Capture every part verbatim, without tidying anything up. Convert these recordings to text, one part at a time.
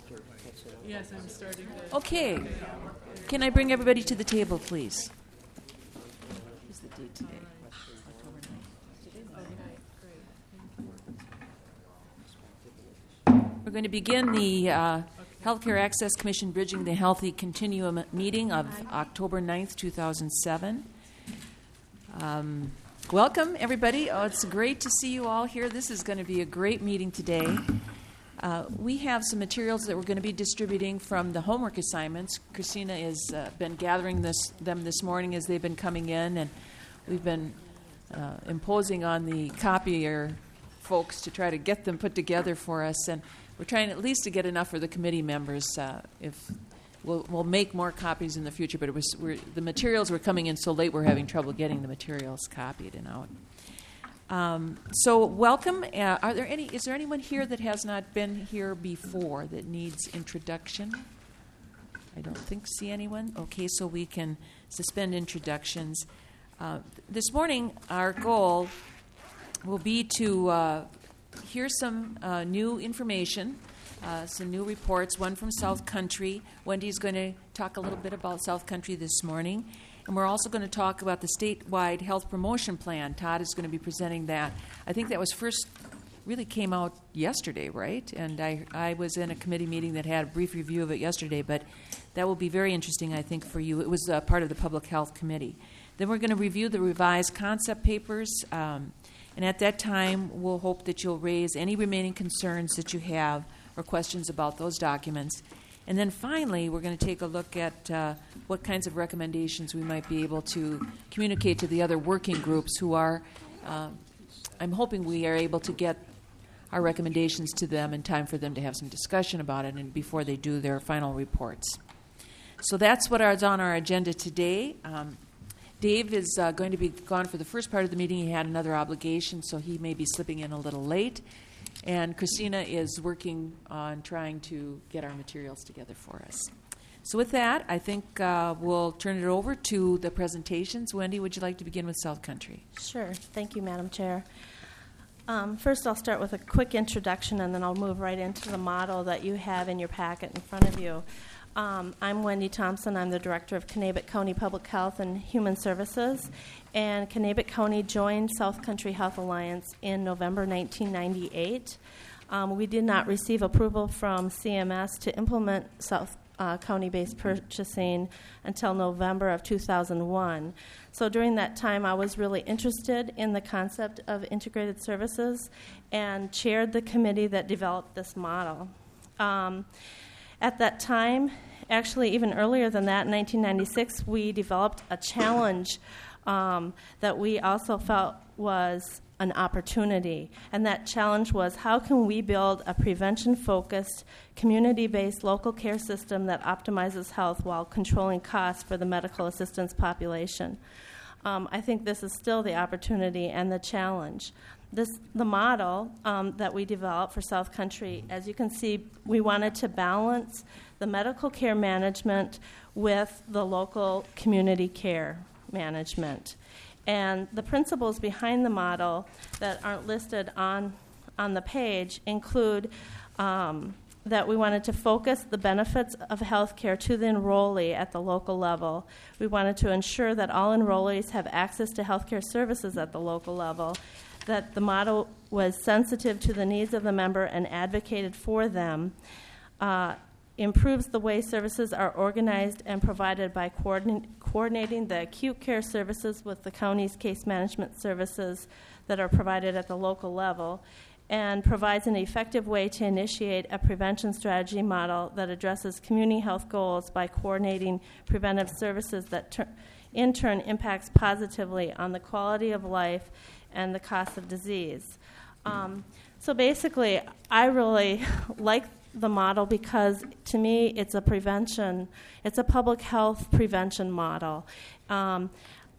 Yes, I'm starting to... Okay. Can I bring everybody to the table, please? What's the date today? October ninth. We're going to begin the uh, Healthcare Access Commission Bridging the Healthy Continuum meeting of October ninth, two thousand seven. Um, welcome, everybody. Oh, it's great to see you all here. This is going to be a great meeting today. Uh, we have some materials that we're going to be distributing from the homework assignments. Christina has uh, been gathering this, them this morning as they've been coming in, and we've been uh, imposing on the copier folks to try to get them put together for us. And we're trying at least to get enough for the committee members. Uh, if we'll, we'll make more copies in the future, but it was we're, the materials were coming in so late we're having trouble getting the materials copied and out. Um, so welcome. Uh, are there any? Is there anyone here that has not been here before that needs introduction? I don't think see anyone. Okay, so we can suspend introductions. Uh, this morning, our goal will be to uh, hear some uh, new information, uh, some new reports. One from South Country. Wendy's going to talk a little bit about South Country this morning. And we're also going to talk about the statewide health promotion plan. Todd is going to be presenting that. I think that was first, really came out yesterday, right? And I, I was in a committee meeting that had a brief review of it yesterday, but that will be very interesting, I think, for you. It was uh, part of the Public Health Committee. Then we're going to review the revised concept papers, um, and at that time, we'll hope that you'll raise any remaining concerns that you have or questions about those documents. And then finally, we're going to take a look at uh, what kinds of recommendations we might be able to communicate to the other working groups who are, uh, I'm hoping we are able to get our recommendations to them in time for them to have some discussion about it and before they do their final reports. So that's what is on our agenda today. Um, Dave is uh, going to be gone for the first part of the meeting. He had another obligation, so he may be slipping in a little late. And Christina is working on trying to get our materials together for us. So with that, I think uh, we'll turn it over to the presentations. Wendy, would you like to begin with South Country? Sure. Thank you, Madam Chair. Um, first, I'll start with a quick introduction, and then I'll move right into the model that you have in your packet in front of you. Um, I'm Wendy Thompson. I'm the Director of Kanabec County Public Health and Human Services. And Kanabec County joined South Country Health Alliance in November nineteen ninety-eight. Um, we did not receive approval from C M S to implement South uh, County-based purchasing until November of two thousand one. So during that time, I was really interested in the concept of integrated services and chaired the committee that developed this model. Um, at that time, actually even earlier than that, in nineteen ninety-six, we developed a challenge Um, that we also felt was an opportunity. And that challenge was, how can we build a prevention-focused, community-based local care system that optimizes health while controlling costs for the medical assistance population? Um, I think this is still the opportunity and the challenge. This, the model um, that we developed for South Country, as you can see, we wanted to balance the medical care management with the local community care management. And the principles behind the model that aren't listed on, on the page include um, that we wanted to focus the benefits of health care to the enrollee at the local level. We wanted to ensure that all enrollees have access to health care services at the local level, that the model was sensitive to the needs of the member and advocated for them, uh, improves the way services are organized and provided by coordin- coordinating the acute care services with the county's case management services that are provided at the local level, and provides an effective way to initiate a prevention strategy model that addresses community health goals by coordinating preventive services that ter- in turn impacts positively on the quality of life and the cost of disease. Um, so basically, I really like the model because, to me, it's a prevention, it's a public health prevention model. Um,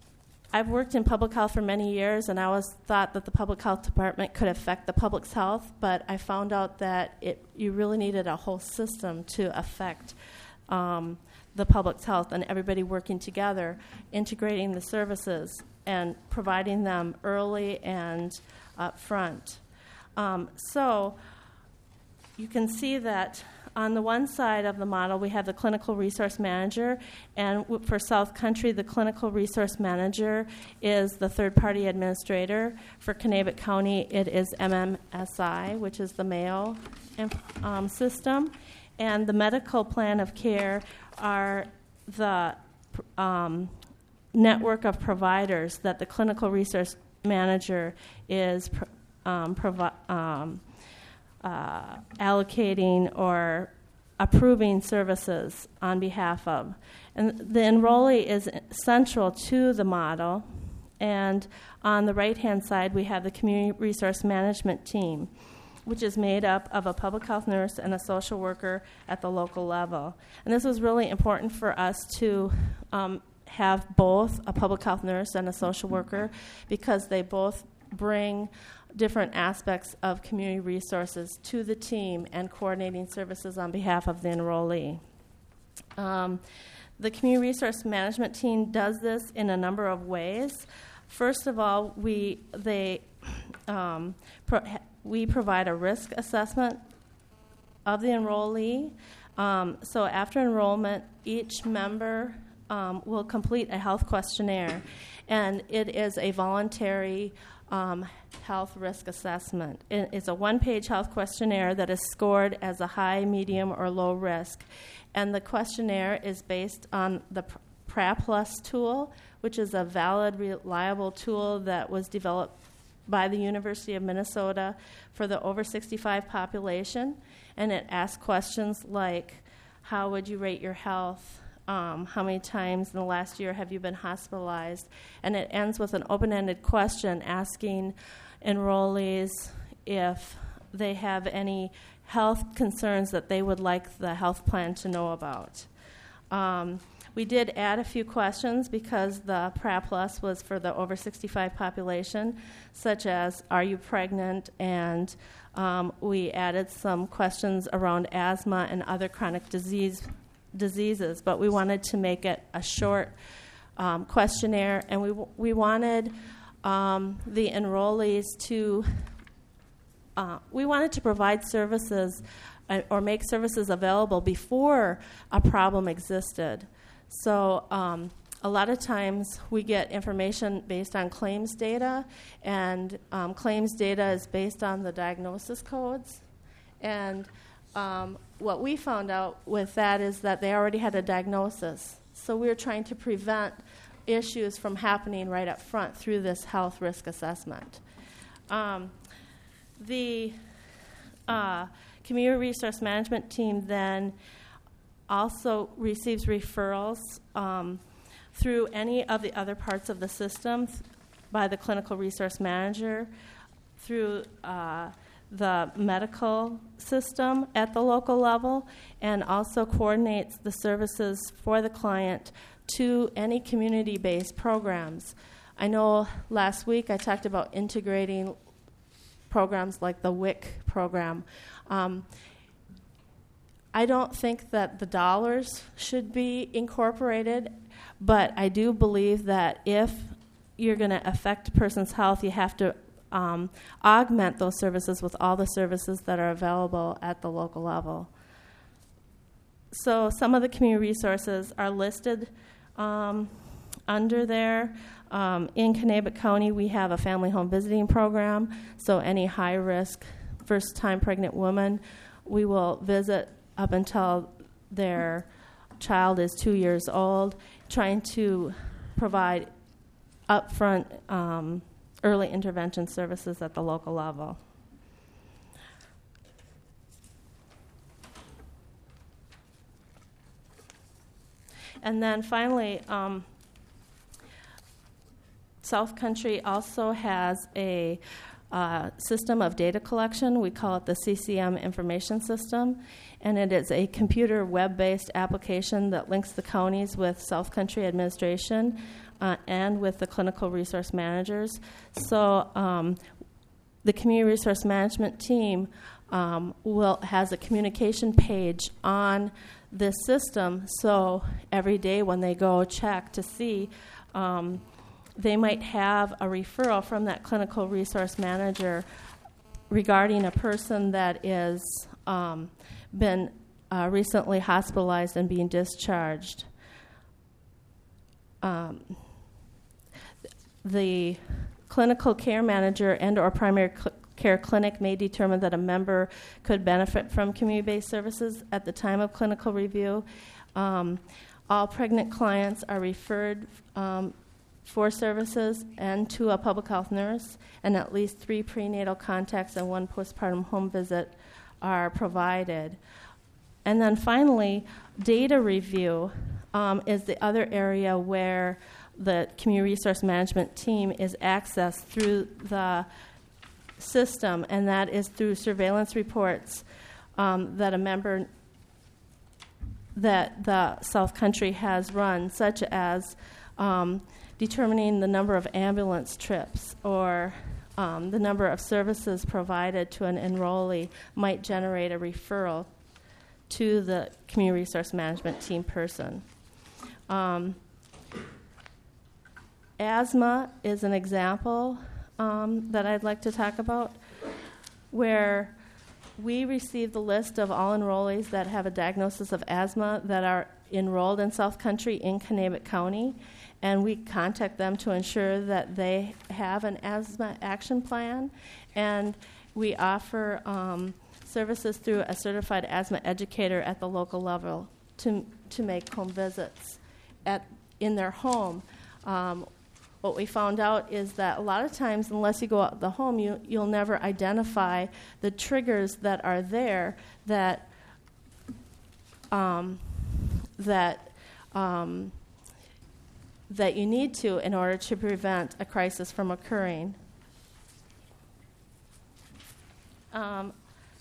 I've worked in public health for many years, and I always thought that the public health department could affect the public's health, but I found out that it you really needed a whole system to affect um, the public's health, and everybody working together, integrating the services and providing them early and up front. Um, so you can see that on the one side of the model, we have the clinical resource manager, and w- for South Country, the clinical resource manager is the third-party administrator. For Kanabec County, it is M M S I, which is the Mayo um, system, and the medical plan of care are the um, network of providers that the clinical resource manager is pr- um, provi- um, uh, allocating or approving services on behalf of. And the enrollee is central to the model. And on the right-hand side, we have the community resource management team, which is made up of a public health nurse and a social worker at the local level. And this was really important for us to um, have both a public health nurse and a social worker, because they both bring different aspects of community resources to the team and coordinating services on behalf of the enrollee. Um, the community resource management team does this in a number of ways. First of all, we they um, pro- we provide a risk assessment of the enrollee. Um, so after enrollment, each member um, will complete a health questionnaire, and it is a voluntary um, health risk assessment. It, it's a one-page health questionnaire that is scored as a high, medium, or low risk, and the questionnaire is based on the P R A Plus tool, which is a valid, reliable tool that was developed by the University of Minnesota for the over sixty-five population, and it asks questions like, how would you rate your health? Um, how many times in the last year have you been hospitalized? And it ends with an open-ended question asking enrollees if they have any health concerns that they would like the health plan to know about. Um, we did add a few questions because the P R A Plus was for the over sixty-five population, such as, are you pregnant? And um, we added some questions around asthma and other chronic disease diseases, but we wanted to make it a short um, questionnaire, and we w- we wanted um, the enrollees to uh, we wanted to provide services uh, or make services available before a problem existed. So um, a lot of times we get information based on claims data, and um, claims data is based on the diagnosis codes, and Um, what we found out with that is that they already had a diagnosis. So we were trying to prevent issues from happening right up front through this health risk assessment. Um, the uh, community resource management team then also receives referrals um, through any of the other parts of the system th- by the clinical resource manager, through uh, the medical system at the local level, and also coordinates the services for the client to any community-based programs. I know last week I talked about integrating programs like the W I C program. Um, I don't think that the dollars should be incorporated, but I do believe that if you're going to affect a person's health, you have to Um, augment those services with all the services that are available at the local level. So some of the community resources are listed um, under there. Um, in Kanabec County, we have a family home visiting program, so any high-risk first-time pregnant woman, we will visit up until their child is two years old, trying to provide upfront um, early intervention services at the local level. And then finally, um, South Country also has a uh, system of data collection. We call it the C C M information system, and it is a computer web-based application that links the counties with South Country administration Uh, and with the clinical resource managers. So um, the community resource management team um, will has a communication page on this system, so every day when they go check to see, um, they might have a referral from that clinical resource manager regarding a person that is um, been uh, recently hospitalized and being discharged. Um, the clinical care manager and or primary cl- care clinic may determine that a member could benefit from community-based services at the time of clinical review. Um, all pregnant clients are referred um, for services and to a public health nurse, and at least three prenatal contacts and one postpartum home visit are provided. And then finally, data review um, is the other area where the community resource management team is accessed through the system, and that is through surveillance reports um, that a member that the South Country has run, such as um, determining the number of ambulance trips or um, the number of services provided to an enrollee might generate a referral to the community resource management team person. Um, asthma is an example um, that I'd like to talk about, where we receive the list of all enrollees that have a diagnosis of asthma that are enrolled in South Country in Kanabec County, and we contact them to ensure that they have an asthma action plan, and we offer um, services through a certified asthma educator at the local level to to make home visits at in their home. Um, what we found out is that a lot of times, unless you go out the home, you, you'll never identify the triggers that are there that um, that um, that you need to in order to prevent a crisis from occurring. Um,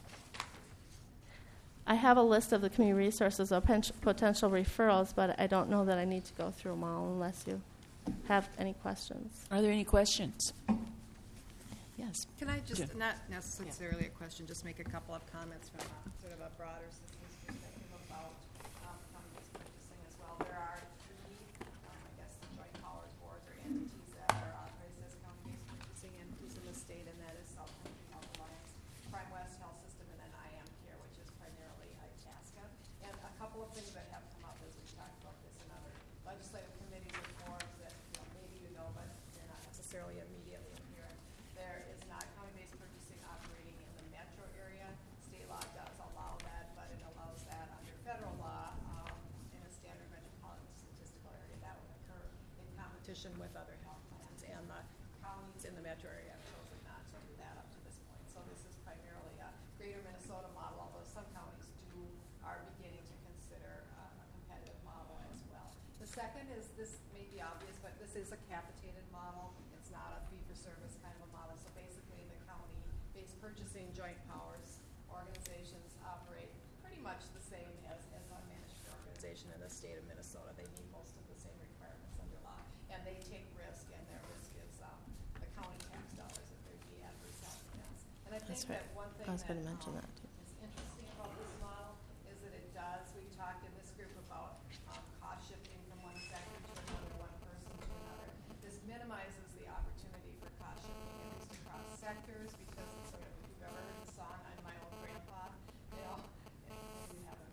I have a list of the community resources of pen- potential referrals, but I don't know that I need to go through them all unless you have any questions. Are there any questions? Yes. Can I just, Jim. not necessarily a question, just make a couple of comments from a, sort of a broader systems perspective about um, county-based purchasing as well. There are three, um, I guess, joint powers boards or entities that are authorized as county-based purchasing entities in the state, and that is South Country Health Alliance, Prime West Health System, and then I A M Care, which is primarily Itasca. And a couple of things that have come up as we've talked about this in other legislative committees or forums that you know, maybe you know, but they're not necessarily immediately apparent. There is not county-based purchasing operating in the metro area. State law does allow that, but it allows that under federal law um, in a standard metropolitan statistical area. That would occur in competition with other health plans, and the counties in the metro area have chosen not to do that up to this point. So this is primarily a greater Minnesota model, although some counties do are beginning to consider uh, a competitive model as well. The second is, this may be obvious, but this is a capitated model. It's not a fee-for-service kind of a model. So basically the county-based purchasing joint powers organizations operate pretty much the same as, as a managed care organization in the state of Minnesota. They meet most of the same requirements under law, and they take risk, and their risk is um, the county tax dollars if there be adverse health events. And I think That's right. that one thing I was that, going to mention um, that, too. is interesting about this model is that it does, we've talked in this group about um, cost shifting from one sector to another, one person to another. This minimizes the opportunity for cost shifting, at least across sectors, because it's sort of, if you've ever heard the song, I'm my own grandpa, you know, and you haven't.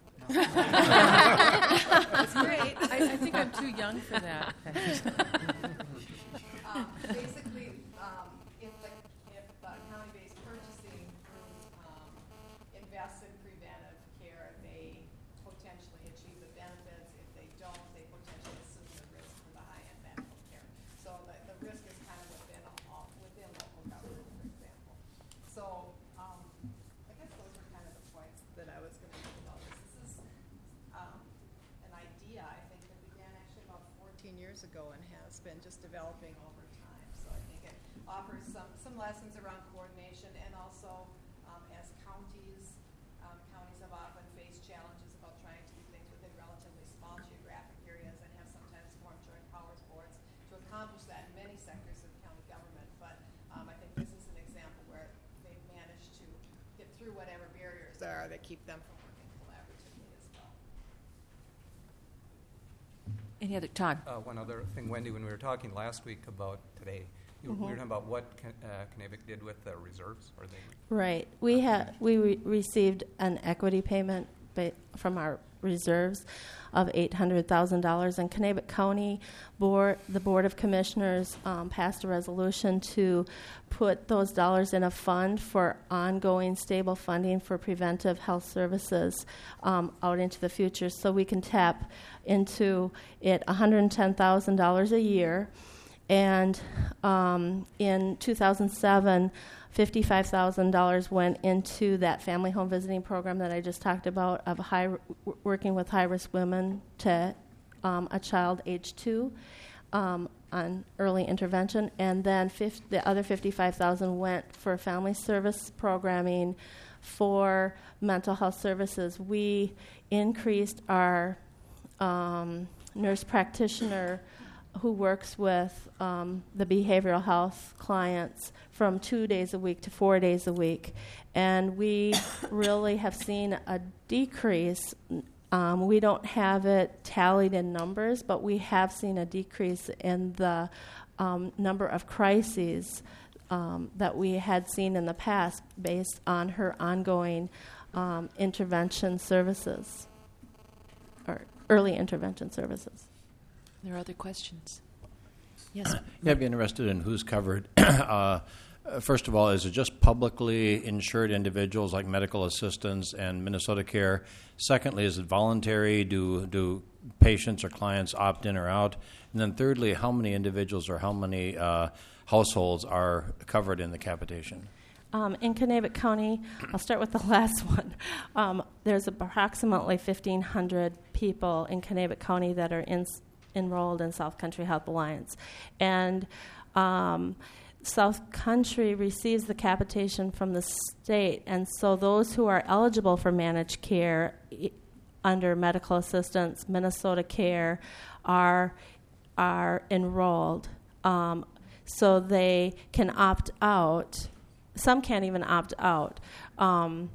That's great. I, I think I'm too young for that. um, basically, um, if the if the county-based purchasing group um, invests in preventive care, they potentially achieve the benefits. If they don't, they potentially assume the risk for the high-end medical care. So the, the risk is kind of within all, within local government, for example. So um, I guess those are kind of the points that I was going to make about this. This is um, an idea, I think, that began actually about fourteen years ago and has been just developing over time. So I think it offers some, some lessons around coordination, and also um, as counties, um, counties have often faced challenges about trying to do things within relatively small geographic areas and have sometimes formed joint powers boards to accomplish that in many sectors of county government. But um, I think this is an example where they've managed to get through whatever barriers there are that keep them from working collaboratively as well. Any other, Todd? Uh, one other thing, Wendy, when we were talking last week about today, you Mhm. we were talking about what Can- uh, Kanabec did with the reserves. Are they Right. We have we re- received an equity payment ba- from our reserves of eight hundred thousand dollars. And Kanabec County Board, the Board of Commissioners um, passed a resolution to put those dollars in a fund for ongoing stable funding for preventive health services um, out into the future, so we can tap into it one hundred ten thousand dollars a year. And um, in two thousand seven, fifty-five thousand dollars went into that family home visiting program that I just talked about, of high, w- working with high-risk women to um, a child age two um, on early intervention. And then fif- the other fifty-five thousand dollars went for family service programming for mental health services. We increased our um, nurse practitioner who works with um, the behavioral health clients from two days a week to four days a week. And we really have seen a decrease. Um, we don't have it tallied in numbers, but we have seen a decrease in the um, number of crises um, that we had seen in the past based on her ongoing um, intervention services, or early intervention services. There are other questions. Yes. Yeah, I'd be interested in who's covered. uh, first of all, is it just publicly insured individuals like medical assistants and Minnesota Care? Secondly, is it voluntary? Do do patients or clients opt in or out? And then thirdly, how many individuals or how many uh, households are covered in the capitation? Um, in Kanabec County, I'll start with the last one. Um, there's approximately fifteen hundred people in Kanabec County that are in enrolled in South Country Health Alliance. And um, South Country receives the capitation from the state, and so those who are eligible for managed care I- under medical assistance, Minnesota Care, are are enrolled. Um, so they can opt out. Some can't even opt out. Um,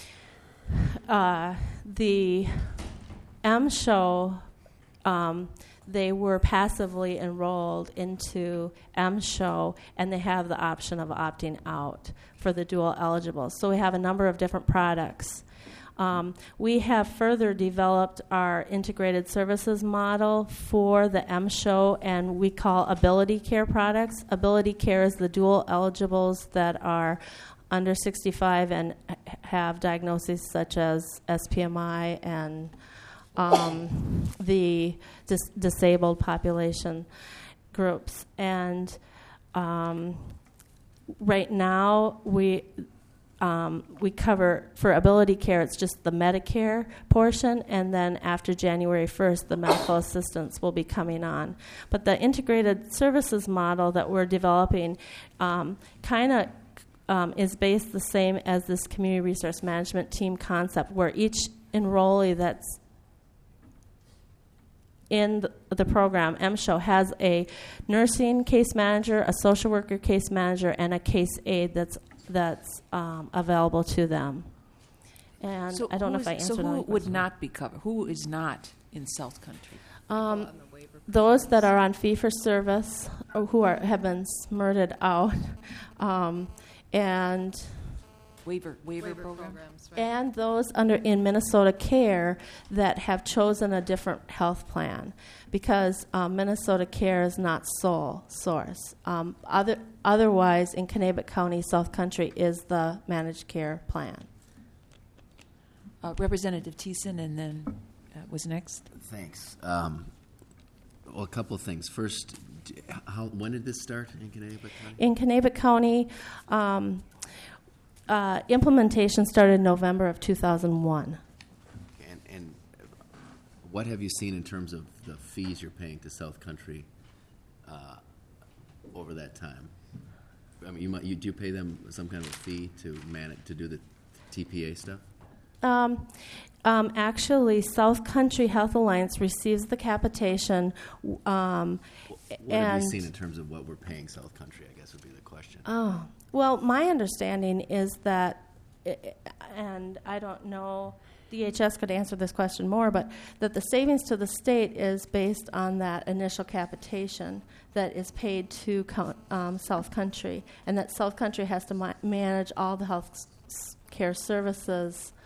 uh, the M S H O, um, they were passively enrolled into M S H O, and they have the option of opting out for the dual eligible. So we have a number of different products. Um, we have further developed our integrated services model for the M S H O, and we call Ability Care products. Ability Care is the dual eligibles that are under sixty-five and h- have diagnoses such as S P M I and um, the dis- disabled population groups. And um, right now, we um, we cover, for Ability Care, it's just the Medicare portion, and then after January first, the medical assistance will be coming on. But the integrated services model that we're developing um, kind of um, is based the same as this community resource management team concept, where each enrollee that's in the, the program, M S H O, has a nursing case manager, a social worker case manager, and a case aide that's that's um, available to them. And So I don't know who if I is- answered So all who your would questions. not be covered? Who is not in South Country? Um, those that are on fee-for-service, or who are have been smurted out, um, and Waiver, waiver Waiver program? programs, right? and those under in Minnesota Care that have chosen a different health plan, because um, Minnesota Care is not sole source. Um, other, otherwise, in Kanabec County, South Country is the managed care plan. Uh, Representative Thiessen, and then uh, was next. Thanks. Um, well, a couple of things. First, d- how, when did this start in Kanabec County? In Kanabec County, um, uh, implementation started in November of two thousand one. And, and what have you seen in terms of the fees you're paying to South Country uh, over that time? I mean, you might, you, do you pay them some kind of a fee to manage to do the T P A stuff? Um, um, actually, South Country Health Alliance receives the capitation, w- um, What and have you seen in terms of what we're paying South Country, I guess would be the question. oh, well, my understanding is that, i- i- and I don't know, D H S could answer this question more, but that the savings to the state is based on that initial capitation that is paid to co- um, South Country, and that South Country has to ma- manage all the health s- care services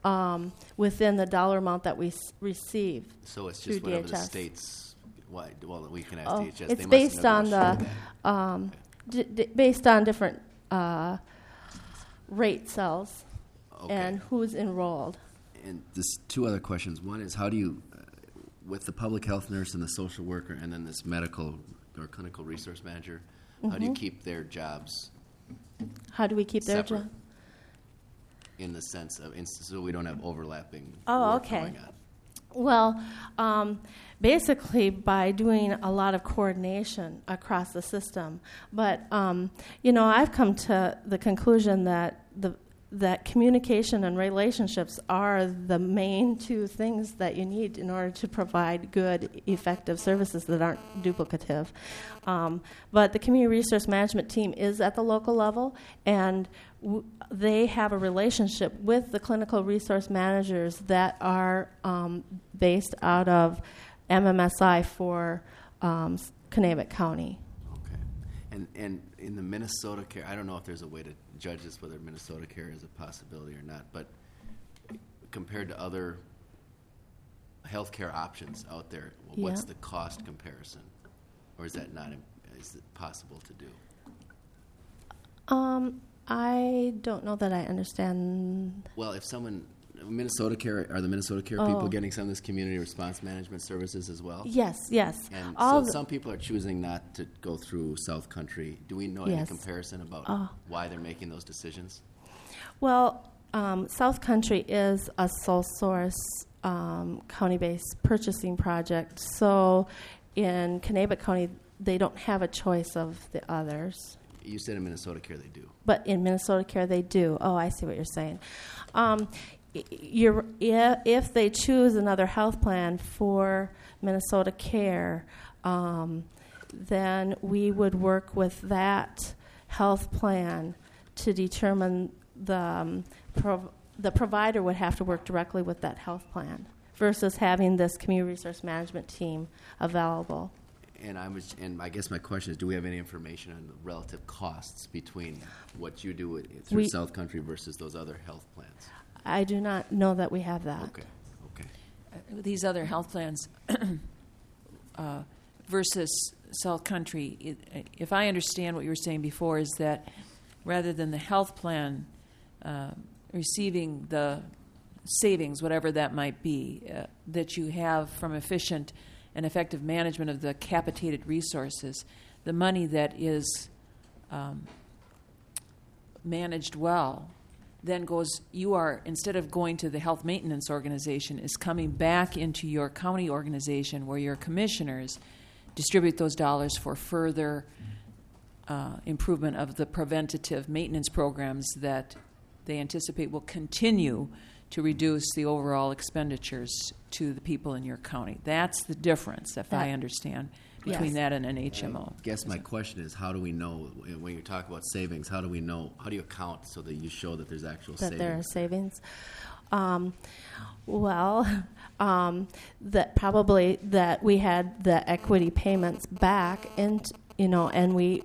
um, within the dollar amount that we s- receive. So it's through just whatever D H the S. states, what, well, we can ask Oh, D H S. it's They must based on negotiate the, um, d- d- based on different uh, rate cells that. Okay. and who's enrolled. And this two other questions. One is, how do you, uh, with the public health nurse and the social worker, and then this medical or clinical resource manager, how do you Mm-hmm. keep their jobs How do we keep their separate? job? In the sense of, in, so we don't have overlapping Oh, work okay. going on? Well, um, basically by doing a lot of coordination across the system. But, um, you know, I've come to the conclusion that the that communication and relationships are the main two things that you need in order to provide good, effective services that aren't duplicative. Um, but the community resource management team is at the local level, and w- they have a relationship with the clinical resource managers that are um, based out of M M S I for um, Kanabec County. Okay. And, and in the Minnesota Care, I don't know if there's a way to judge this, whether Minnesota Care is a possibility or not, but compared to other healthcare options out there, what's Yeah. the cost comparison? Or is that not, im- is it possible to do? Um, I don't know that I understand. Well, if someone, Minnesota Care, are the Minnesota Care Oh. people getting some of this community response management services as well? Yes, yes. And All so the- some people are choosing not to go through South Country. Do we know any Yes. comparison about Oh. why they're making those decisions? Well, um, South Country is a sole source um, county-based purchasing project. So in Kanabec County, they don't have a choice of the others. You said in Minnesota Care they do. But in Minnesota Care, they do. Oh, I see what you're saying. Um, y- you're, i- if they choose another health plan for Minnesota Care, um, then we would work with that health plan to determine the um, prov- the provider would have to work directly with that health plan versus having this community resource management team available. And I was, and I guess my question is, do we have any information on the relative costs between what you do with, through We- South Country versus those other health plans? I do not know that we have that. Okay, okay. Uh, These other health plans uh, versus South Country, it- if I understand what you were saying before, is that rather than the health plan uh, receiving the savings, whatever that might be, uh, that you have from efficient and effective management of the capitated resources, the money that is um, managed well then goes, you are, instead of going to the health maintenance organization, is coming back into your county organization where your commissioners distribute those dollars for further uh, improvement of the preventative maintenance programs that they anticipate will continue to reduce the overall expenditures to the people in your county. That's the difference, if I That- understand, between Yes. that and an H M O. I guess my question is, how do we know, when you talk about savings, how do we know, how do you account so that you show that there's actual That savings? there are savings. Um, well, um, that probably that we had the equity payments back, and you know, and we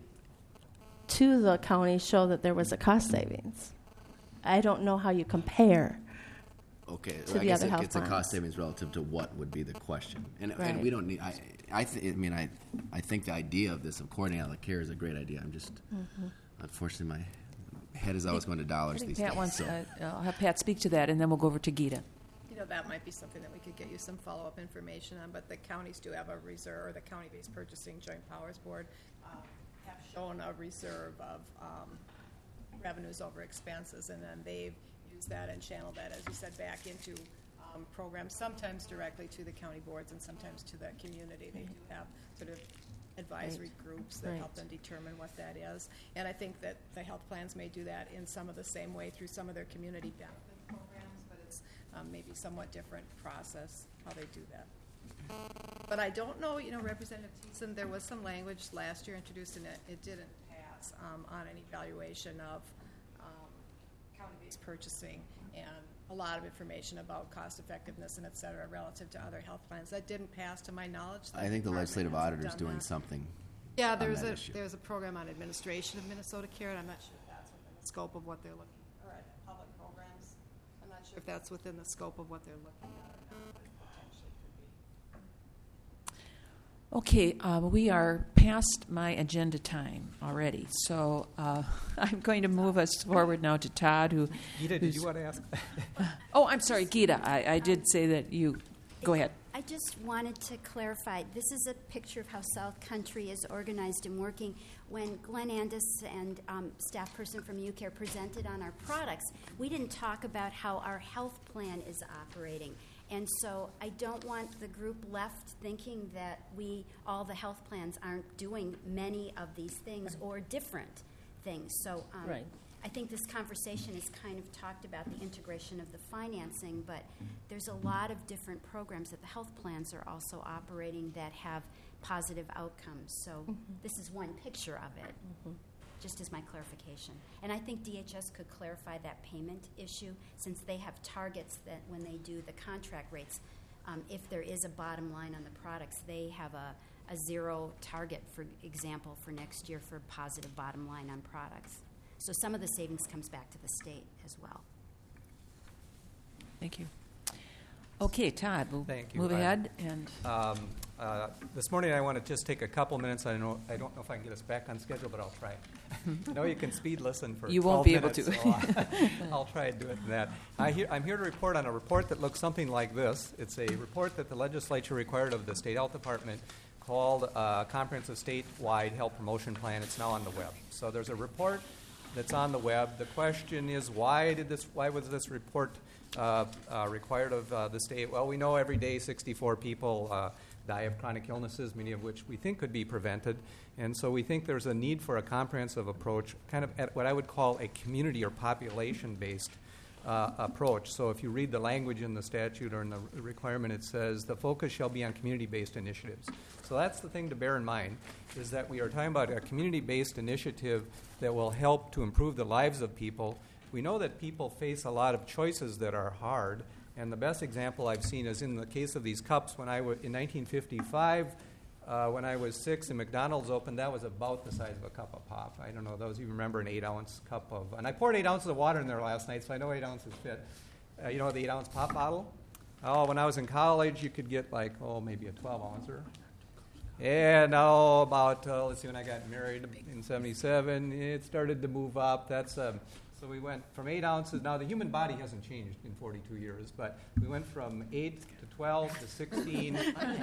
to the county show that there was a cost savings. I don't know how you compare. Okay, to well, I the guess other it- health it's a cost plans. savings relative to what would be the question. And, and Right. we don't need, I, I, th- I mean, I, I think the idea of this, of coordinating all the care is a great idea. I'm just, Mm-hmm. unfortunately, my head is always going to I dollars think these Pat days. wants, so. uh, I'll have Pat speak to that, and then we'll go over to Gita. You know, that might be something that we could get you some follow-up information on, but the counties do have a reserve, or the county-based purchasing joint powers board um, have shown a reserve of um, revenues over expenses, and then they've used that and channeled that, as you said, back into um, programs, sometimes directly to the county boards and sometimes to the community. They do have sort of advisory groups that help Right. them determine what that is. And I think that the health plans may do that in some of the same way through some of their community benefit programs, but it's um, maybe somewhat different process how they do that. But I don't know, you know, Representative Thiessen, there was some language last year introduced and it, it didn't pass um, on an evaluation of um, county-based purchasing and a lot of information about cost effectiveness and et cetera relative to other health plans. That didn't pass to my knowledge. I think the department legislative hasn't auditor's done doing that. something. Yeah, on there's that a, issue. there's a program on administration of Minnesota Care, and I'm not sure if that's within the scope of what they're looking, or at public programs. I'm not sure if that's within the scope of what they're looking at or not, but potentially could be. Okay, uh, we are past my agenda time already, so uh, I'm going to move us forward now to Todd, who... Gita, did you want to ask? Oh, I'm sorry, Gita. I, I did say that you... Go ahead. I just wanted to clarify, this is a picture of how South Country is organized and working. When Glenn Andis and um, staff person from U C A R E presented on our products, we didn't talk about how our health plan is operating. And so I don't want the group left thinking that we, all the health plans, aren't doing many of these things or different things. So um, Right. I think this conversation has kind of talked about the integration of the financing, but there's a lot of different programs that the health plans are also operating that have positive outcomes. So Mm-hmm. this is one picture of it, just as my clarification. And I think D H S could clarify that payment issue, since they have targets that when they do the contract rates, um, if there is a bottom line on the products, they have a, a zero target, for example, for next year for positive bottom line on products. So some of the savings comes back to the state as well. Thank you. Okay, Todd, we'll Thank you. move I- ahead. And Um, uh, This morning, I want to just take a couple minutes. I know I don't know if I can get us back on schedule, but I'll try. I know you can speed listen for You won't twelve be able minutes, to. so I'll, I'll try and do it in that. I hear, I'm here to report on a report that looks something like this. It's a report that the legislature required of the State Health Department called uh, Comprehensive Statewide Health Promotion Plan. It's now on the web. So there's a report that's on the web. The question is, why did this? Why was this report uh, uh, required of uh, the state? Well, we know every day sixty-four people uh, die of chronic illnesses, many of which we think could be prevented, and so we think there's a need for a comprehensive approach, kind of at what I would call a community or population-based uh, approach. So if you read the language in the statute or in the requirement, it says the focus shall be on community-based initiatives. So that's the thing to bear in mind, is that we are talking about a community-based initiative that will help to improve the lives of people. We know that people face a lot of choices that are hard, and the best example I've seen is in the case of these cups. When I w- in nineteen fifty-five, uh, when I was six and McDonald's opened, that was about the size of a cup of pop. I don't know, those of you remember an eight-ounce cup of, and I poured eight ounces of water in there last night, so I know eight ounces fit. Uh, you know the eight-ounce pop bottle? Oh, when I was in college, you could get like, oh, maybe a twelve-ouncer. And now about, uh, let's see, when I got married in seventy-seven, it started to move up. That's um, so we went from eight ounces. Now the human body hasn't changed in forty-two years, but we went from eight to twelve to sixteen.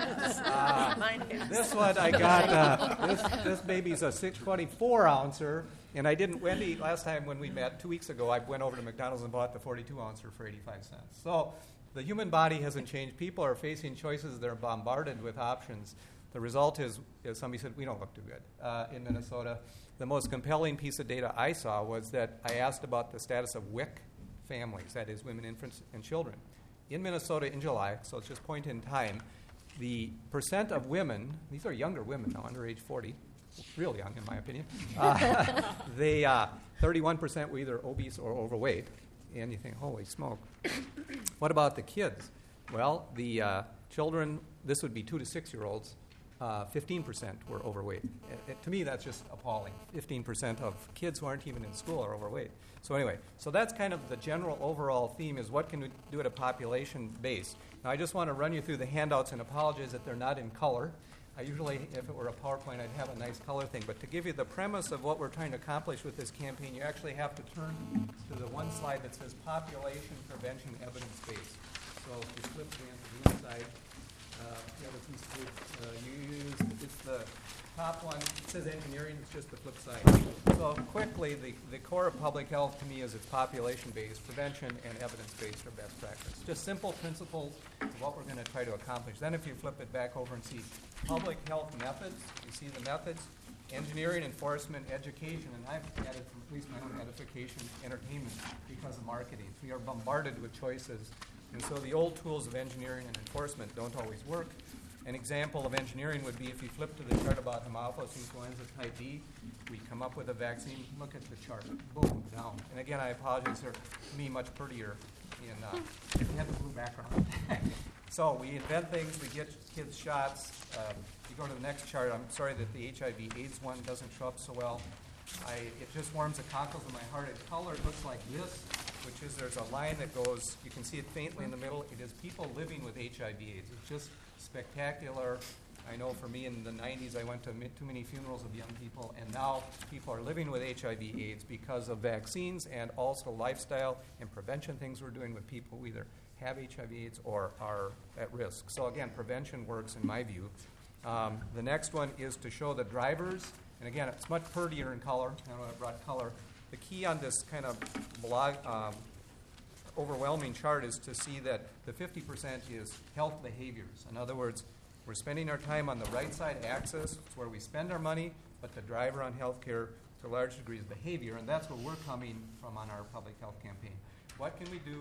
Uh, this one I got. Uh, this this baby's a six twenty-four ouncer, and I didn't. Wendy, last time when we met two weeks ago, I went over to McDonald's and bought the forty-two ouncer for eighty-five cents. So the human body hasn't changed. People are facing choices. They're bombarded with options. The result is, as somebody said, we don't look too good uh, in Minnesota. The most compelling piece of data I saw was that I asked about the status of W I C families, that is, women, infants, and children. In Minnesota in July, so it's just point in time, the percent of women, these are younger women now, under age forty, real young in my opinion, uh, they, uh, thirty-one percent were either obese or overweight. And you think, holy smoke. What about the kids? Well, the uh, children, this would be two to six-year-olds, Uh, fifteen percent were overweight. It, it, to me, that's just appalling. fifteen percent of kids who aren't even in school are overweight. So anyway, so that's kind of the general overall theme, is what can we do at a population base. Now, I just want to run you through the handouts and apologize that they're not in color. I usually, if it were a PowerPoint, I'd have a nice color thing. But to give you the premise of what we're trying to accomplish with this campaign, you actually have to turn to the one slide that says Population Prevention Evidence Base. So if you flip to the inside, Uh, the other piece of it, uh, you use, it's the top one. It says engineering, it's just the flip side. So quickly, the, the core of public health to me is it's population-based. Prevention and evidence-based are best practice. Just simple principles of what we're going to try to accomplish. Then if you flip it back over and see public health methods, you see the methods, engineering, enforcement, education, and I've added from at least my own edification, entertainment, because of marketing. We are bombarded with choices. And so the old tools of engineering and enforcement don't always work. An example of engineering would be if you flip to the chart about Haemophilus influenza type B, we come up with a vaccine. Look at the chart. Boom, down. And again, I apologize, they're, to me, much prettier in uh, if you had the blue background. So we invent things, we get kids shots. Um, you go to the next chart. I'm sorry that the H I V AIDS one doesn't show up so well. I, it just warms the cockles of my heart. Its color looks like this. which is there's a line that goes, you can see it faintly in the middle. It is people living with H I V AIDS. It's just spectacular. I know for me in the nineties, I went to mi- too many funerals of young people, and now people are living with H I V AIDS because of vaccines and also lifestyle and prevention things we're doing with people who either have H I V AIDS or are at risk. So again, prevention works in my view. Um, the next one is to show the drivers, and again, it's much prettier in color. I know I brought color. The key on this kind of blog, um, overwhelming chart is to see that the fifty percent is health behaviors. In other words, we're spending our time on the right side axis. It's where we spend our money, but the driver on healthcare to a large degree is behavior, and that's where we're coming from on our public health campaign. What can we do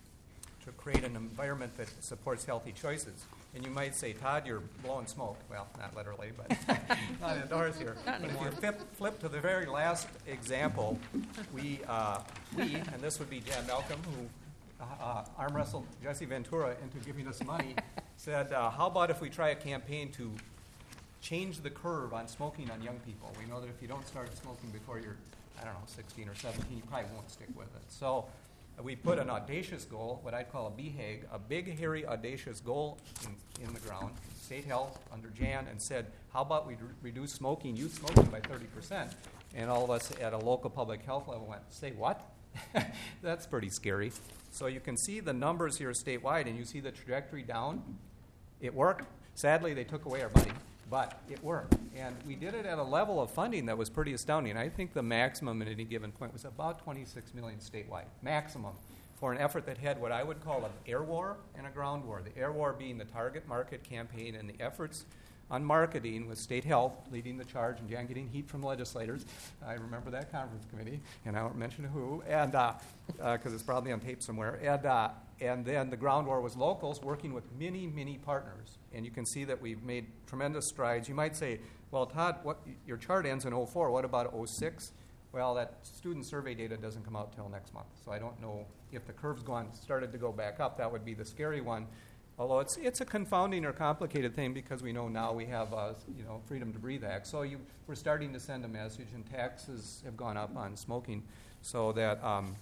to create an environment that supports healthy choices? And you might say, Todd, you're blowing smoke. Well, not literally, but not indoors here. Not but anymore. if you flip, flip to the very last example, we, uh, we, and this would be Jan Malcolm, who uh, arm wrestled Jesse Ventura into giving us money, said, uh, how about if we try a campaign to change the curve on smoking on young people? We know that if you don't start smoking before you're, I don't know, sixteen or seventeen, you probably won't stick with it. So uh, we put an audacious goal, what I'd call a B HAG, a big, hairy, audacious goal in, in the ground, State Health under Jan, and said, how about we re- reduce smoking, youth smoking by thirty percent? And all of us at a local public health level went, say what? That's pretty scary. So you can see the numbers here statewide, and you see the trajectory down. It worked. Sadly, they took away our money, but it worked. And we did it at a level of funding that was pretty astounding. I think the maximum at any given point was about twenty-six million dollars statewide, maximum, for an effort that had what I would call an air war and a ground war. The air war being the target market campaign and the efforts on marketing with State Health leading the charge, and Jan getting heat from legislators. I remember that conference committee, and I won't mention who, and because uh, uh, it's probably on tape somewhere. And uh, and then the ground war was locals working with many, many partners. And you can see that we've made tremendous strides. You might say, well, Todd, what, your chart ends in oh four. What about oh six? Well, that student survey data doesn't come out till next month, so I don't know if the curve's gone started to go back up. That would be the scary one. Although it's it's a confounding or complicated thing because we know now we have uh, you know Freedom to Breathe Act. So you, we're starting to send a message, and taxes have gone up on smoking, so that um,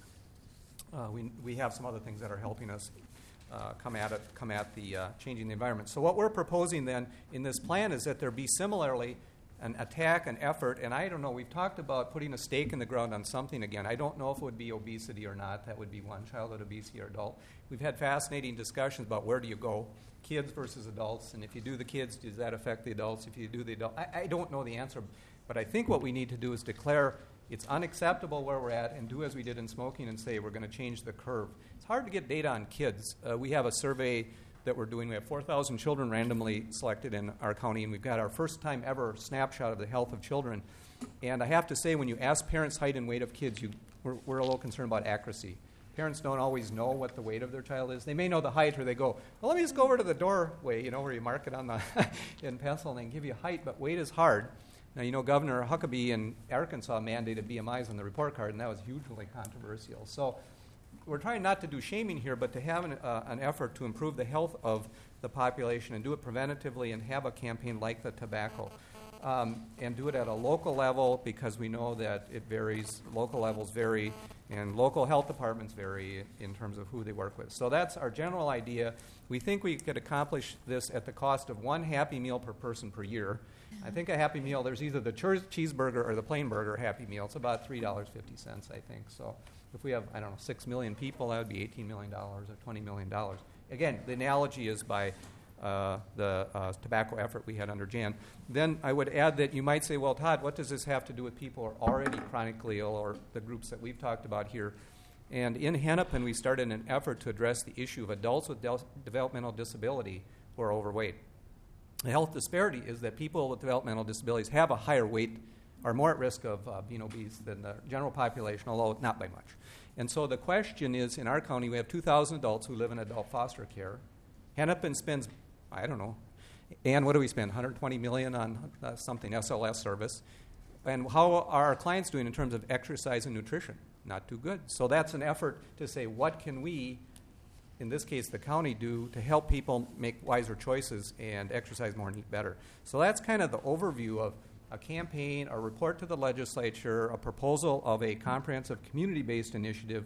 uh, we we have some other things that are helping us uh, come at it, come at the uh, changing the environment. So what we're proposing then in this plan is that there be similarly an attack, an effort, and I don't know, we've talked about putting a stake in the ground on something again. I don't know if it would be obesity or not. That would be one, childhood obesity or adult. We've had fascinating discussions about where do you go, kids versus adults, and if you do the kids, does that affect the adults? If you do the adult, I, I don't know the answer, but I think what we need to do is declare it's unacceptable where we're at and do as we did in smoking and say we're going to change the curve. It's hard to get data on kids. Uh, we have a survey that we're doing. We have four thousand children randomly selected in our county, and we've got our first time ever snapshot of the health of children. And I have to say, when you ask parents height and weight of kids, you, we're, we're a little concerned about accuracy. Parents don't always know what the weight of their child is. They may know the height, or they go, well, let me just go over to the doorway, you know, where you mark it on the in pencil, and they can give you height, but weight is hard. Now, you know, Governor Huckabee in Arkansas mandated B M Is on the report card, and that was hugely controversial. So we're trying not to do shaming here, but to have an, uh, an effort to improve the health of the population and do it preventatively and have a campaign like the tobacco. Um, and do it at a local level because we know that it varies, local levels vary, and local health departments vary in terms of who they work with. So that's our general idea. We think we could accomplish this at the cost of one Happy Meal per person per year. I think a Happy Meal, there's either the cheese- cheeseburger or the plain burger Happy Meal. It's about three dollars and fifty cents, I think. So if we have, I don't know, six million people, that would be eighteen million dollars or twenty million dollars. Again, the analogy is by uh, the uh, tobacco effort we had under Jan. Then I would add that you might say, well, Todd, what does this have to do with people who are already chronically ill or the groups that we've talked about here? And in Hennepin, we started an effort to address the issue of adults with del- developmental disability who are overweight. The health disparity is that people with developmental disabilities have a higher weight, are more at risk of uh, being obese than the general population, although not by much. And so the question is, in our county, we have two thousand adults who live in adult foster care. Hennepin spends, I don't know, and what do we spend, one hundred twenty million dollars on uh, something, S L S service. And how are our clients doing in terms of exercise and nutrition? Not too good. So that's an effort to say, what can we, in this case the county, do to help people make wiser choices and exercise more and eat better? So that's kind of the overview of a campaign, a report to the legislature, a proposal of a comprehensive community-based initiative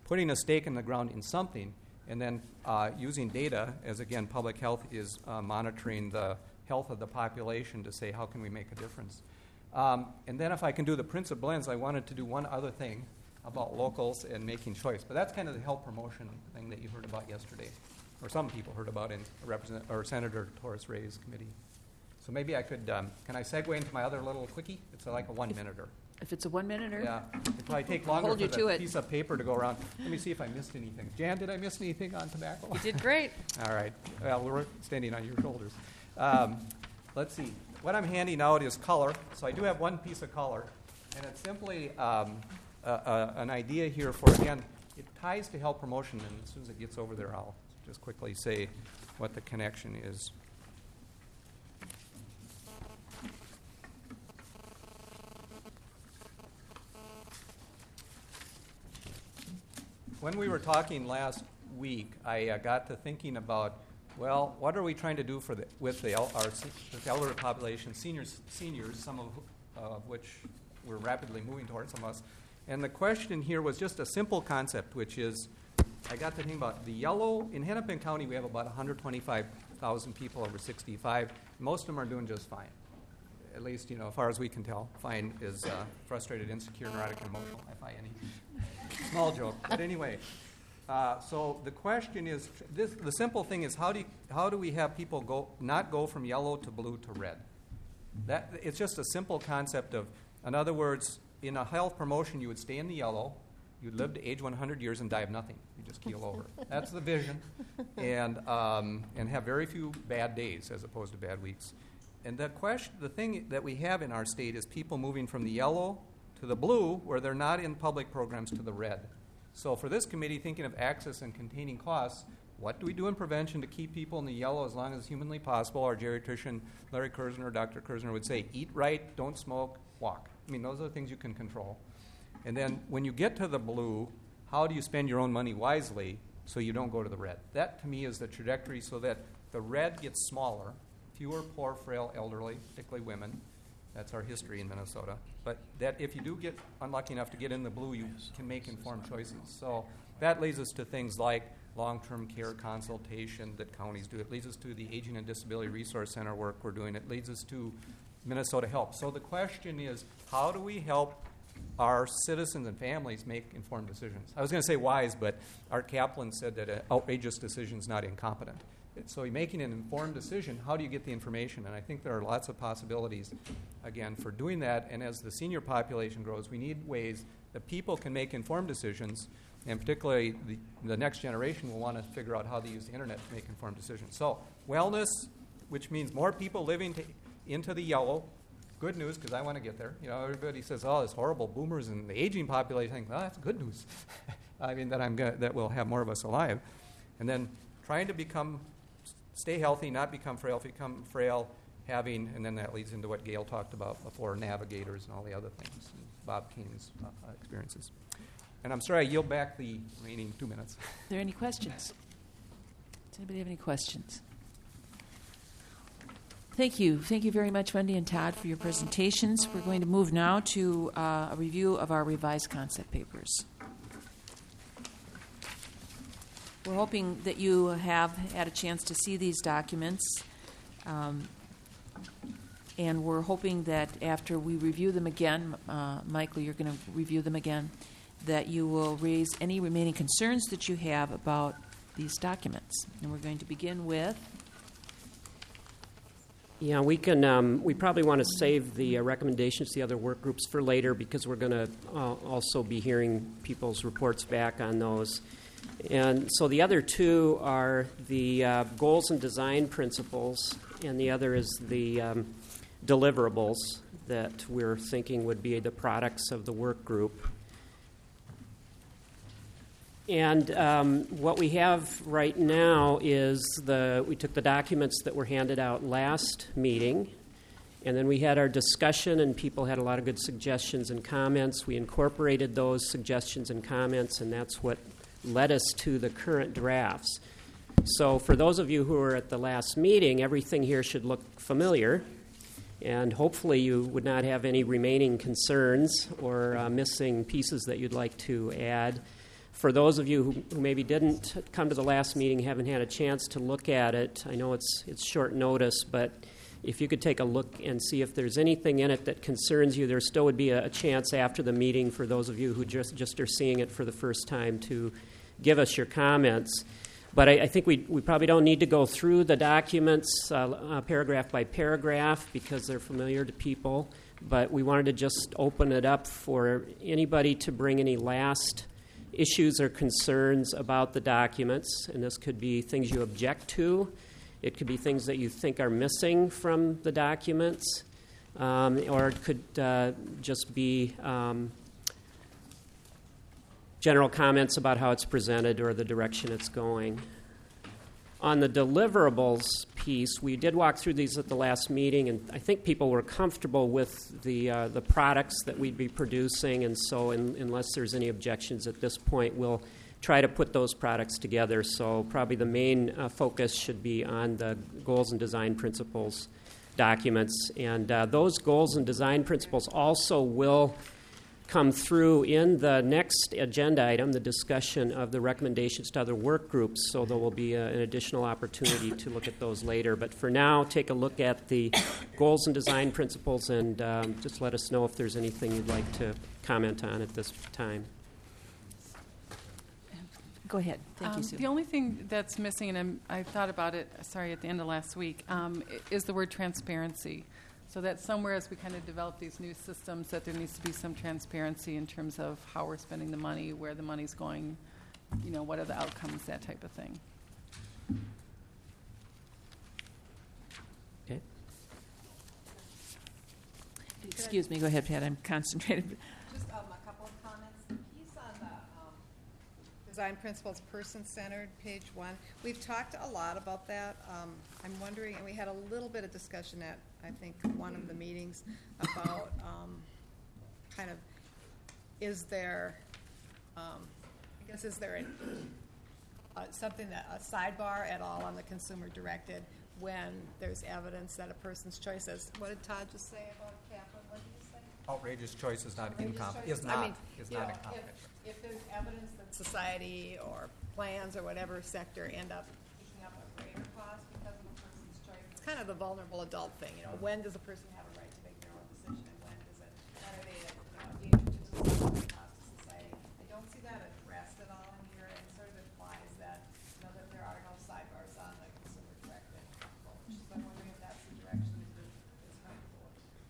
putting a stake in the ground in something, and then uh, using data, as again, public health is uh, monitoring the health of the population to say how can we make a difference. Um, and then if I can do the Prince of Blends, I wanted to do one other thing about locals and making choice. But that's kind of the health promotion thing that you heard about yesterday, or some people heard about in Represent- or Senator Torres Ray's committee. So maybe I could, um, can I segue into my other little quickie? It's like a one-minuter. If it's a one-minuter? Yeah, it'd probably take longer hold for you the to it. piece of paper to go around. Let me see if I missed anything. Jan, did I miss anything on tobacco? You did great. All right. Well, we're standing on your shoulders. Um, let's see. What I'm handing out is color. So I do have one piece of color, and it's simply um, a, a, an idea here for, again, it ties to health promotion, and as soon as it gets over there, I'll just quickly say what the connection is. When we were talking last week, I uh, got to thinking about, well, what are we trying to do for the, with the el- our se- the elderly population, seniors, seniors, some of uh, which we're rapidly moving towards, some of us. And the question here was just a simple concept, which is, I got to think about the yellow. In Hennepin County, we have about one hundred twenty-five thousand people over sixty-five. Most of them are doing just fine. At least, you know, as far as we can tell. Fine is uh, frustrated, insecure, neurotic, and emotional, F I N E. Small joke. But anyway, uh, so the question is, this, the simple thing is, how do you, how do we have people go not go from yellow to blue to red? That it's just a simple concept of, in other words, in a health promotion, you would stay in the yellow, you'd live to age one hundred years and die of nothing. You just keel over. That's the vision, and um, and have very few bad days as opposed to bad weeks. And the question, the thing that we have in our state is people moving from the yellow to the blue, where they're not in public programs, to the red. So for this committee, thinking of access and containing costs, what do we do in prevention to keep people in the yellow as long as humanly possible? Our geriatrician, Larry Kersner, Doctor Kersner, would say, eat right, don't smoke, walk. I mean, those are the things you can control. And then when you get to the blue, how do you spend your own money wisely so you don't go to the red? That, to me, is the trajectory so that the red gets smaller, fewer poor, frail, elderly, particularly women. That's our history in Minnesota. But that if you do get unlucky enough to get in the blue, you can make informed choices. So that leads us to things like long-term care consultation that counties do. It leads us to the Aging and Disability Resource Center work we're doing. It leads us to Minnesota Help. So the question is, how do we help our citizens and families make informed decisions? I was going to say wise, but Art Kaplan said that an outrageous decision is not incompetent. So making an informed decision, how do you get the information? And I think there are lots of possibilities, again, for doing that. And as the senior population grows, we need ways that people can make informed decisions, and particularly the, the next generation will want to figure out how to use the internet to make informed decisions. So wellness, which means more people living to, into the yellow. Good news, because I want to get there. You know, everybody says, "Oh, it's horrible boomers and the aging population." I think, "Well, that's good news." I mean, that I'm gonna, that we'll have more of us alive, and then trying to become, stay healthy, not become frail. If you become frail, having, and then that leads into what Gail talked about before, navigators and all the other things, and Bob Keene's uh, experiences. And I'm sorry, I yield back the remaining two minutes. Are there any questions? Does anybody have any questions? Thank you. Thank you very much, Wendy and Todd, for your presentations. We're going to move now to uh, a review of our revised concept papers. We're hoping that you have had a chance to see these documents, um, and we're hoping that after we review them again, uh, Michael, you're going to review them again, that you will raise any remaining concerns that you have about these documents. And we're going to begin with... Yeah, we can. Um, we probably want to save the uh, recommendations to the other work groups for later because we're going to uh, also be hearing people's reports back on those. And so the other two are the uh, goals and design principles, and the other is the um, deliverables that we're thinking would be the products of the work group. And um, what we have right now is the we took the documents that were handed out last meeting, and then we had our discussion, and people had a lot of good suggestions and comments. We incorporated those suggestions and comments, and that's what led us to the current drafts. So for those of you who were at the last meeting, everything here should look familiar, and hopefully you would not have any remaining concerns or uh, missing pieces that you'd like to add. for those of you who, who maybe didn't come to the last meeting, haven't had a chance to look at it, I know it's it's short notice, but if you could take a look and see if there's anything in it that concerns you, there still would be a, a chance after the meeting for those of you who just, just are seeing it for the first time to give us your comments. But I, I think we, we probably don't need to go through the documents uh, uh, paragraph by paragraph because they're familiar to people. But we wanted to just open it up for anybody to bring any last issues or concerns about the documents. And this could be things you object to. It could be things that you think are missing from the documents. Um, or it could uh, just be um, general comments about how it's presented or the direction it's going. On the deliverables piece, we did walk through these at the last meeting, and I think people were comfortable with the uh, the products that we'd be producing, and so in, unless there's any objections at this point, we'll try to put those products together. So probably the main uh, focus should be on the goals and design principles documents, and uh, those goals and design principles also will come through in the next agenda item, the discussion of the recommendations to other work groups, so there will be a, an additional opportunity to look at those later. But for now, take a look at the goals and design principles and um, just let us know if there's anything you'd like to comment on at this time. Go ahead. Thank Um, you, Sue. The only thing that's missing, and I'm, I thought about it, sorry, at the end of last week, um, i- is the word transparency. So that somewhere as we kind of develop these new systems, that there needs to be some transparency in terms of how we're spending the money, where the money's going, you know, what are the outcomes, that type of thing. Okay. Excuse me. Go ahead, Pat. I'm concentrated. Just um, a couple of comments. The piece on the um, design principles, person-centered, page one. We've talked a lot about that. Um, I'm wondering, and we had a little bit of discussion at, I think, one of the meetings about um, kind of, is there, um, I guess, is there an, uh, something that, a sidebar at all on the consumer-directed when there's evidence that a person's choices, what did Todd just say about Kaplan? What did he say? Outrageous choice is not Outrageous incom, choices. is I not, mean, is you not know, in conflict. If, if there's evidence that society or plans or whatever sector end up picking up a greater cost because of a person's choice, it's kind of the vulnerable adult thing, you know, when does a person have a right to make their own decision and when does it, when are they, you know, a danger to society, a cost to society? I don't see that addressed at all in here, and sort of implies that, you know, that there are no sidebars on the consumer directed approach. So I'm wondering if that's the direction that is comfortable.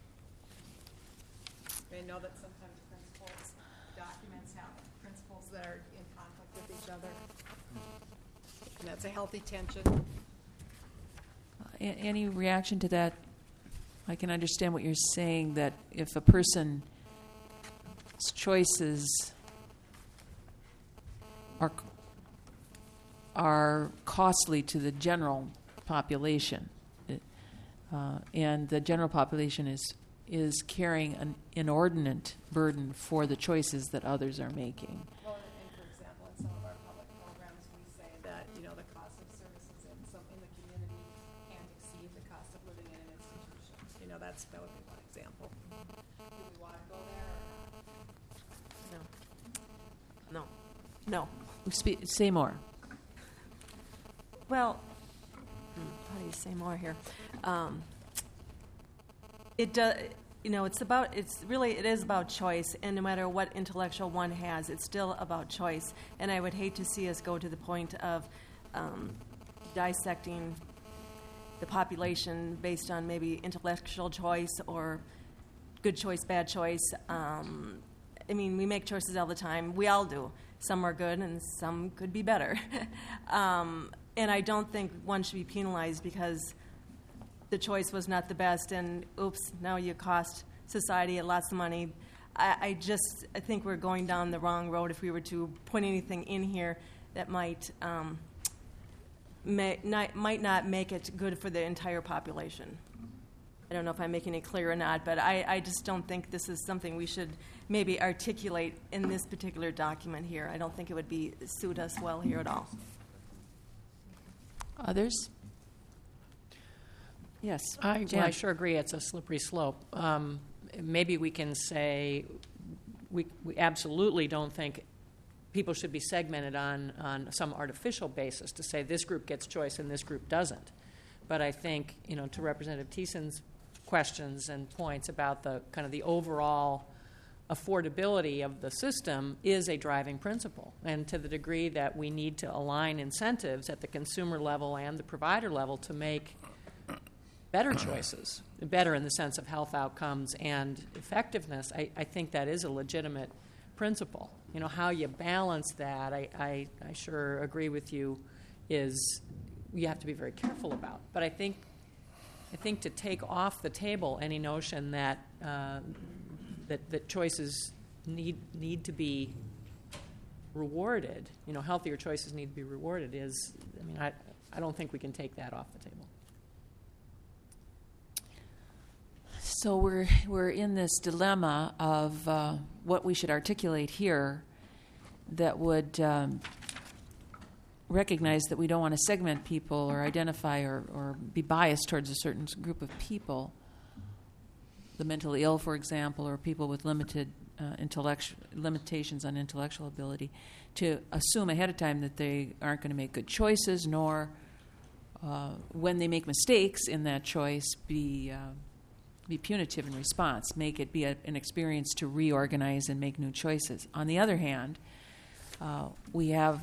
I know that sometimes principles, documents have principles that are in conflict with each other. And that's a healthy tension. A- Any reaction to that? I can understand what you're saying, that if a person's choices are are costly to the general population, it- uh, and the general population is is carrying an inordinate burden for the choices that others are making. Well, and for example, in some of our public programs, we say that, you know, the cost of services in some, in the community can't exceed the cost of living in an institution. You know, that's, that would be one example. Do we want to go there or not? No. No. No. Spe- say more. Well, hmm, how do you say more here? Um, it does, you know, it's about, it's really, it is about choice, and no matter what intellectual one has, it's still about choice. And I would hate to see us go to the point of um, dissecting the population based on maybe intellectual choice or good choice, bad choice. Um, I mean, we make choices all the time. We all do. Some are good and some could be better. um, and I don't think one should be penalized because the choice was not the best and oops, now you cost society lots of money. I, I just I think we're going down the wrong road if we were to put anything in here that might um, may, not, might not make it good for the entire population. I don't know if I'm making it clear or not, but I, I just don't think this is something we should maybe articulate in this particular document here. I don't think it would be suit us well here at all. Others? Yes. I, Jan. well, I sure agree it's a slippery slope. Um, maybe we can say we, we absolutely don't think people should be segmented on, on some artificial basis to say this group gets choice and this group doesn't. But I think, you know, to Representative Thiessen's questions and points about the kind of the overall affordability of the system is a driving principle. And to the degree that we need to align incentives at the consumer level and the provider level to make better choices, better in the sense of health outcomes and effectiveness, I, I think that is a legitimate principle. You know, how you balance that, I, I, I sure agree with you, is you have to be very careful about. But I think I think to take off the table any notion that uh, that, that choices need need to be rewarded, you know, healthier choices need to be rewarded is, I mean, I, I don't think we can take that off the table. So we're we're in this dilemma of uh, what we should articulate here that would um, recognize that we don't want to segment people or identify or, or be biased towards a certain group of people, the mentally ill, for example, or people with limited uh, intellectual limitations on intellectual ability, to assume ahead of time that they aren't going to make good choices, nor uh, when they make mistakes in that choice, be uh, be punitive in response, make it be a, an experience to reorganize and make new choices. On the other hand, uh, we have,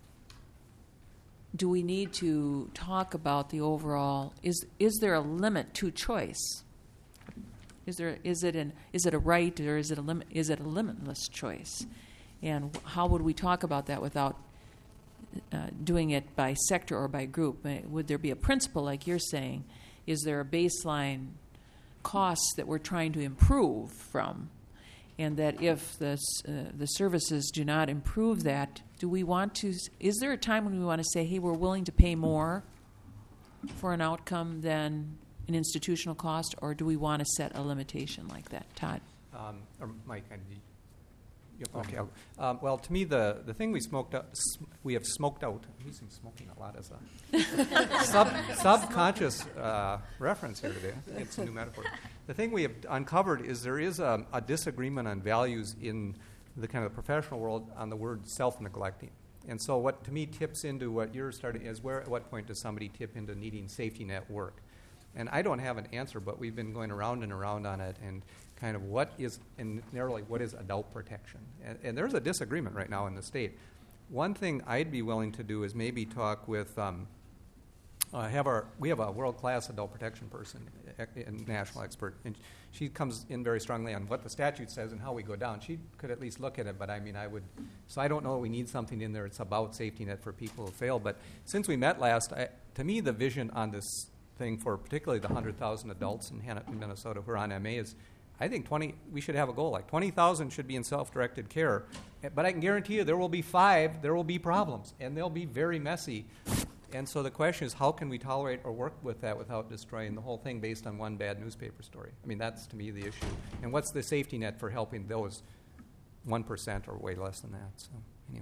do we need to talk about the overall, is is there a limit to choice? Is there is it an is it a right or is it a limit is it a limitless choice? And how would we talk about that without uh, doing it by sector or by group? Would there be a principle like you're saying? Is there a baseline costs that we're trying to improve from, and that if the uh, the services do not improve that, do we want to? Is there a time when we want to say, "Hey, we're willing to pay more for an outcome than an institutional cost," or do we want to set a limitation like that, Todd? Um, or Mike, I, yep, okay. Um, well, to me, the, the thing we smoked out, sm- we have smoked out. I'm using smoking a lot as a sub, subconscious uh, reference here today. I think it's a new metaphor. The thing we have uncovered is there is a, a disagreement on values in the kind of professional world on the word self-neglecting. And so, what to me tips into what you're starting is where at what point does somebody tip into needing safety net work? And I don't have an answer, but we've been going around and around on it, and kind of what is, and narrowly, what is adult protection? And, and there's a disagreement right now in the state. One thing I'd be willing to do is maybe talk with, um, uh, have our, we have a world-class adult protection person, a, a national expert, and she comes in very strongly on what the statute says and how we go down. She could at least look at it, but I mean, I would, so I don't know, we need something in there. It's about safety net for people who fail. But since we met last, I, to me, the vision on this thing for particularly the one hundred thousand adults in, Hannah, in Minnesota who are on M A is, I think twenty. We should have a goal like twenty thousand should be in self-directed care, but I can guarantee you there will be five. There will be problems, and they'll be very messy. And so the question is, how can we tolerate or work with that without destroying the whole thing based on one bad newspaper story? I mean, that's to me the issue. And what's the safety net for helping those one percent or way less than that? So anyway.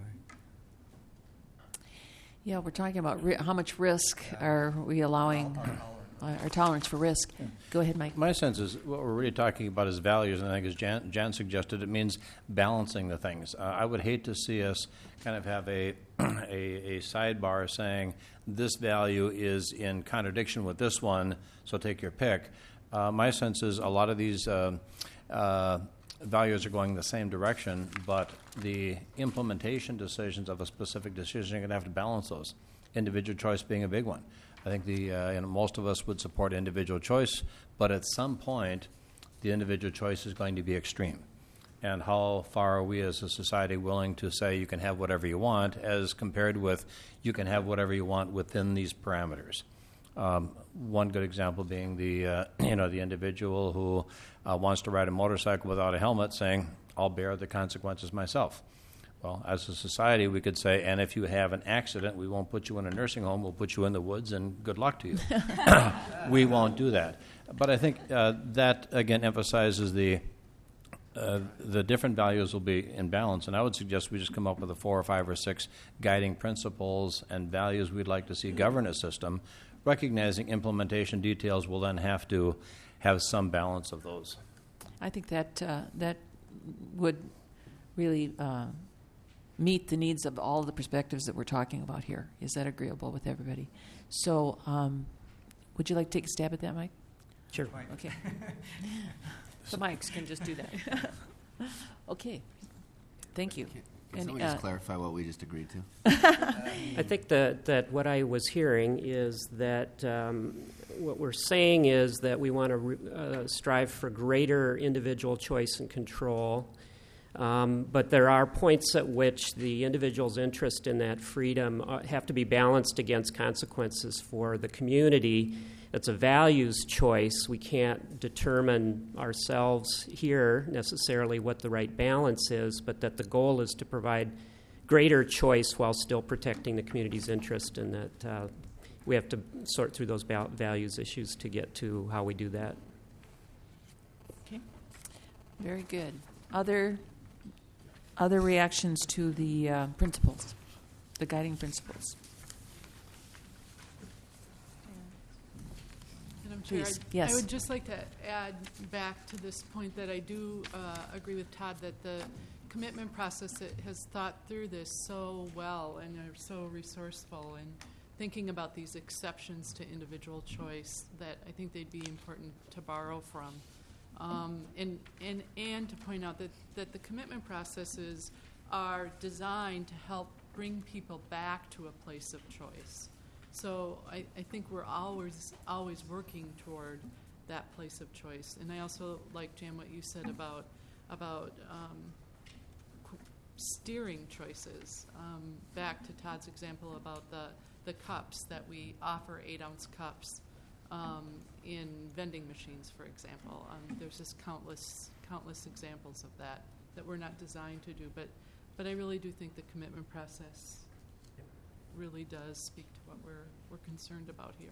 Yeah, we're talking about ri- how much risk are we allowing, uh, our tolerance for risk. Yeah. Go ahead, Mike. My sense is what we're really talking about is values, and I think as Jan, Jan suggested, it means balancing the things. Uh, I would hate to see us kind of have a, a, a sidebar saying this value is in contradiction with this one, so take your pick. Uh, my sense is a lot of these uh, uh, values are going the same direction, but the implementation decisions of a specific decision, you're going to have to balance those, individual choice being a big one. I think the uh, you know, most of us would support individual choice, but at some point, the individual choice is going to be extreme. And how far are we as a society willing to say you can have whatever you want as compared with you can have whatever you want within these parameters? Um, one good example being the uh, you know the individual who uh, wants to ride a motorcycle without a helmet, saying, "I'll bear the consequences myself." Well, as a society, we could say, "And if you have an accident, we won't put you in a nursing home. We'll put you in the woods, and good luck to you." We won't do that. But I think uh, that again emphasizes the uh, the different values will be in balance. And I would suggest we just come up with a four or five or six guiding principles and values we'd like to see govern a system. Recognizing implementation details will then have to have some balance of those. I think that uh, that would really uh, meet the needs of all the perspectives that we're talking about here. Is that agreeable with everybody? So, um, would you like to take a stab at that, Mike? Sure. Okay. The mics can just do that. Okay. Thank you. Can And, someone uh, just clarify what we just agreed to? I think that, that what I was hearing is that um, what we're saying is that we want to re- uh, strive for greater individual choice and control. Um, but there are points at which the individual's interest in that freedom uh, have to be balanced against consequences for the community. It's a values choice. We can't determine ourselves here necessarily what the right balance is, but that the goal is to provide greater choice while still protecting the community's interest, and that uh, we have to sort through those val- values issues to get to how we do that. Okay. Very good. Other other reactions to the uh, principles, the guiding principles? Madam Chair, Please, I'd- yes. I would just like to add back to this point that I do uh, agree with Todd that the commitment process that has thought through this so well and are so resourceful in thinking about these exceptions to individual choice that I think they'd be important to borrow from. Um, and, and, and to point out that, that the commitment processes are designed to help bring people back to a place of choice. So I, I think we're always always working toward that place of choice. And I also like, Jan, what you said about about um, qu- steering choices. Um, back to Todd's example about the, the cups that we offer, eight ounce cups um, in vending machines, for example. Um, there's just countless countless examples of that that we're not designed to do. But but I really do think the commitment process really does speak to what we're we're concerned about here.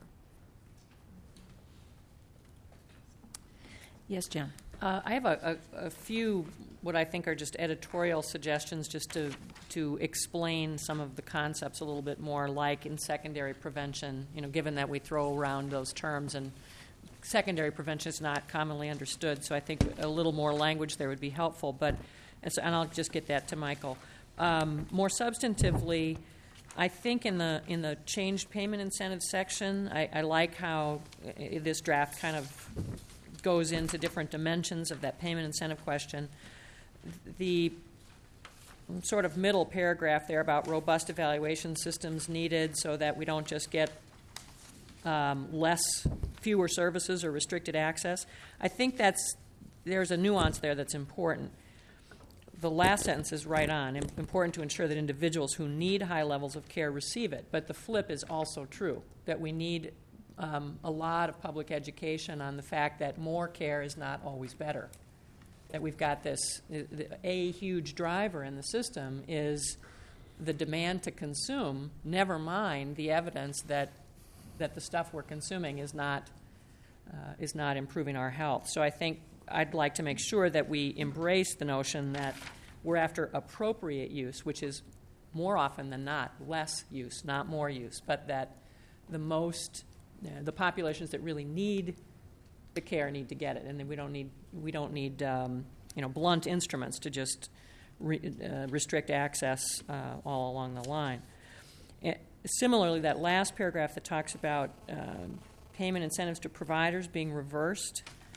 Yes, Jan. Uh, I have a, a, a few what I think are just editorial suggestions just to to explain some of the concepts a little bit more, like in secondary prevention, you know, given that we throw around those terms, and secondary prevention is not commonly understood, so I think a little more language there would be helpful. But and, so, and I'll just get that to Michael. Um, more substantively, I think in the in the changed payment incentive section, I, I like how uh, this draft kind of goes into different dimensions of that payment incentive question. The sort of middle paragraph there about robust evaluation systems needed so that we don't just get um, less, fewer services or restricted access. I think that's there's a nuance there that's important. The last sentence is right on. Important to ensure that individuals who need high levels of care receive it. But the flip is also true, that we need um, a lot of public education on the fact that more care is not always better. That we've got this, a huge driver in the system is the demand to consume, never mind the evidence that that the stuff we're consuming is not uh, is not improving our health. So I think I'd like to make sure that we embrace the notion that we're after appropriate use, which is more often than not less use, not more use, but that the most, uh, the populations that really need the care need to get it, and then we don't need we don't need um, you know blunt instruments to just re, uh, restrict access uh, all along the line. And similarly, that last paragraph that talks about uh, payment incentives to providers being reversed,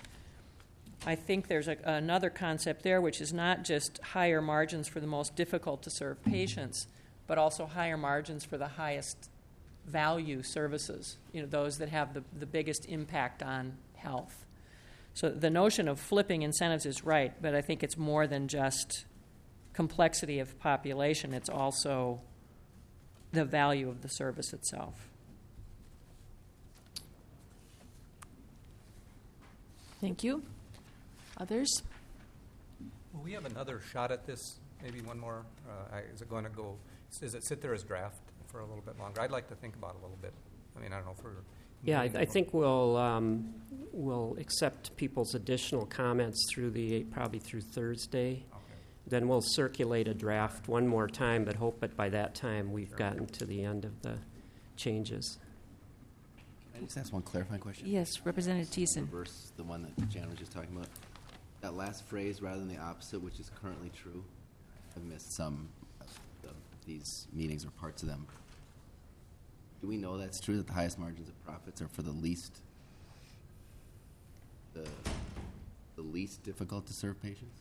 I think there's a, another concept there, which is not just higher margins for the most difficult to serve patients, but also higher margins for the highest value services, you know, those that have the, the biggest impact on health. So the notion of flipping incentives is right, but I think it's more than just complexity of population. It's also the value of the service itself. Thank you. Others? Will we have another shot at this? Maybe one more? Uh, I- is it going to go, does it sit there as draft for a little bit longer? I'd like to think about it a little bit. I mean, I don't know if we're... Yeah, I, I think we'll um, we'll accept people's additional comments through the probably through Thursday. Okay. Then we'll circulate a draft one more time, but hope that by that time we've Sure. gotten to the end of the changes. Can I just ask one clarifying question? Yes, Representative Thiessen. Reverse the one that Jan was just talking about. That last phrase, rather than the opposite, which is currently true, I've missed some. these meetings or parts of them. Do we know that's true, that the highest margins of profits are for the least, the, the least difficult to serve patients?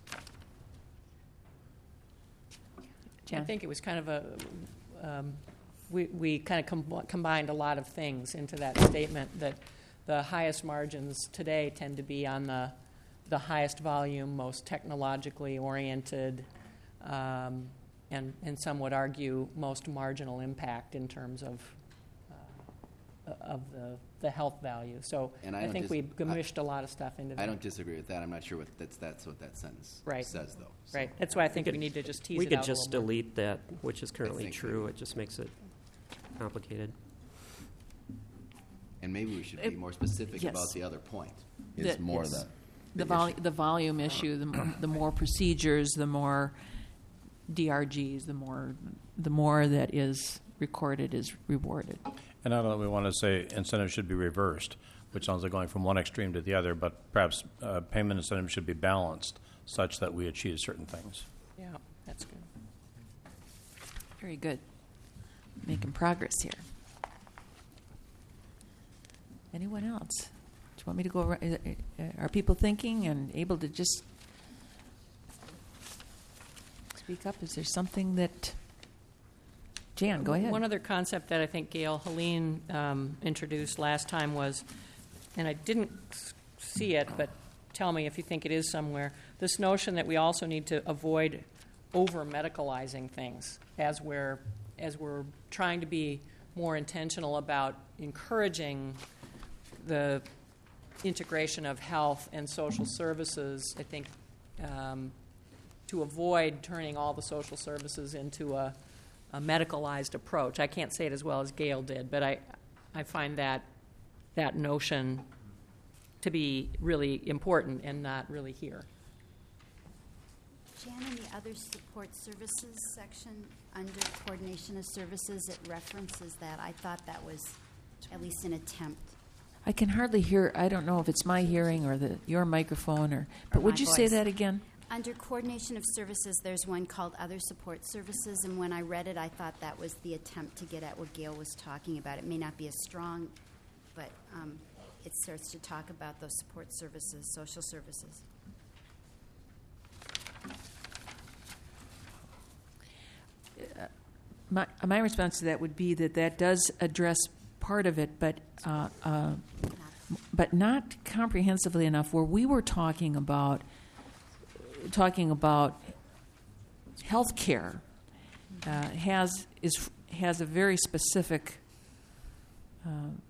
I think it was kind of a, um, we, we kind of com- combined a lot of things into that statement, that the highest margins today tend to be on the, the highest volume, most technologically oriented, um, and, and some would argue most marginal impact in terms of uh, of the, the health value. So And I I, don't think dis- we gamished a lot of stuff into that. I don't disagree with that. I'm not sure what that's, that's what that sentence Right. says, though. So Right. That's why I think we need to just tease We it could out a just little more. delete that, which is currently think true. we- It just makes it complicated. And maybe we should be It- more specific yes. about the other point. Is That- more yes. the The, the vol- issue. the volume issue, the more, the more procedures, the more D R Gs, the more the more that is recorded is rewarded. And I don't know, we want to say incentives should be reversed, which sounds like going from one extreme to the other, but perhaps uh, payment incentives should be balanced such that we achieve certain things. Yeah, that's good. Very good. Making progress here. Anyone else? Do you want me to go around? Are people thinking and able to just speak up? Is there something that... Jan, go ahead. One other concept that I think Gail Helene um, introduced last time was, and I didn't s- see it, but tell me if you think it is somewhere, this notion that we also need to avoid over-medicalizing things as we're, as we're trying to be more intentional about encouraging the integration of health and social services. I think um, to avoid turning all the social services into a a medicalized approach. I can't say it as well as Gail did, but I, I find that that notion to be really important and not really here. Jan, in the other support services section, under coordination of services, it references that. I thought that was at least an attempt. I can hardly hear. I don't know if it's my hearing or the your microphone, or. But Or would my you say voice. that again? Under coordination of services, there's one called other support services, and when I read it, I thought that was the attempt to get at what Gail was talking about. It may not be as strong, but um, it starts to talk about those support services, social services. My, my response to that would be that that does address part of it, but uh, uh, but not comprehensively enough. Where we were talking about talking about health care uh, has is has a very specific uh,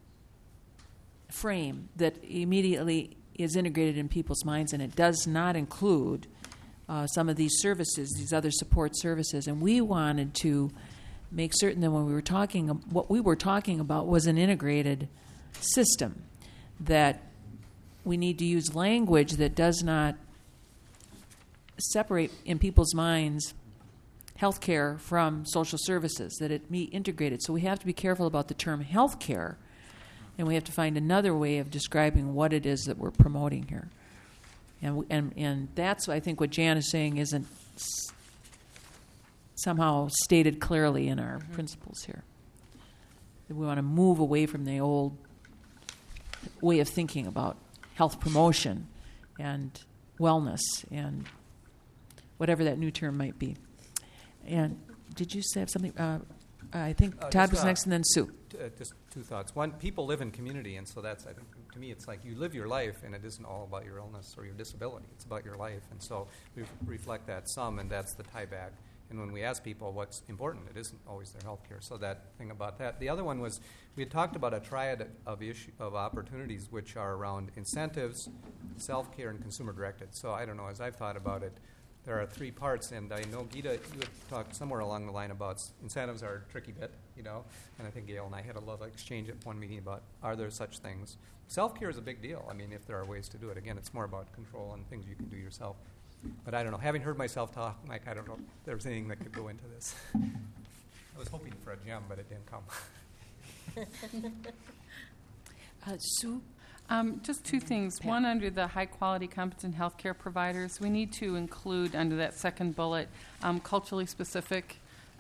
frame that immediately is integrated in people's minds, and it does not include uh, some of these services, these other support services. And we wanted to make certain that when we were talking, what we were talking about was an integrated system, that we need to use language that does not separate in people's minds healthcare from social services, that it be integrated. So we have to be careful about the term healthcare, and we have to find another way of describing what it is that we're promoting here. And we, and and that's, I think, what Jan is saying isn't s- somehow stated clearly in our principles here. That we want to move away from the old way of thinking about health promotion and wellness and whatever that new term might be. And did you say something? Uh, I think Uh, Todd just, was uh, next, and then Sue. T- uh, just two thoughts. One, people live in community, and so that's, I think, to me, it's like you live your life, and it isn't all about your illness or your disability. It's about your life, and so we f- reflect that some, and that's the tie back. And when we ask people what's important, it isn't always their health care. So that thing about that. The other one was we had talked about a triad of issue of opportunities, which are around incentives, self-care, and consumer-directed. So I don't know. As I've thought about it, there are three parts, and I know, Gita, you had talked somewhere along the line about s- incentives are a tricky bit, you know, and I think Gail and I had a little exchange at one meeting about are there such things. Self-care is a big deal. I mean, if there are ways to do it. Again, it's more about control and things you can do yourself. But I don't know. Having heard myself talk, Mike, I don't know if there's anything that could go into this. I was hoping for a gem, but it didn't come. Uh, Sue? Um, just two things. Pat. One, under the high-quality, competent healthcare providers, we need to include under that second bullet um, culturally specific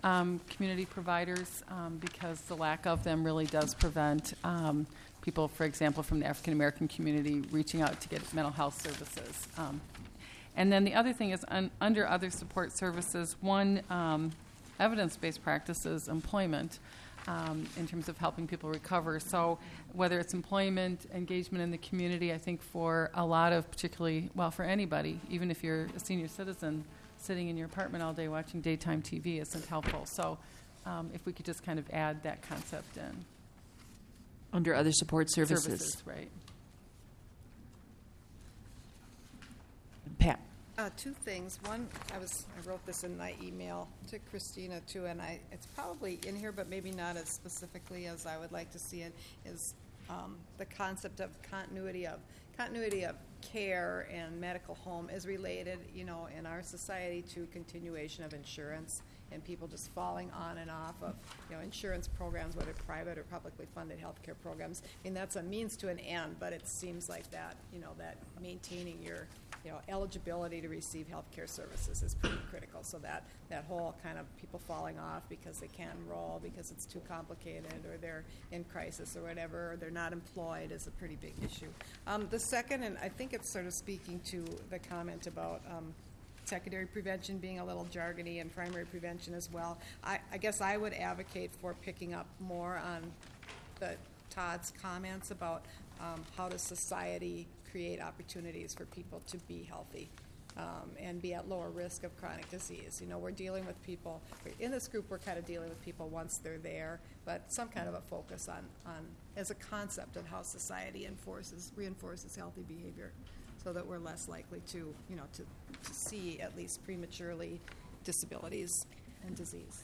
um, community providers um, because the lack of them really does prevent um, people, for example, from the African American community reaching out to get mental health services. Um, and then the other thing is un- under other support services, one um, evidence-based practice is employment. Um, in terms of helping people recover. So whether it's employment, engagement in the community, I think for a lot of particularly, well, for anybody, even if you're a senior citizen, sitting in your apartment all day watching daytime T V isn't helpful. So um, if we could just kind of add that concept in. Under other support services. Services, right. Pat. Uh, two things. One, I was I wrote this in my email to Christina too, and I it's probably in here, but maybe not as specifically as I would like to see it. Is um, the concept of continuity of continuity of care and medical home is related, you know, in our society to continuation of insurance and people just falling on and off of, you know, insurance programs, whether private or publicly funded healthcare programs. I mean, that's a means to an end, but it seems like that, you know, that maintaining your you know, eligibility to receive health care services is pretty critical. So that, that whole kind of people falling off because they can't enroll, because it's too complicated, or they're in crisis or whatever, or they're not employed is a pretty big issue. Um, the second, and I think it's sort of speaking to the comment about um, secondary prevention being a little jargony and primary prevention as well, I, I guess I would advocate for picking up more on the Todd's comments about um, how does society create opportunities for people to be healthy um, and be at lower risk of chronic disease. You know, we're dealing with people, in this group we're kind of dealing with people once they're there, but some kind of a focus on, on as a concept of how society enforces, reinforces healthy behavior so that we're less likely to, you know, to, to see at least prematurely disabilities and disease.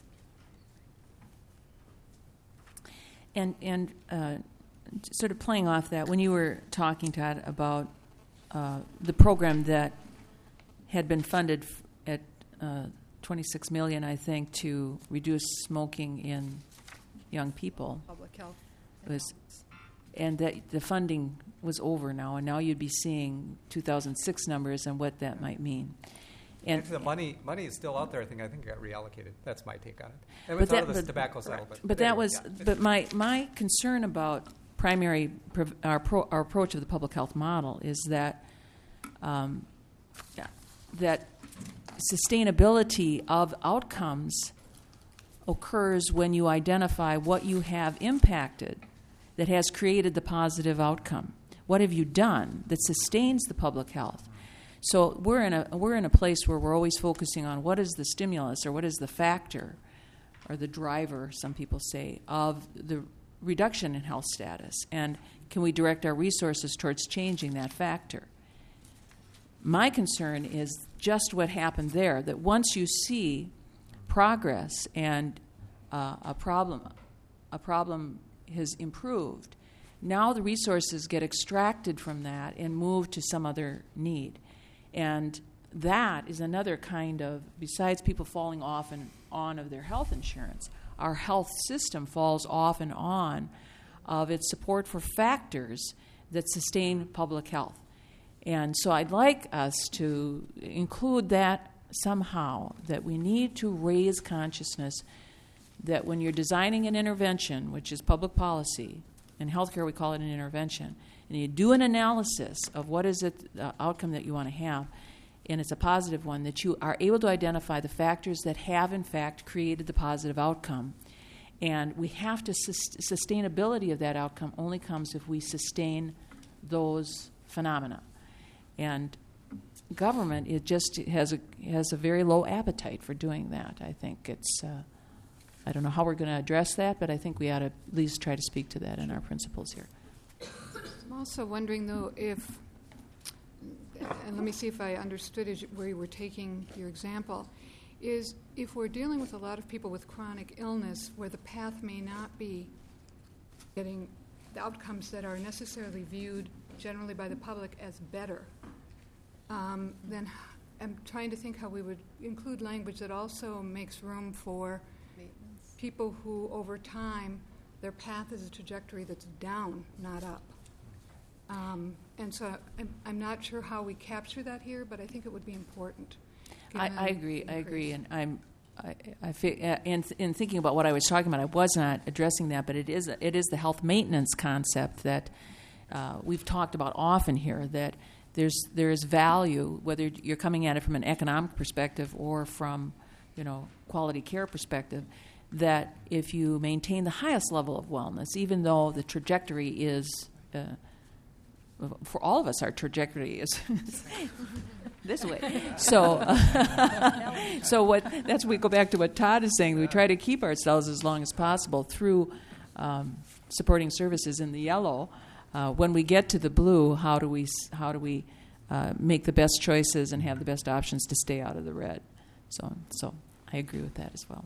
And, and uh, sort of playing off that, when you were talking, Todd, about uh, the program that had been funded f- at uh, twenty-six million dollars, I think, to reduce smoking in young people. Public health. Was, and that the funding was over now, and now you'd be seeing two thousand six numbers and what that might mean. And Actually, the money money is still out there. I think I think it got reallocated. That's my take on it. And but it's that, out of this but, tobacco settlement. But that was. Yeah. But my my concern about primary our pro, our approach of the public health model is that um, yeah, that sustainability of outcomes occurs when you identify what you have impacted that has created the positive outcome. What have you done that sustains the public health? So we're in a we're in a place where we're always focusing on what is the stimulus or what is the factor or the driver, some people say, of the reduction in health status, and can we direct our resources towards changing that factor? My concern is just what happened there, that once you see progress and uh, a problem a problem has improved, now the resources get extracted from that and moved to some other need. And that is another kind of, besides people falling off and on of their health insurance, our health system falls off and on of its support for factors that sustain public health. And so I'd like us to include that somehow, that we need to raise consciousness that when you're designing an intervention, which is public policy, in healthcare we call it an intervention, and you do an analysis of what is it, the outcome that you want to have, and it's a positive one, that you are able to identify the factors that have in fact created the positive outcome. And we have to, sus- sustainability of that outcome only comes if we sustain those phenomena. And government, it just has a has a very low appetite for doing that. I think it's, uh, I don't know how we're going to address that, but I think we ought to at least try to speak to that in our principles here. I'm also wondering, though, if, and let me see if I understood it, where you were taking your example, is if we're dealing with a lot of people with chronic illness where the path may not be getting the outcomes that are necessarily viewed generally by the public as better, um, then I'm trying to think how we would include language that also makes room for people who, over time, their path is a trajectory that's down, not up. Um, and so I'm, I'm not sure how we capture that here, but I think it would be important. I, I agree. I agree, and I'm I, I fi- uh, in, in thinking about what I was talking about, I was not addressing that, but it is it is the health maintenance concept that uh, we've talked about often here. That there's there is value whether you're coming at it from an economic perspective or from, you know, quality care perspective. That if you maintain the highest level of wellness, even though the trajectory is, uh, for all of us, our trajectory is this way. So, uh, so what? That's we go back to what Todd is saying. We try to keep ourselves as long as possible through um, supporting services in the yellow. Uh, when we get to the blue, how do we how do we uh, make the best choices and have the best options to stay out of the red? So, so I agree with that as well.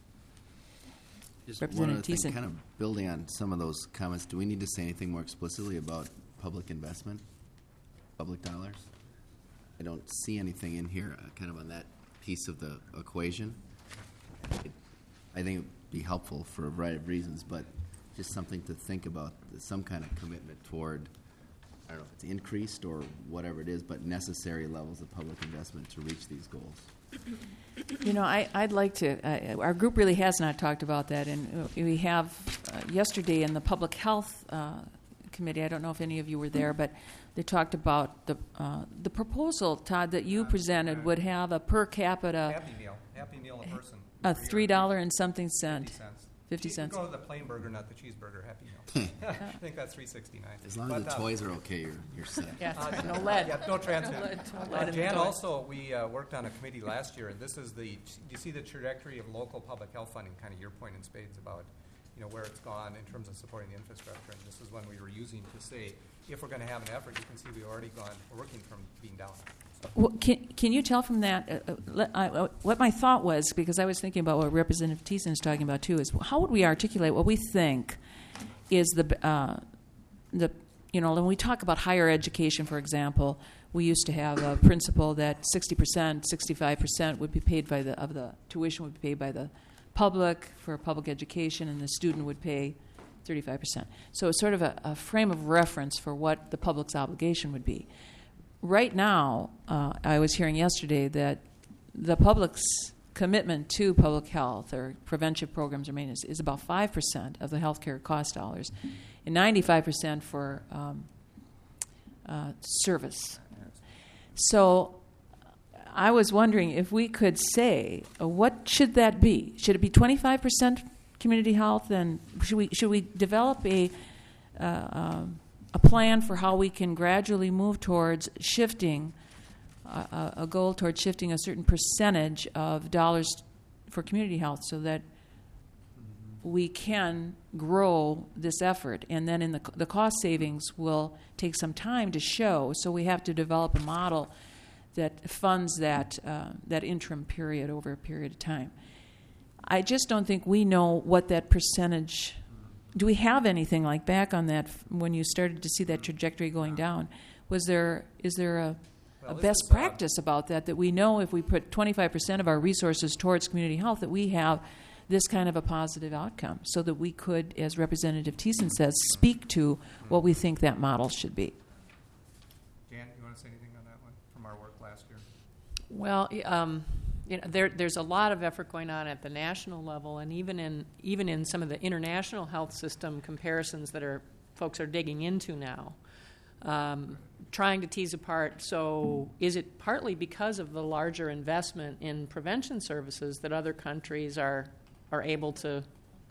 Just one other thing, kind of building on some of those comments, do we need to say anything more explicitly about public investment, public dollars? I don't see anything in here uh, kind of on that piece of the equation. It, I think it would be helpful for a variety of reasons, but just something to think about, some kind of commitment toward, I don't know if it's increased or whatever it is, but necessary levels of public investment to reach these goals. You know, I, I'd like to, uh, our group really has not talked about that, and we have uh, yesterday in the Public Health uh, Committee, I don't know if any of you were there, but they talked about the uh, the proposal, Todd, that you presented would have a per capita... Happy Meal, Happy Meal a person. A three dollars and something cent. fifty cents. fifty cents. Go to the plain burger, not the cheeseburger Happy Meal. I think that's three sixty-nine. As long but, as the uh, toys are okay, you're, you're set. Yeah, Uh, no lead. Yeah, no trans No fat. lead, no Uh, lead in the Jan, toys. also, we uh, worked on a committee last year, and this is the, do you see the trajectory of local public health funding, kind of your point in spades about, you know, where it's gone in terms of supporting the infrastructure, and this is one we were using to say, if we're going to have an effort, you can see we've already gone, we're working from being down. Well, can, can you tell from that, uh, uh, let, I, uh, what my thought was, because I was thinking about what Representative Thiessen is talking about too, is how would we articulate what we think is the, uh, the you know, when we talk about higher education, for example, we used to have a principle that sixty percent, sixty-five percent would be paid by the, of the tuition would be paid by the public for public education, and the student would pay thirty-five percent. So it's sort of a, a frame of reference for what the public's obligation would be. Right now, uh, I was hearing yesterday that the public's commitment to public health or preventive programs or maintenance is about five percent of the healthcare cost dollars and ninety-five percent for um, uh, service. So I was wondering if we could say, uh, what should that be? Should it be twenty-five percent community health? And should we, should we develop a uh, um, a plan for how we can gradually move towards shifting, uh, a goal towards shifting a certain percentage of dollars for community health so that we can grow this effort. And then in the, the cost savings will take some time to show, so we have to develop a model that funds that, uh, that interim period over a period of time. I just don't think we know what that percentage... Do we have anything like back on that f- when you started to see that trajectory going down? Was there is there a, Well, a this best is, uh, practice about that, that we know if we put twenty-five percent of our resources towards community health that we have this kind of a positive outcome, so that we could, as Representative Thiessen says, speak to what we think that model should be? Jan, you want to say anything on that one from our work last year? Well, y- um, you know, there, there's a lot of effort going on at the national level, and even in even in some of the international health system comparisons that are folks are digging into now, um, trying to tease apart. So, is it partly because of the larger investment in prevention services that other countries are are able to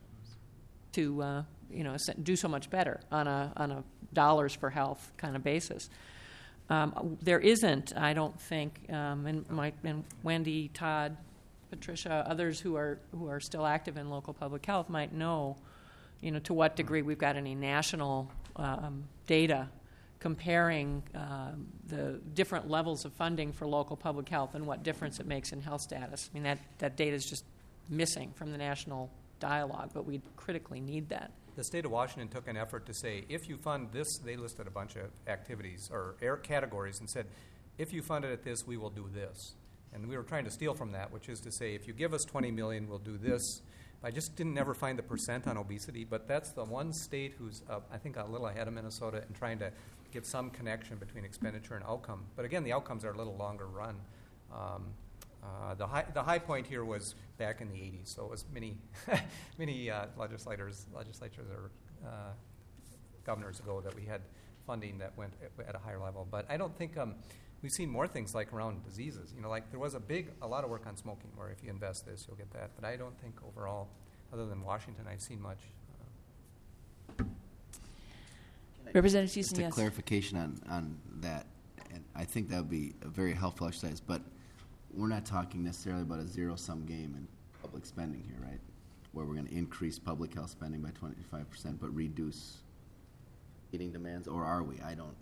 to uh, you know do so much better on a on a dollars for health kind of basis? Um, there isn't, I don't think, um, and, my, and Wendy, Todd, Patricia, others who are who are still active in local public health might know, you know, to what degree we've got any national um, data comparing um, the different levels of funding for local public health and what difference it makes in health status. I mean, that, that data is just missing from the national dialogue, but we critically need that. The state of Washington took an effort to say, if you fund this, they listed a bunch of activities or air categories and said, if you fund it at this, we will do this. And we were trying to steal from that, which is to say, if you give us twenty million dollars, we'll do this. I just didn't never find the percent on obesity, but that's the one state who's, uh, I think, a little ahead of Minnesota in trying to get some connection between expenditure and outcome. But again, the outcomes are a little longer run. Um, Uh, the high the high point here was back in the eighties, so it was many many uh, legislators legislatures or uh, governors ago that we had funding that went at, at a higher level. But I don't think um, we've seen more things like around diseases. You know, like there was a big a lot of work on smoking, where if you invest this, you'll get that. But I don't think overall, other than Washington, I've seen much. Uh, Representative Thiessen, Just a yes. clarification on, on that, and I think that would be a very helpful exercise, but we're not talking necessarily about a zero-sum game in public spending here, right? Where we're going to increase public health spending by twenty-five percent but reduce eating demands, or are we? I don't.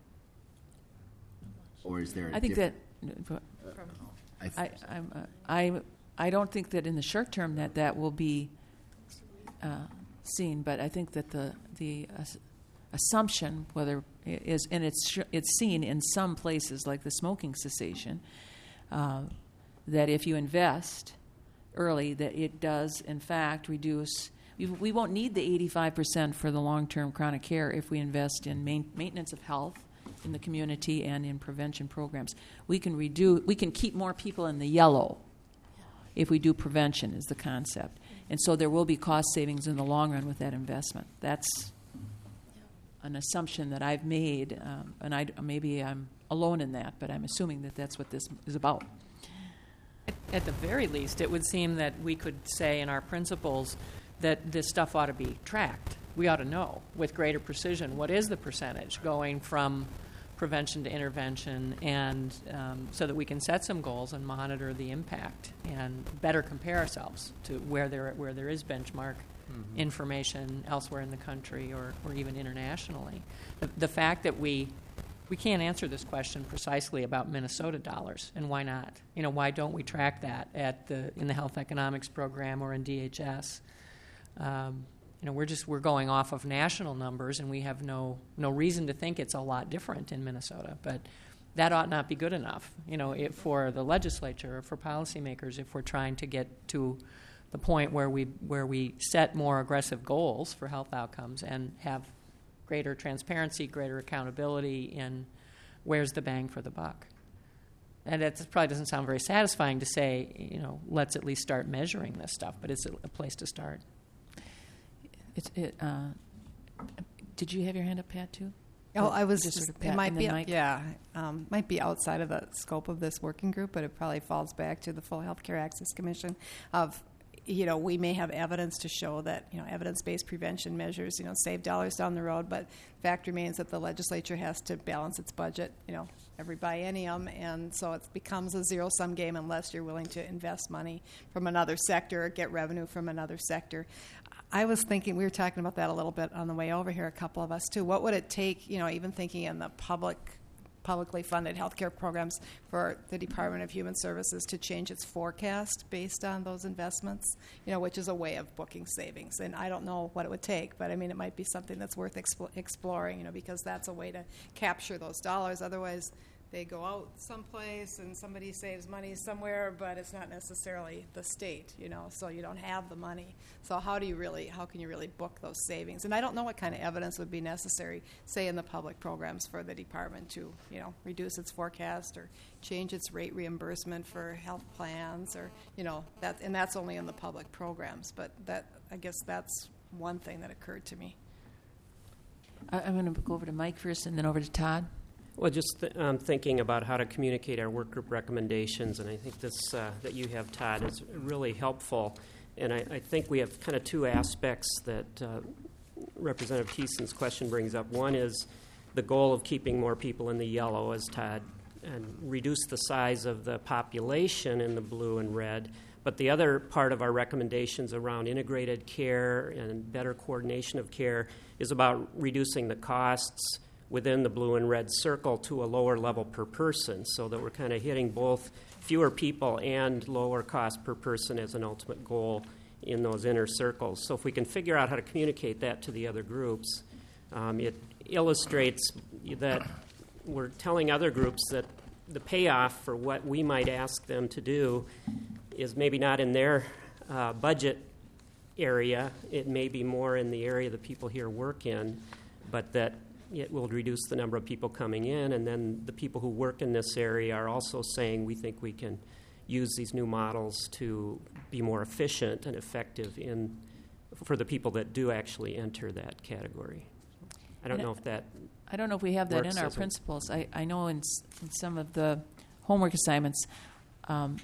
Or is there a I think that different- I th- I, I'm, uh, I, I don't think that in the short term that that will be uh, seen, but I think that the the uh, assumption, whether i- is and it's sh- it's seen in some places like the smoking cessation, uh, that if you invest early, that it does in fact reduce. We, we won't need the eighty-five percent for the long-term chronic care if we invest in main, maintenance of health in the community and in prevention programs. We can reduce, we can keep more people in the yellow if we do prevention is the concept. And so there will be cost savings in the long run with that investment. That's an assumption that I've made, um, and I, maybe I'm alone in that, but I'm assuming that that's what this is about. At the very least, it would seem that we could say in our principles that this stuff ought to be tracked. We ought to know with greater precision what is the percentage going from prevention to intervention, and um, so that we can set some goals and monitor the impact and better compare ourselves to where there where there is benchmark mm-hmm. information elsewhere in the country or, or even internationally. The, the fact that we we can't answer this question precisely about Minnesota dollars, and why not? You know, why don't we track that at the in the health economics program or in D H S? Um, you know, we're just we're going off of national numbers, and we have no no reason to think it's a lot different in Minnesota. But that ought not be good enough, you know, it, for the legislature or for policymakers if we're trying to get to the point where we where we set more aggressive goals for health outcomes and have greater transparency, greater accountability in where's the bang for the buck. And it probably doesn't sound very satisfying to say, you know, let's at least start measuring this stuff, but it's a, a place to start. It, it, uh, did you have your hand up, Pat, too? Oh, I was Just just, sort of it Pat might and be, then Mike. yeah, um, might be outside of the scope of this working group, but it probably falls back to the Full Healthcare Access Commission of, you know, we may have evidence to show that, you know, evidence-based prevention measures, you know, save dollars down the road, but fact remains that the legislature has to balance its budget, you know, every biennium, and so it becomes a zero-sum game unless you're willing to invest money from another sector or get revenue from another sector. I was thinking, we were talking about that a little bit on the way over here, a couple of us too. What would it take, you know, even thinking in the public, publicly funded healthcare programs for the Department of Human Services to change its forecast based on those investments, you know, which is a way of booking savings. And I don't know what it would take, but I mean, it might be something that's worth expl- exploring, you know, because that's a way to capture those dollars. Otherwise, they go out someplace and somebody saves money somewhere, but it's not necessarily the state, you know, so you don't have the money. So how do you really, how can you really book those savings? And I don't know what kind of evidence would be necessary, say in the public programs for the department to, you know, reduce its forecast or change its rate reimbursement for health plans or, you know, that, and that's only in the public programs. But that, I guess that's one thing that occurred to me. I, I'm going to go over to Mike first and then over to Todd. Well, just th- um, thinking about how to communicate our work group recommendations, and I think this uh, that you have, Todd, is really helpful. And I, I think we have kind of two aspects that uh, Representative Thiessen's question brings up. One is the goal of keeping more people in the yellow, as Todd, and reduce the size of the population in the blue and red. But the other part of our recommendations around integrated care and better coordination of care is about reducing the costs within the blue and red circle to a lower level per person, so that we're kind of hitting both fewer people and lower cost per person as an ultimate goal in those inner circles. So if we can figure out how to communicate that to the other groups, um, it illustrates that we're telling other groups that the payoff for what we might ask them to do is maybe not in their uh, budget area. It may be more in the area that people here work in, but that it will reduce the number of people coming in, and then the people who work in this area are also saying we think we can use these new models to be more efficient and effective in for the people that do actually enter that category. I don't And know if that I don't know if we have that works in our as a- principles. I, I know in, s- in some of the homework assignments, um,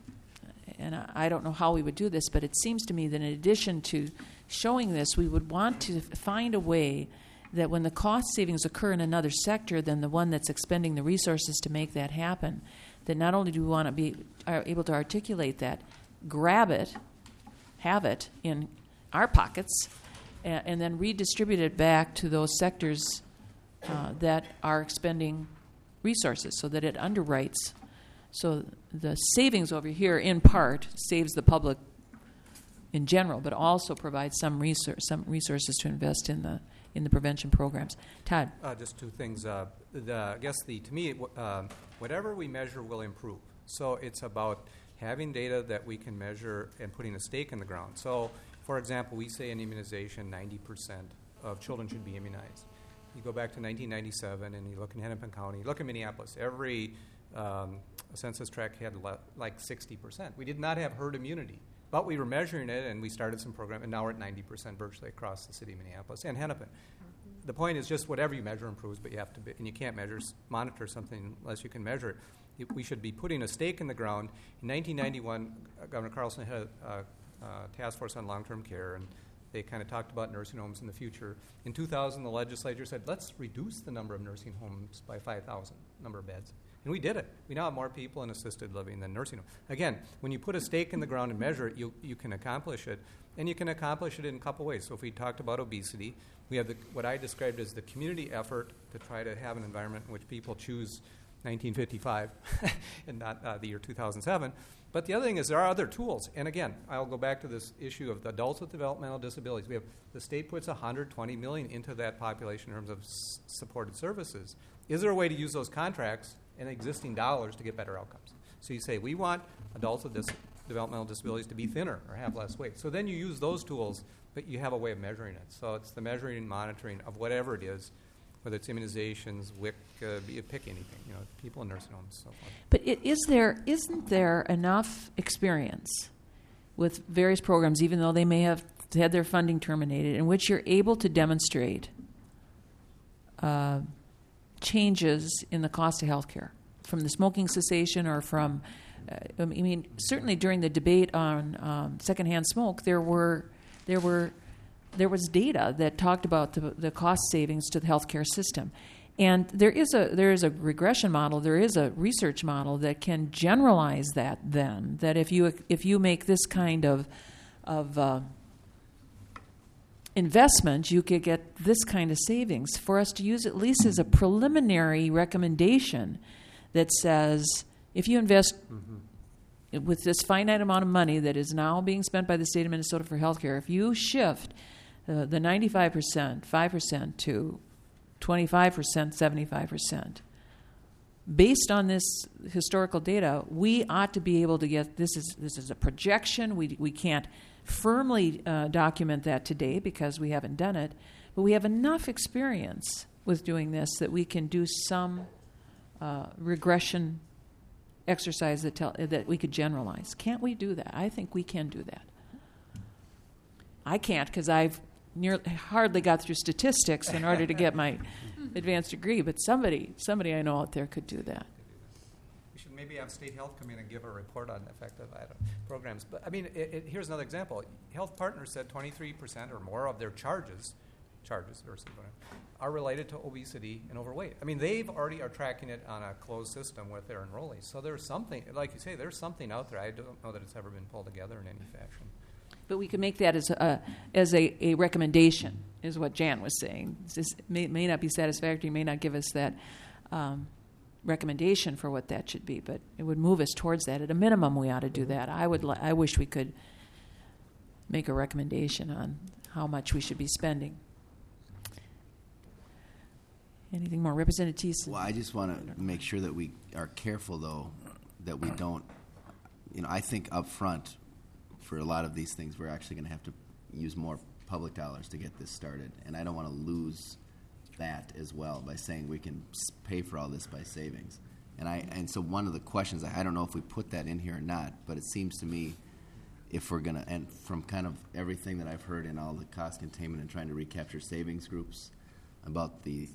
and I, I don't know how we would do this, but it seems to me that in addition to showing this, we would want to f- find a way that when the cost savings occur in another sector than the one that's expending the resources to make that happen, that not only do we want to be are able to articulate that, grab it, have it in our pockets, and, and then redistribute it back to those sectors uh, that are expending resources so that it underwrites. So the savings over here, in part, saves the public in general, but also provides some resource, some resources to invest in the in the prevention programs. Todd? Uh, just two things. Uh, the, I guess the to me, uh, whatever we measure will improve. So it's about having data that we can measure and putting a stake in the ground. So, for example, we say in immunization, ninety percent of children should be immunized. You go back to nineteen ninety-seven and you look in Hennepin County, look in Minneapolis, every um, census tract had le- like sixty percent. We did not have herd immunity, but we were measuring it and we started some program, and now we're at ninety percent virtually across the city of Minneapolis and Hennepin. The point is just whatever you measure improves, but you have to be, and you can't measure, monitor something unless you can measure it. It- We should be putting a stake in the ground. In nineteen ninety-one, uh, Governor Carlson had a uh, uh, task force on long-term care, and they kind of talked about nursing homes in the future. In two thousand, the legislature said, let's reduce the number of nursing homes by five thousand, number of beds. And we did it. We now have more people in assisted living than nursing homes. Again, when you put a stake in the ground and measure it, you, you can accomplish it. And you can accomplish it in a couple ways. So if we talked about obesity, we have the, what I described as the community effort to try to have an environment in which people choose nineteen fifty-five and not uh, the year two thousand seven. But the other thing is there are other tools. And again, I'll go back to this issue of the adults with developmental disabilities. We have the state puts one hundred twenty million dollars into that population in terms of s- supported services. Is there a way to use those contracts and existing dollars to get better outcomes? So you say, we want adults with dis- developmental disabilities to be thinner or have less weight. So then you use those tools, but you have a way of measuring it. So it's the measuring and monitoring of whatever it is, whether it's immunizations, W I C, uh, be- pick anything, you know, people in nursing homes, so forth. But i- is there, isn't there enough experience with various programs, even though they may have had their funding terminated, in which you're able to demonstrate uh, changes in the cost of health care from the smoking cessation or from, uh, I mean, certainly during the debate on um, secondhand smoke, there were, there were, there was data that talked about the, the cost savings to the healthcare system. And there is a there is a regression model, there is a research model that can generalize that then, that if you if you make this kind of of uh, investment, you could get this kind of savings. For us to use at least as a preliminary recommendation that says, if you invest mm-hmm. with this finite amount of money that is now being spent by the state of Minnesota for healthcare, if you shift uh, the ninety-five percent, five percent to twenty-five percent, seventy-five percent. Based on this historical data, we ought to be able to get, this is this is a projection. We we can't firmly uh, document that today because we haven't done it, but we have enough experience with doing this that we can do some uh, regression exercise that tell that we could generalize. Can't we do that? I think we can do that. I can't because I've nearly hardly got through statistics in order to get my advanced degree, but somebody somebody I know out there could do that. We should maybe have state health come in and give a report on effective I don't, programs. But I mean, it, it, here's another example. Health Partners said twenty-three percent or more of their charges, charges versus whatever, are related to obesity and overweight. I mean, they've already are tracking it on a closed system with their enrollees. So there's something, like you say, there's something out there. I don't know that it's ever been pulled together in any fashion. But we can make that as a, as a, a recommendation, is what Jan was saying. This may, may not be satisfactory, may not give us that um, recommendation for what that should be, but it would move us towards that. At a minimum, we ought to do that. I would. Li- I wish we could make a recommendation on how much we should be spending. Anything more? Representative Thiessen? Well, I just want to make sure that we are careful, though, that we don't, you know, I think up front, for a lot of these things, we're actually going to have to use more public dollars to get this started. And I don't want to lose that as well by saying we can pay for all this by savings. And I and so one of the questions, I don't know if we put that in here or not, but it seems to me if we're going to, and from kind of everything that I've heard in all the cost containment and trying to recapture savings groups about the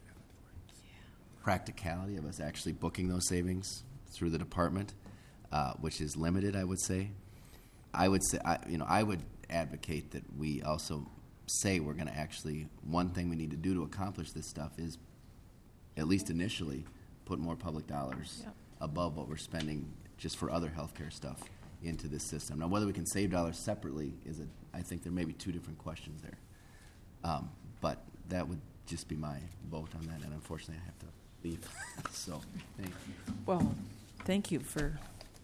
practicality of us actually booking those savings through the department, uh, which is limited, I would say. I would say, I, you know, I would advocate that we also say we're going to actually, one thing we need to do to accomplish this stuff is, at least initially, put more public dollars Yep. above what we're spending just for other healthcare stuff into this system. Now, whether we can save dollars separately is, a, I think there may be two different questions there. Um, but that would just be my vote on that, and unfortunately, I have to leave. So, thank you. Well, thank you for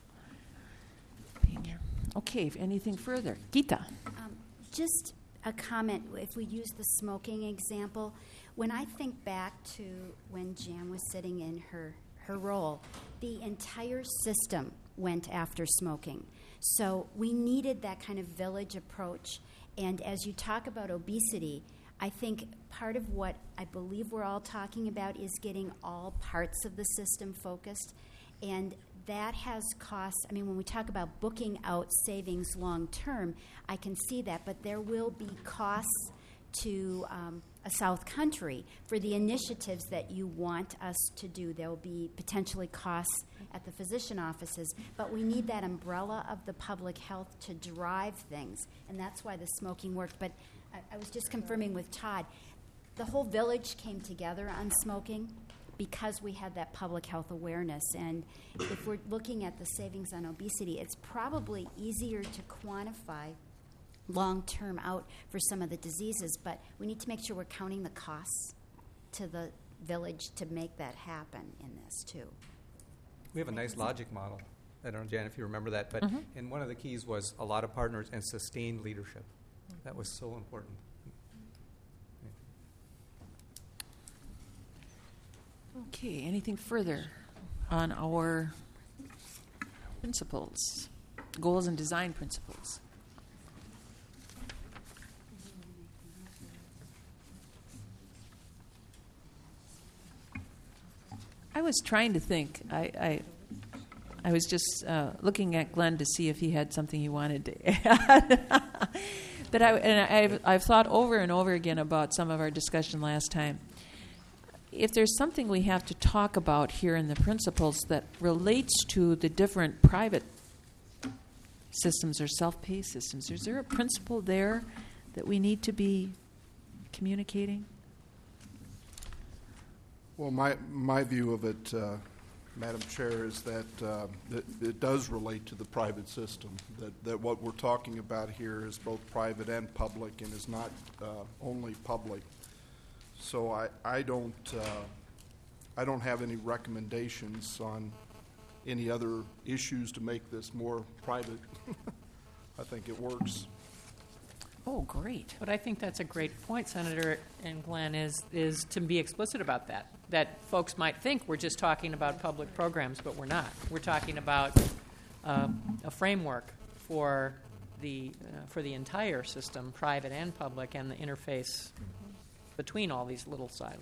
being here. Okay, anything further? Gita. Um, just a comment, if we use the smoking example, when I think back to when Jan was sitting in her, her role, the entire system went after smoking. So we needed that kind of village approach. And as you talk about obesity, I think part of what I believe we're all talking about is getting all parts of the system focused. And that has costs. I mean, when we talk about booking out savings long term, I can see that, but there will be costs to um, a South Country for the initiatives that you want us to do. There will be potentially costs at the physician offices, but we need that umbrella of the public health to drive things, and that's why the smoking worked. But I, I was just confirming with Todd, the whole village came together on smoking because we had that public health awareness. And if we're looking at the savings on obesity, it's probably easier to quantify long-term out for some of the diseases, but we need to make sure we're counting the costs to the village to make that happen in this, too. We have a nice logic model. I don't know, Jan, if you remember that, but Mhm. and one of the keys was a lot of partners and sustained leadership. That was so important. Okay, anything further on our principles, goals and design principles? I was trying to think. I, I, I was just uh, looking at Glenn to see if he had something he wanted to add. But I, and I've, I've thought over and over again about some of our discussion last time. If there's something we have to talk about here in the principles that relates to the different private systems or self-pay systems, is there a principle there that we need to be communicating? Well, my my view of it, uh, Madam Chair, is that, uh, that it does relate to the private system, that, that what we're talking about here is both private and public and is not uh, only public. So I, I don't uh, I don't have any recommendations on any other issues to make this more private. I think it works. Oh, great. But I think that's a great point, Senator and Glenn, is, is to be explicit about that. That folks might think we're just talking about public programs, but we're not. We're talking about uh, a framework for the, uh, for the entire system, private and public, and the interface between all these little silos.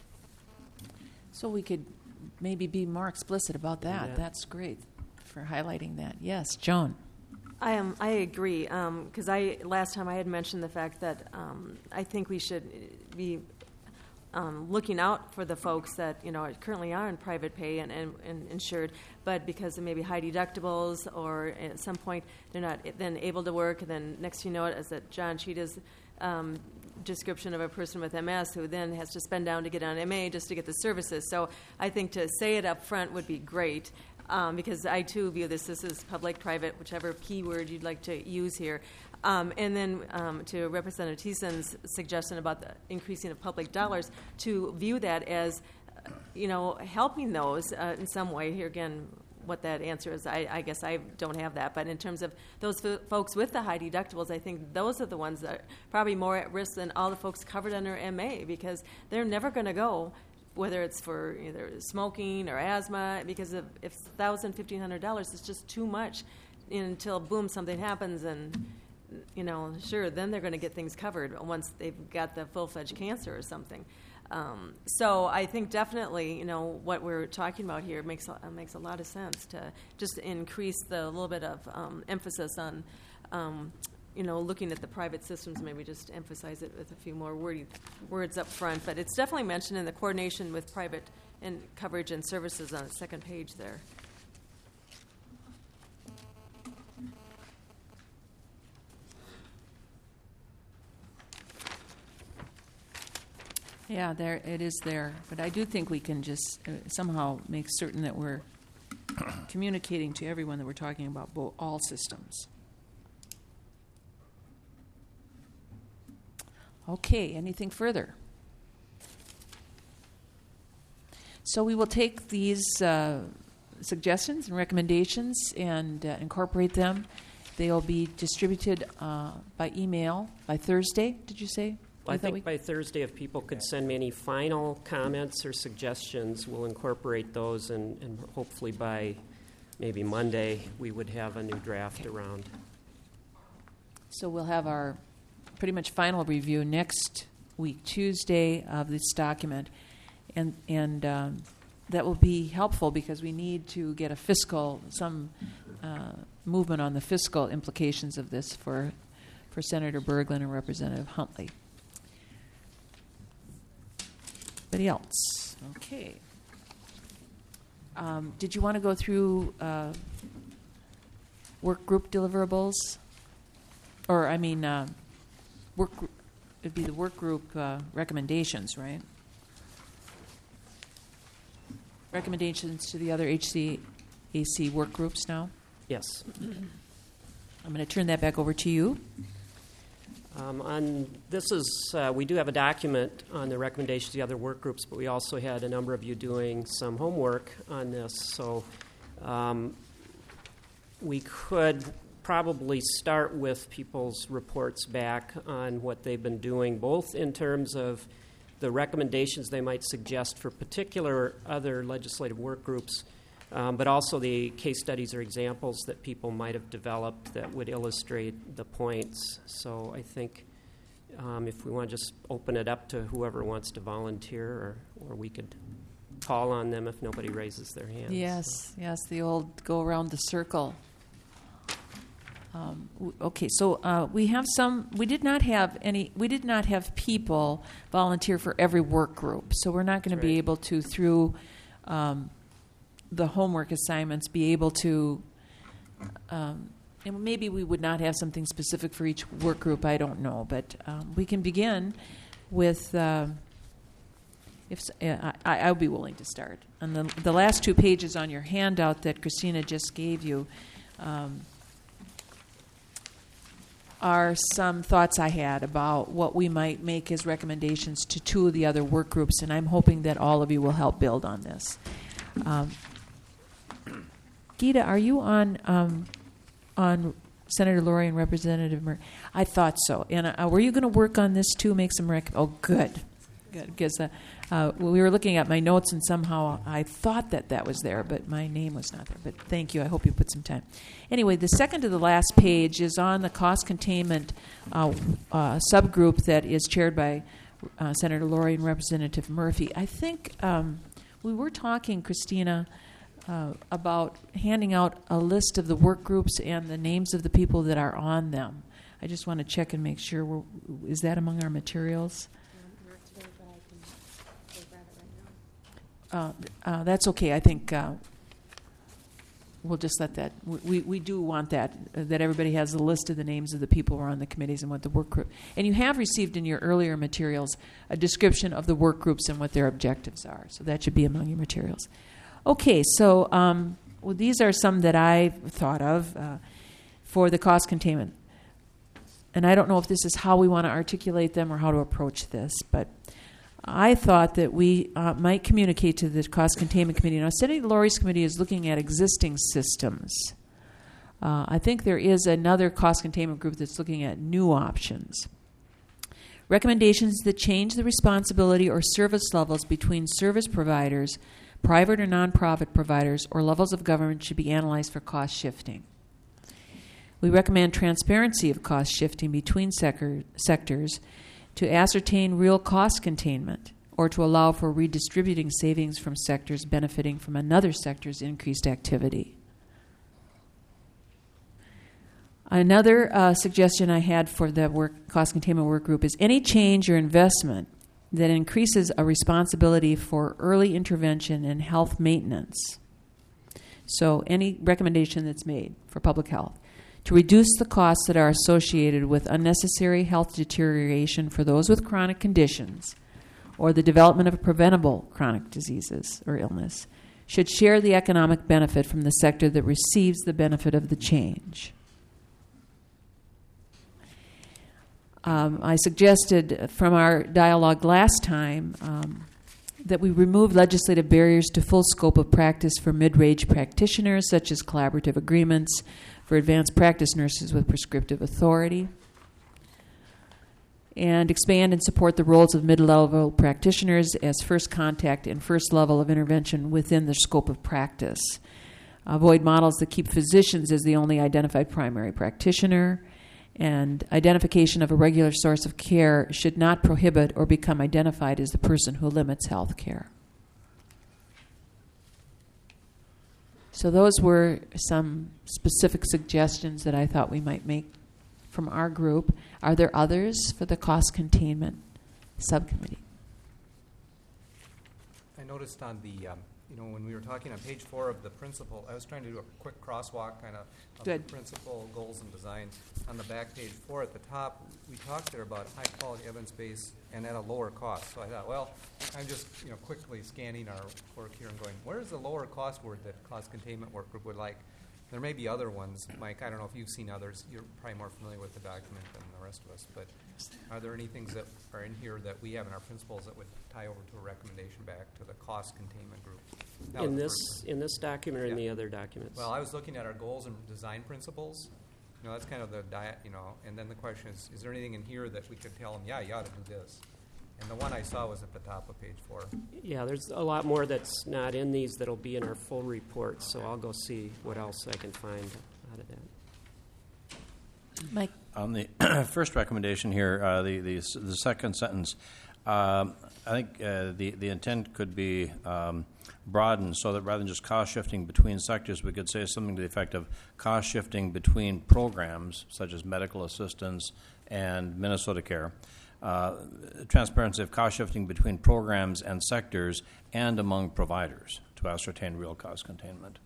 So we could maybe be more explicit about that. Yeah. That's great for highlighting that. Yes, Joan. I am. I agree because I last time I had mentioned the fact that um, I think we should be um, looking out for the folks that you know currently are in private pay and, and, and insured, but because of maybe high deductibles or at some point they're not then able to work, and then next thing you know it is that John Cheetah's um, description of a person with M S who then has to spend down to get on M A just to get the services. So I think to say it up front would be great. Um, because I, too, view this, this is public, private, whichever keyword you'd like to use here. Um, and then um, to Representative Thiessen's suggestion about the increasing of public dollars, to view that as, uh, you know, helping those uh, in some way. Here again, what that answer is, I, I guess I don't have that. But in terms of those f- folks with the high deductibles, I think those are the ones that are probably more at risk than all the folks covered under M A, because they're never going to go, whether it's for either smoking or asthma, because if, if one thousand dollars, fifteen hundred dollars is just too much until, boom, something happens and, you know, sure, then they're going to get things covered once they've got the full-fledged cancer or something. Um, so I think definitely, you know, what we're talking about here makes a, makes a lot of sense to just increase the little bit of um, emphasis on, um, you know, looking at the private systems. Maybe just emphasize it with a few more wordy words up front. But it's definitely mentioned in the coordination with private and coverage and services on the second page there. Yeah, there it is there. But I do think we can just uh, somehow make certain that we're communicating to everyone that we're talking about bo- all systems. Okay, anything further? So we will take these uh, suggestions and recommendations and uh, incorporate them. They'll be distributed uh, by email by Thursday, did you say? I think by Thursday, if people could send me any final comments or suggestions, we'll incorporate those, and, and hopefully by maybe Monday, we would have a new draft around. So we'll have our pretty much final review next week, Tuesday, of this document, and and um, that will be helpful because we need to get a fiscal, some uh, movement on the fiscal implications of this for for Senator Berglund and Representative Huntley. Anybody else? Okay. Um, did you want to go through uh, work group deliverables? Or, I mean, uh, work. Gr- it'd be the work group uh, recommendations, right? Recommendations to the other H C A C work groups now? Yes. I'm going to turn that back over to you. Um, on this is uh, we do have a document on the recommendations to the other work groups, but we also had a number of you doing some homework on this. So um, we could probably start with people's reports back on what they've been doing, both in terms of the recommendations they might suggest for particular other legislative work groups, um, but also the case studies or examples that people might have developed that would illustrate the points. So I think um, if we want to just open it up to whoever wants to volunteer, or, or we could call on them if nobody raises their hand. Yes, so. yes, the old go around the circle. Um, w- okay, so uh, we have some. We did not have any. We did not have people volunteer for every work group, so we're not going to be right. able to through um, the homework assignments be able to. Um, and maybe we would not have something specific for each work group. I don't know, but um, we can begin with. Uh, if uh, I, I would be willing to start on the the last two pages on your handout that Christina just gave you. Um, are some thoughts I had about what we might make as recommendations to two of the other work groups, and I'm hoping that all of you will help build on this. Um, Gita, are you on um, on Senator Laurie and Representative Murray? I thought so. And uh, were you going to work on this too, make some rec- Oh, good. Good, because uh, uh, we were looking at my notes, and somehow I thought that that was there, but my name was not there. But thank you. I hope you put some time. Anyway, the second to the last page is on the cost containment uh, uh, subgroup that is chaired by uh, Senator Laurie and Representative Murphy. I think um, we were talking, Christina, uh, about handing out a list of the work groups and the names of the people that are on them. I just want to check and make sure. We're, is that among our materials? Uh, uh, that's okay. I think uh, we'll just let that. We, we do want that, uh, that everybody has a list of the names of the people who are on the committees and what the work group. And you have received in your earlier materials a description of the work groups and what their objectives are. So that should be among your materials. Okay, so um, well, these are some that I thought of uh, for the cost containment. And I don't know if this is how we want to articulate them or how to approach this, but I thought that we uh, might communicate to the Cost Containment Committee. Now, Senator Laurie's committee is looking at existing systems. Uh, I think there is another cost containment group that's looking at new options. Recommendations that change the responsibility or service levels between service providers, private or nonprofit providers, or levels of government should be analyzed for cost shifting. We recommend transparency of cost shifting between sector, sectors to ascertain real cost containment or to allow for redistributing savings from sectors benefiting from another sector's increased activity. Another uh, suggestion I had for the work, cost containment work group is any change or investment that increases a responsibility for early intervention and health maintenance. So any recommendation that's made for public health to reduce the costs that are associated with unnecessary health deterioration for those with chronic conditions or the development of preventable chronic diseases or illness should share the economic benefit from the sector that receives the benefit of the change. Um, I suggested from our dialogue last time um, that we remove legislative barriers to full scope of practice for mid-range practitioners, such as collaborative agreements for advanced practice nurses with prescriptive authority, and expand and support the roles of mid-level practitioners as first contact and first level of intervention within the scope of practice. Avoid models that keep physicians as the only identified primary practitioner, and identification of a regular source of care should not prohibit or become identified as the person who limits health care. So those were some specific suggestions that I thought we might make from our group. Are there others for the cost containment subcommittee? I noticed on the, um, you know, when we were talking on page four of the principle, I was trying to do a quick crosswalk kind of of the Good. principle, goals, and design. On the back page four at the top, we talked there about high-quality evidence-based and at a lower cost. So I thought, well, I'm just, you know, quickly scanning our work here and going, where's the lower cost word that cost containment work group would like? There may be other ones, Mike. I don't know if you've seen others. You're probably more familiar with the document than the rest of us. But are there any things that are in here that we have in our principles that would tie over to a recommendation back to the cost containment group? That In was the this, first one. in this document or in Yeah. the other documents? Well, I was looking at our goals and design principles. You know, that's kind of the diet, you know, and then the question is, is there anything in here that we could tell them, yeah, you ought to do this? And the one I saw was at the top of page four. Yeah, there's a lot more that's not in these that'll be in our full report, so I'll go see what else I can find out of that. Mike? On the first recommendation here, uh, the, the the second sentence, um, I think uh, the the intent could be um, broadened so that rather than just cost shifting between sectors, we could say something to the effect of cost shifting between programs such as medical assistance and Minnesota Care. Uh, transparency of cost shifting between programs and sectors and among providers to ascertain real cost containment.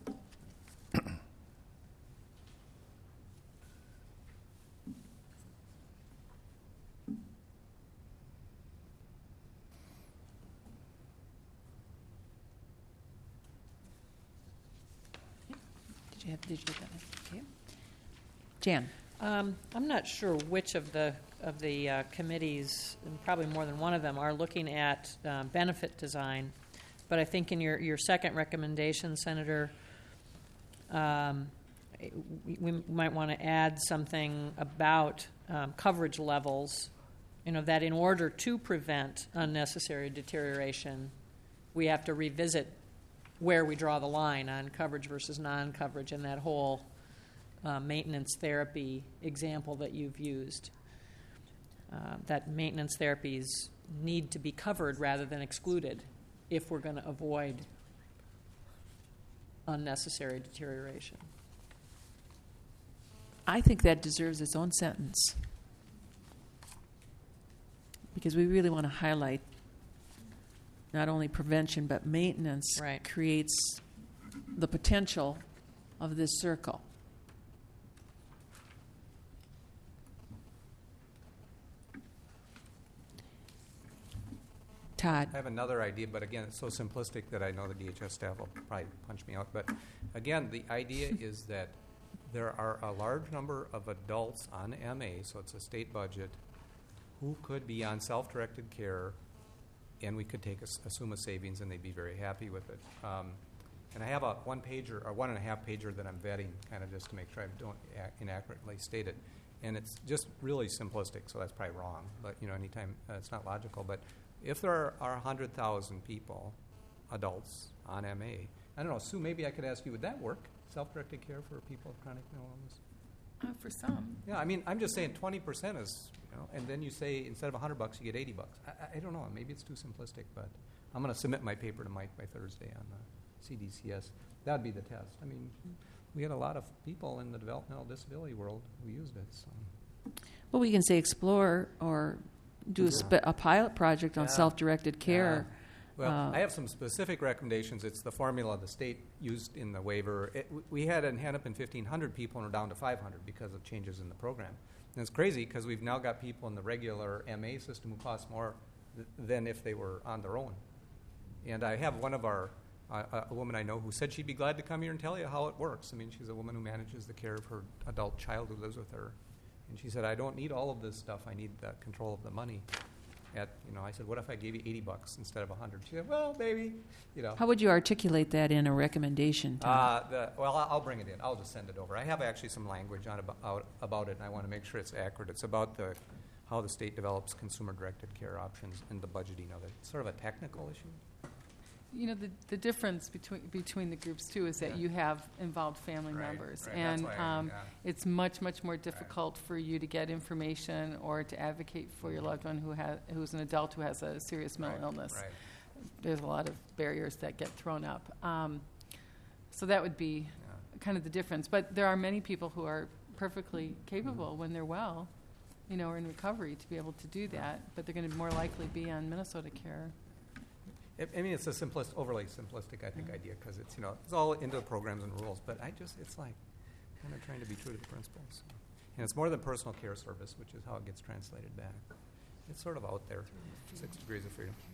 Did you have, did you get that? Okay. Jan? Um, I'm not sure which of the of the uh, committees, and probably more than one of them, are looking at uh, benefit design. But I think in your, your second recommendation, Senator, um, we, we might want to add something about um, coverage levels, you know, that in order to prevent unnecessary deterioration, we have to revisit where we draw the line on coverage versus non-coverage in that whole uh, maintenance therapy example that you've used. Uh, that maintenance therapies need to be covered rather than excluded if we're going to avoid unnecessary deterioration. I think that deserves its own sentence because we really want to highlight not only prevention but maintenance right. creates the potential of this circle. Todd. I have another idea, but again, it's so simplistic that I know the D H S staff will probably punch me out. But again, the idea is that there are a large number of adults on M A, so it's a state budget, who could be on self-directed care, and we could take a, assume a savings, and they'd be very happy with it. Um, and I have a one-pager, or one-and-a-half pager that I'm vetting, kind of just to make sure I don't ac- inaccurately state it. And it's just really simplistic, so that's probably wrong. But, you know, anytime uh, it's not logical. But if there are one hundred thousand people, adults, on M A, I don't know, Sue, maybe I could ask you, would that work? Self-directed care for people with chronic mental illness? Uh, for some. Yeah, I mean, I'm just saying twenty percent is, you know, and then you say instead of one hundred bucks, you get eighty bucks. I, I, I don't know, maybe it's too simplistic, but I'm going to submit my paper to Mike by Thursday on the C D C S. That would be the test. I mean, we had a lot of people in the developmental disability world who used it. So. Well, we can say explore or do a, spe- a pilot project on Yeah. self-directed care. Yeah. Well, Uh, I have some specific recommendations. It's the formula the state used in the waiver. It, w- we had in Hennepin fifteen hundred people and we're down to five hundred because of changes in the program. And it's crazy because we've now got people in the regular M A system who cost more th- than if they were on their own. And I have one of our, uh, a woman I know who said she'd be glad to come here and tell you how it works. I mean, she's a woman who manages the care of her adult child who lives with her. And she said, I don't need all of this stuff. I need the control of the money. At, you know, I said, what if I gave you eighty bucks instead of a hundred? She said, well, maybe, you know. How would you articulate that in a recommendation? Tom? Uh, the, well, I'll, I'll bring it in. I'll just send it over. I have actually some language on about, about it, and I want to make sure it's accurate. It's about the how the state develops consumer-directed care options and the budgeting of it. It's sort of a technical issue. You know, the, the difference between between the groups, too, is that Yeah. you have involved family Right, members. right. That's And why I- um, yeah. it's much, much more difficult for you to get information or to advocate for your loved one who has, who's an adult who has a serious mental Right, illness. right. There's a lot of barriers that get thrown up. Um, so that would be kind of the difference. But there are many people who are perfectly capable when they're well, you know, or in recovery to be able to do that, but they're going to more likely be on Minnesota Care. I I mean, it's a simplist, overly simplistic, I think, idea because it's, you know, it's all into the programs and rules. But I just, it's like kind of trying to be true to the principles. And it's more than personal care service, which is how it gets translated back. It's sort of out there, six degrees of freedom.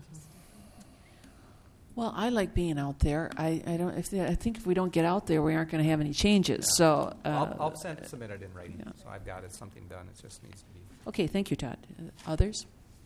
Well, I like being out there. I, I don't. If the, I think if we don't get out there, we aren't going to have any changes. Yeah. So uh, I'll, I'll send, submit it in writing. yeah. So I've got it, something done. It just needs to be. Okay, thank you, Todd. Uh, others?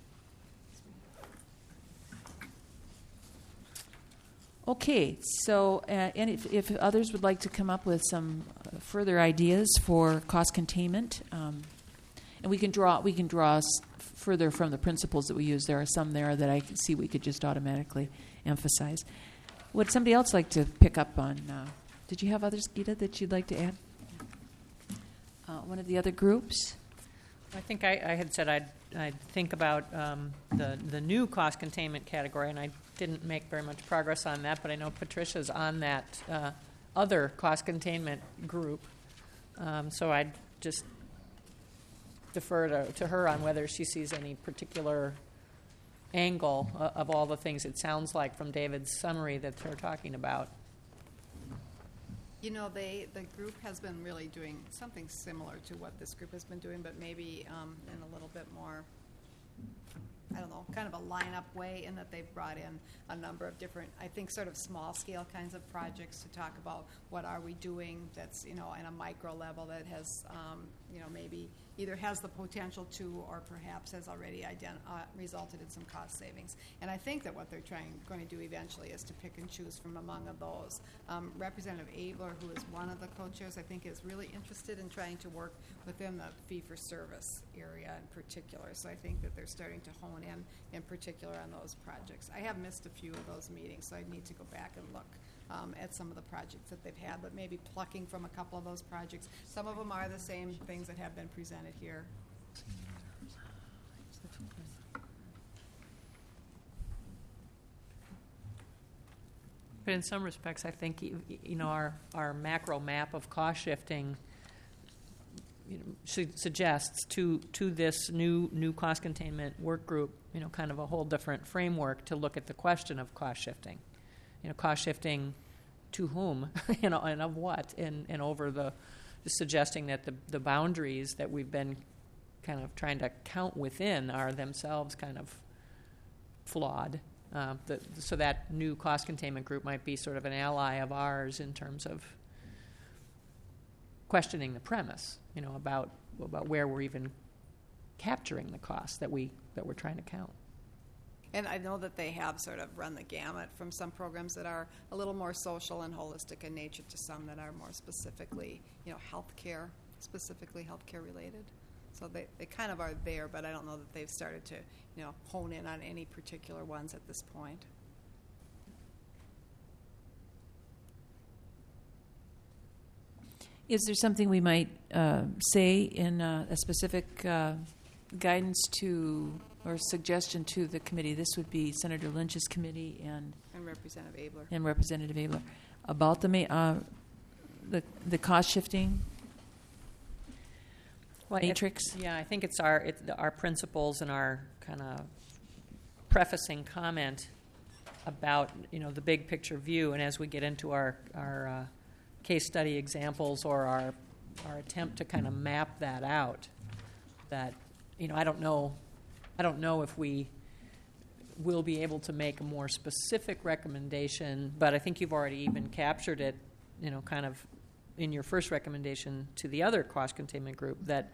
Okay, so uh, and if, if others would like to come up with some uh, further ideas for cost containment, um, and we can draw we can draw s- further from the principles that we use. There are some there that I can see we could just automatically emphasize. Would somebody else like to pick up on? Uh, did you have others, Gita, that you'd like to add? Uh, one of the other groups? I think I, I had said I'd, I'd think about um, the, the new cost containment category, and I didn't make very much progress on that, but I know Patricia's on that uh, other cost containment group. Um, so I'd just defer to, to her on whether she sees any particular angle uh, of all the things it sounds like from David's summary that they're talking about. You know, they, the group has been really doing something similar to what this group has been doing, but maybe um, in a little bit more, I don't know, kind of a lineup way, in that they've brought in a number of different, I think, sort of small scale kinds of projects to talk about what are we doing that's, you know, in a micro level that has, um, you know, maybe either has the potential to or perhaps has already ident- uh, resulted in some cost savings. And I think that what they're trying, going to do eventually is to pick and choose from among of those. Um, Representative Abler, who is one of the co-chairs, I think is really interested in trying to work within the fee-for-service area in particular. So I think that they're starting to hone in in particular on those projects. I have missed a few of those meetings, so I need to go back and look Um, at some of the projects that they've had, but maybe plucking from a couple of those projects. Some of them are the same things that have been presented here. But in some respects, I think y- y- you know our, our macro map of cost shifting, you know, su- suggests to to this new new cost containment work group, you know, kind of a whole different framework to look at the question of cost shifting. You know, cost shifting to whom, you know, and of what, and and over the, just suggesting that the the boundaries that we've been kind of trying to count within are themselves kind of flawed. Uh, the, so that new cost containment group might be sort of an ally of ours in terms of questioning the premise, you know, about about where we're even capturing the costs that we that we're trying to count. And I know that they have sort of run the gamut from some programs that are a little more social and holistic in nature to some that are more specifically, you know, healthcare, specifically healthcare related. So they, they kind of are there, but I don't know that they've started to, you know, hone in on any particular ones at this point. Is there something we might uh, say in uh, a specific uh, guidance to or suggestion to the committee? This would be Senator Lynch's committee and And Representative Abler. and Representative Abler about the ma- uh, the the cost shifting Well, it- matrix. yeah, I think it's our it, our principles and our kind of prefacing comment about you know the big picture view, and as we get into our our uh, case study examples or our our attempt to kind of map that out, that you know I don't know I don't know if we will be able to make a more specific recommendation, but I think you've already even captured it, you know, kind of in your first recommendation to the other cost containment group, that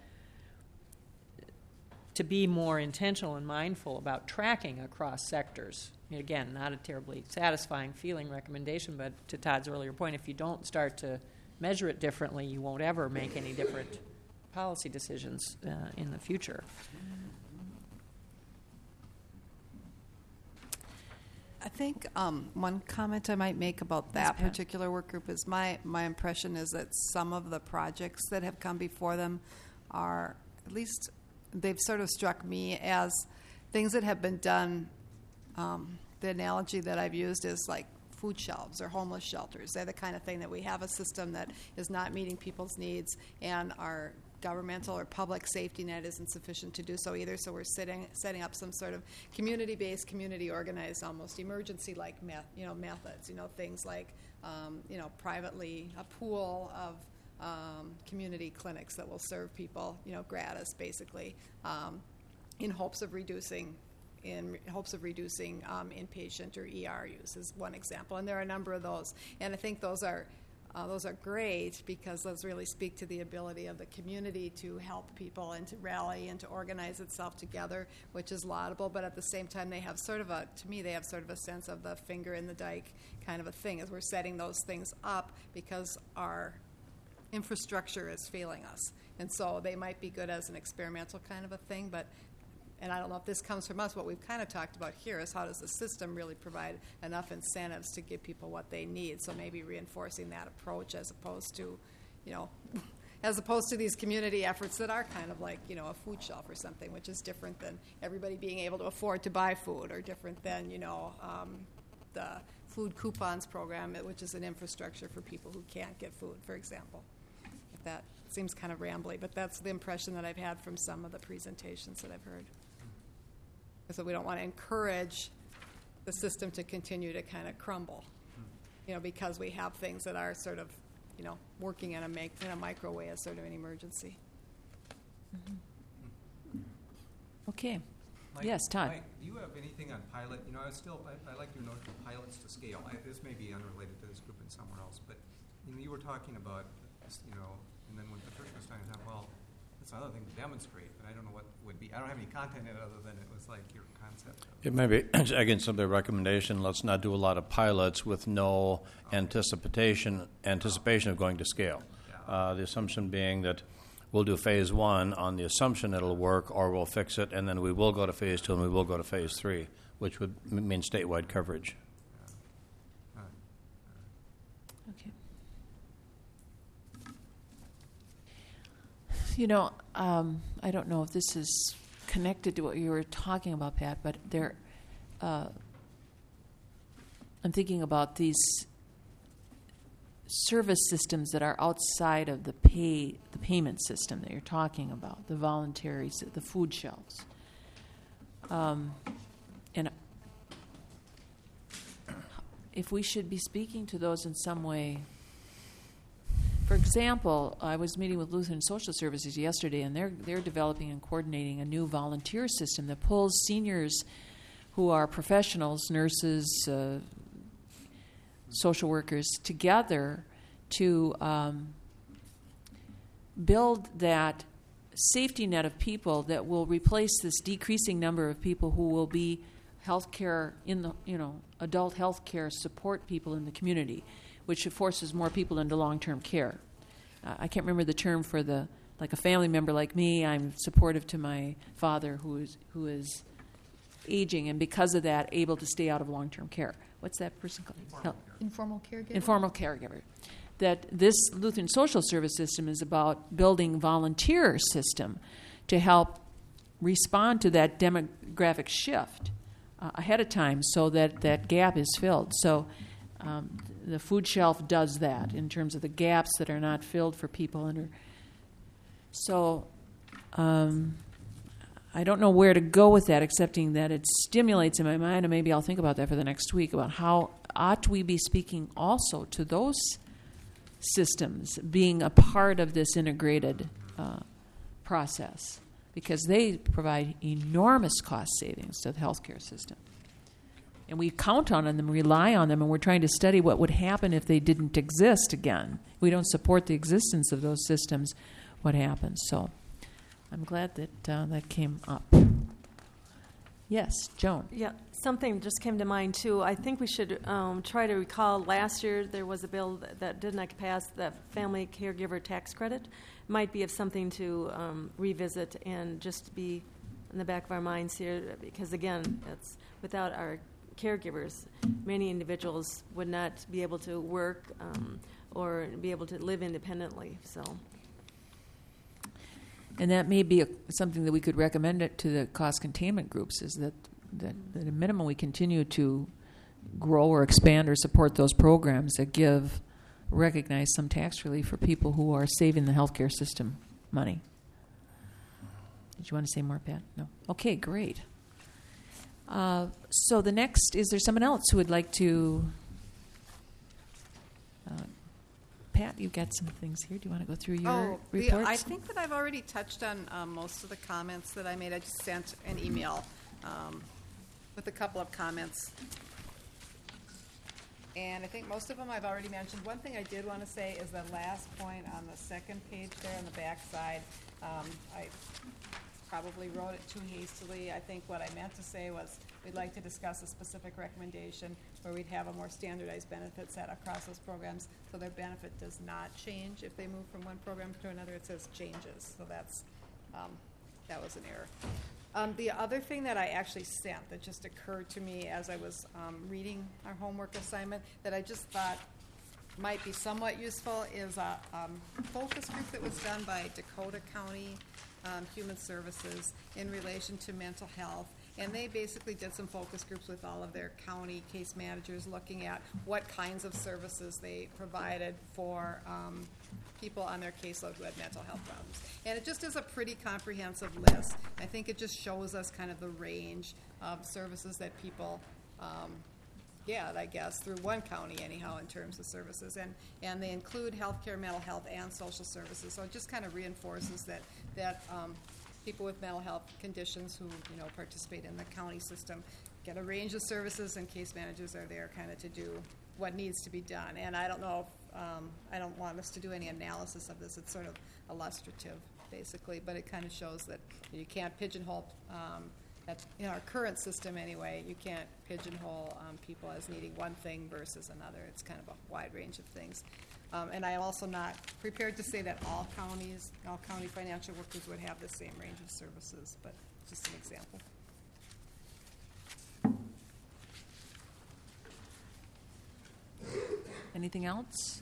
to be more intentional and mindful about tracking across sectors. Again, not a terribly satisfying feeling recommendation, but to Todd's earlier point, if you don't start to measure it differently, you won't ever make any different policy decisions uh, in the future. I think um, one comment I might make about that particular work group is my, my impression is that some of the projects that have come before them are, at least they've sort of struck me as things that have been done. Um, the analogy that I've used is like food shelves or homeless shelters. They're the kind of thing that we have a system that is not meeting people's needs, and our governmental or public safety net isn't sufficient to do so either. So we're sitting, setting up some sort of community-based, community-organized, almost emergency-like meth, you know, methods. You know, things like um, you know, privately a pool of um, community clinics that will serve people, you know, gratis, basically, um, in hopes of reducing. in hopes of reducing um, inpatient or E R use is one example. And there are a number of those. And I think those are uh, those are great because those really speak to the ability of the community to help people and to rally and to organize itself together, which is laudable. But at the same time, they have sort of a, to me, they have sort of a sense of the finger in the dike kind of a thing as we're setting those things up because our infrastructure is failing us. And so they might be good as an experimental kind of a thing, but and I don't know if this comes from us, what we've kind of talked about here is how does the system really provide enough incentives to give people what they need. So maybe reinforcing that approach as opposed to, you know, as opposed to these community efforts that are kind of like, you know, a food shelf or something, which is different than everybody being able to afford to buy food, or different than, you know, um, the food coupons program, which is an infrastructure for people who can't get food, for example. If that seems kind of rambly, but that's the impression that I've had from some of the presentations that I've heard. So we don't want to encourage the system to continue to kind of crumble, you know, because we have things that are sort of, you know, working in a make, in a micro way as sort of an emergency. Mm-hmm. Okay. Mike, Yes, Todd. Mike, do you have anything on pilot? You know, I still I, I like your notion of pilots to scale. I, this may be unrelated to this group and somewhere else, but you know, you were talking about this, you know, and then when Patricia was talking about, well, that's another thing to demonstrate, but I don't know what would be. I don't have any content in it other than it was like your concept. It may be, again, some of the recommendation, let's not do a lot of pilots with no anticipation anticipation of going to scale. Uh, the assumption being that we'll do phase one on the assumption it'll work, or we'll fix it, and then we will go to phase two and we will go to phase three, which would m- mean statewide coverage. Okay. You know, um, I don't know if this is connected to what you were talking about, Pat, but there, uh, I'm thinking about these service systems that are outside of the pay, the payment system that you're talking about, the voluntary, the food shelves, um, and if we should be speaking to those in some way. For example, I was meeting with Lutheran Social Services yesterday, and they're they're developing and coordinating a new volunteer system that pulls seniors who are professionals, nurses, uh, social workers, together to um, build that safety net of people that will replace this decreasing number of people who will be healthcare in the you know adult healthcare support people in the community, which forces more people into long-term care. Uh, I can't remember the term for the, like a family member like me, I'm supportive to my father who is who is aging, and because of that, able to stay out of long-term care. What's that person called? Informal, Informal caregiver. Informal caregiver. that this Lutheran social service system is about building a volunteer system to help respond to that demographic shift uh, ahead of time so that that gap is filled. So um, the food shelf does that in terms of the gaps that are not filled for people under. So um, I don't know where to go with that, excepting that it stimulates in my mind, and maybe I'll think about that for the next week, about how ought we be speaking also to those systems being a part of this integrated uh, process, because they provide enormous cost savings to the healthcare system. And we count on them, rely on them, and we're trying to study what would happen if they didn't exist again. We don't support the existence of those systems, what happens. So I'm glad that uh, that came up. Yes, Joan. Yeah, something just came to mind, too. I think we should um, try to recall last year there was a bill that, that did not pass, the family caregiver tax credit. Might be of something to um, revisit and just be in the back of our minds here, because, again, it's without our caregivers, many individuals would not be able to work um, or be able to live independently. So. And that may be a, something that we could recommend it to the cost containment groups, is that, that, that at a minimum we continue to grow or expand or support those programs that give, recognize some tax relief for people who are saving the healthcare system money. Did you want to say more, Pat? No? Okay, great. Uh, so the next, is there someone else who would like to... Uh, Pat, you've got some things here. Do you want to go through your oh, reports? The, I think that I've already touched on um, most of the comments that I made. I just sent an email um, with a couple of comments. And I think most of them I've already mentioned. One thing I did want to say is the last point on the second page there on the back side. Um, I probably wrote it too hastily. I think what I meant to say was we'd like to discuss a specific recommendation where we'd have a more standardized benefit set across those programs so their benefit does not change if they move from one program to another. It says changes. So that's um, that was an error. Um, the other thing that I actually sent that just occurred to me as I was um, reading our homework assignment that I just thought might be somewhat useful is a um, focus group that was done by Dakota County um, Human Services in relation to mental health. And they basically did some focus groups with all of their county case managers looking at what kinds of services they provided for um, people on their caseload who had mental health problems. And it just is a pretty comprehensive list. I think it just shows us kind of the range of services that people um, get, I guess, through one county anyhow in terms of services. And, and they include healthcare, mental health, and social services. So it just kind of reinforces that, that um, people with mental health conditions who, you know, participate in the county system get a range of services, and case managers are there kind of to do what needs to be done. And I don't know if, um, I don't want us to do any analysis of this. It's sort of illustrative, basically, but it kind of shows that you can't pigeonhole, um, that in our current system anyway, you can't pigeonhole um, people as needing one thing versus another. It's kind of a wide range of things. Um, and I'm also not prepared to say that all counties, all county financial workers would have the same range of services, but just an example. Anything else?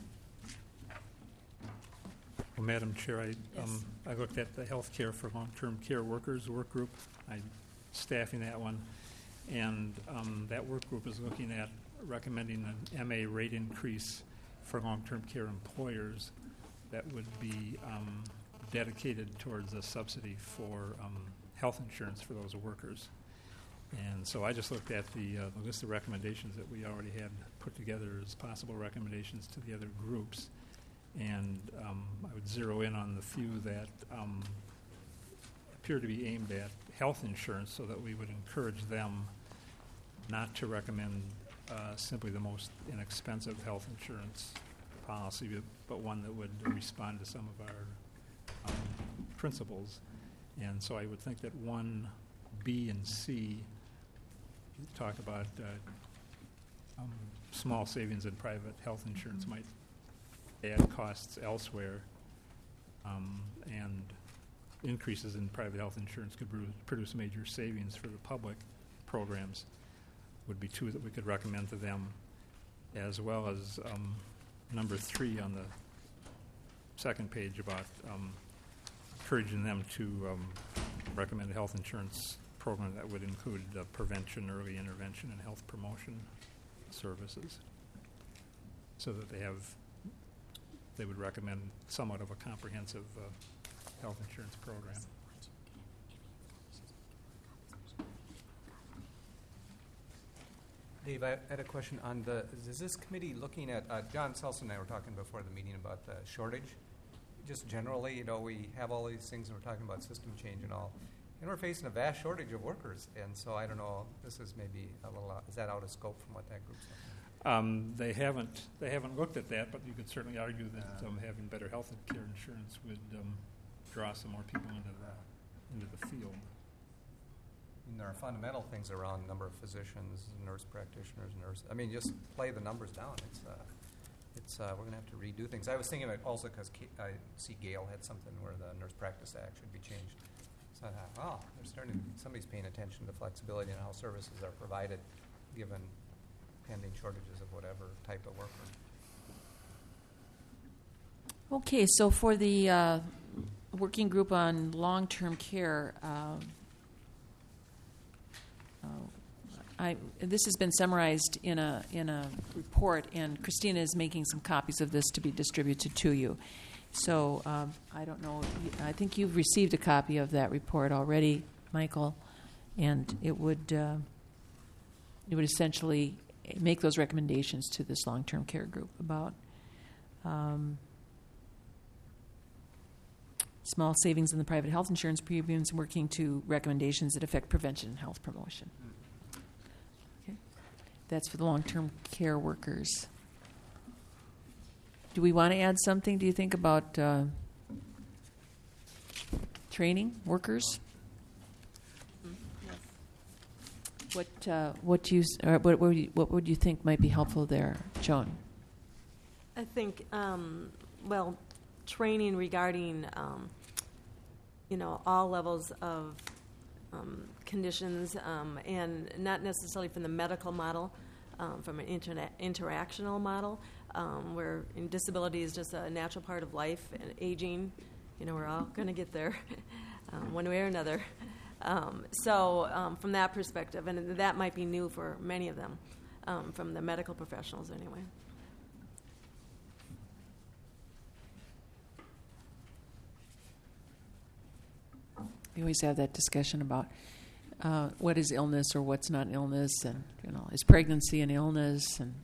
Well, Madam Chair, I, Yes. um, I looked at the healthcare for long-term care workers work group. I'm staffing that one. And um, that work group is looking at recommending an M A rate increase for long-term care employers that would be um, dedicated towards a subsidy for um, health insurance for those workers. And so I just looked at the, uh, the list of recommendations that we already had put together as possible recommendations to the other groups. And um, I would zero in on the few that um, appear to be aimed at health insurance so that we would encourage them not to recommend uh, simply the most inexpensive health insurance policy, but, but one that would respond to some of our um, principles. And so I would think that one B and C talk about uh, um, small savings in private health insurance might add costs elsewhere, um, and increases in private health insurance could produce, produce major savings for the public programs, would be two that we could recommend to them, as well as um, number three on the second page about um, encouraging them to um, recommend a health insurance program that would include uh, prevention, early intervention, and health promotion services, so that they have, they would recommend somewhat of a comprehensive uh, health insurance program. Dave, I had a question on the, is this committee looking at, uh, John Selson and I were talking before the meeting about the shortage. Just generally, you know, we have all these things and we're talking about system change and all. And we're facing a vast shortage of workers. And so I don't know, this is maybe a little, uh, is that out of scope from what that group's looking at? Um, they haven't they haven't looked at that, but you could certainly argue that um, having better health care insurance would um, draw some more people into the, into the field. And there are fundamental things around number of physicians, nurse practitioners, nurse. I mean, just play the numbers down. It's, uh, it's. Uh, we're going to have to redo things. I was thinking of it also because I see Gail had something where the Nurse Practice Act should be changed. So I thought, oh, they're starting. Somebody's paying attention to flexibility and how services are provided, given pending shortages of whatever type of worker. Okay, so for the uh, working group on long-term care. Um, Uh, I, this has been summarized in a in a report, and Christina is making some copies of this to be distributed to you. So um, I don't know. I think you've received a copy of that report already, Michael, and it would uh, it would essentially make those recommendations to this long-term care group about um, small savings in the private health insurance premiums, working to recommendations that affect prevention and health promotion. Okay. That's for the long-term care workers. Do we want to add something, do you think, about uh, training workers? What uh, what do you s- or what what would you, what would you think might be helpful there, Joan? I think, um, well, training regarding, um, you know, all levels of um, conditions, um, and not necessarily from the medical model, um, from an interna- interactional model, um, where in disability is just a natural part of life, and aging, you know, we're all going to get there um, one way or another. Um, so um, from that perspective, and that might be new for many of them, um, from the medical professionals anyway. We always have that discussion about uh, what is illness or what's not illness, and you know, is pregnancy an illness? And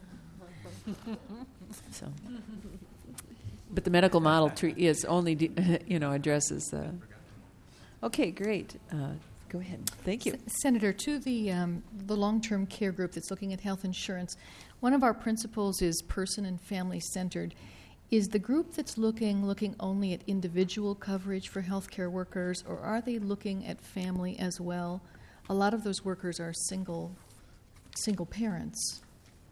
so, but the medical model tre- is only de- you know addresses. Uh, okay, great. Uh, go ahead. Thank you, S- Senator. To the um, the long-term care group that's looking at health insurance, one of our principles is person and family centered. Is the group that's looking looking only at individual coverage for healthcare workers, or are they looking at family as well? A lot of those workers are single single parents.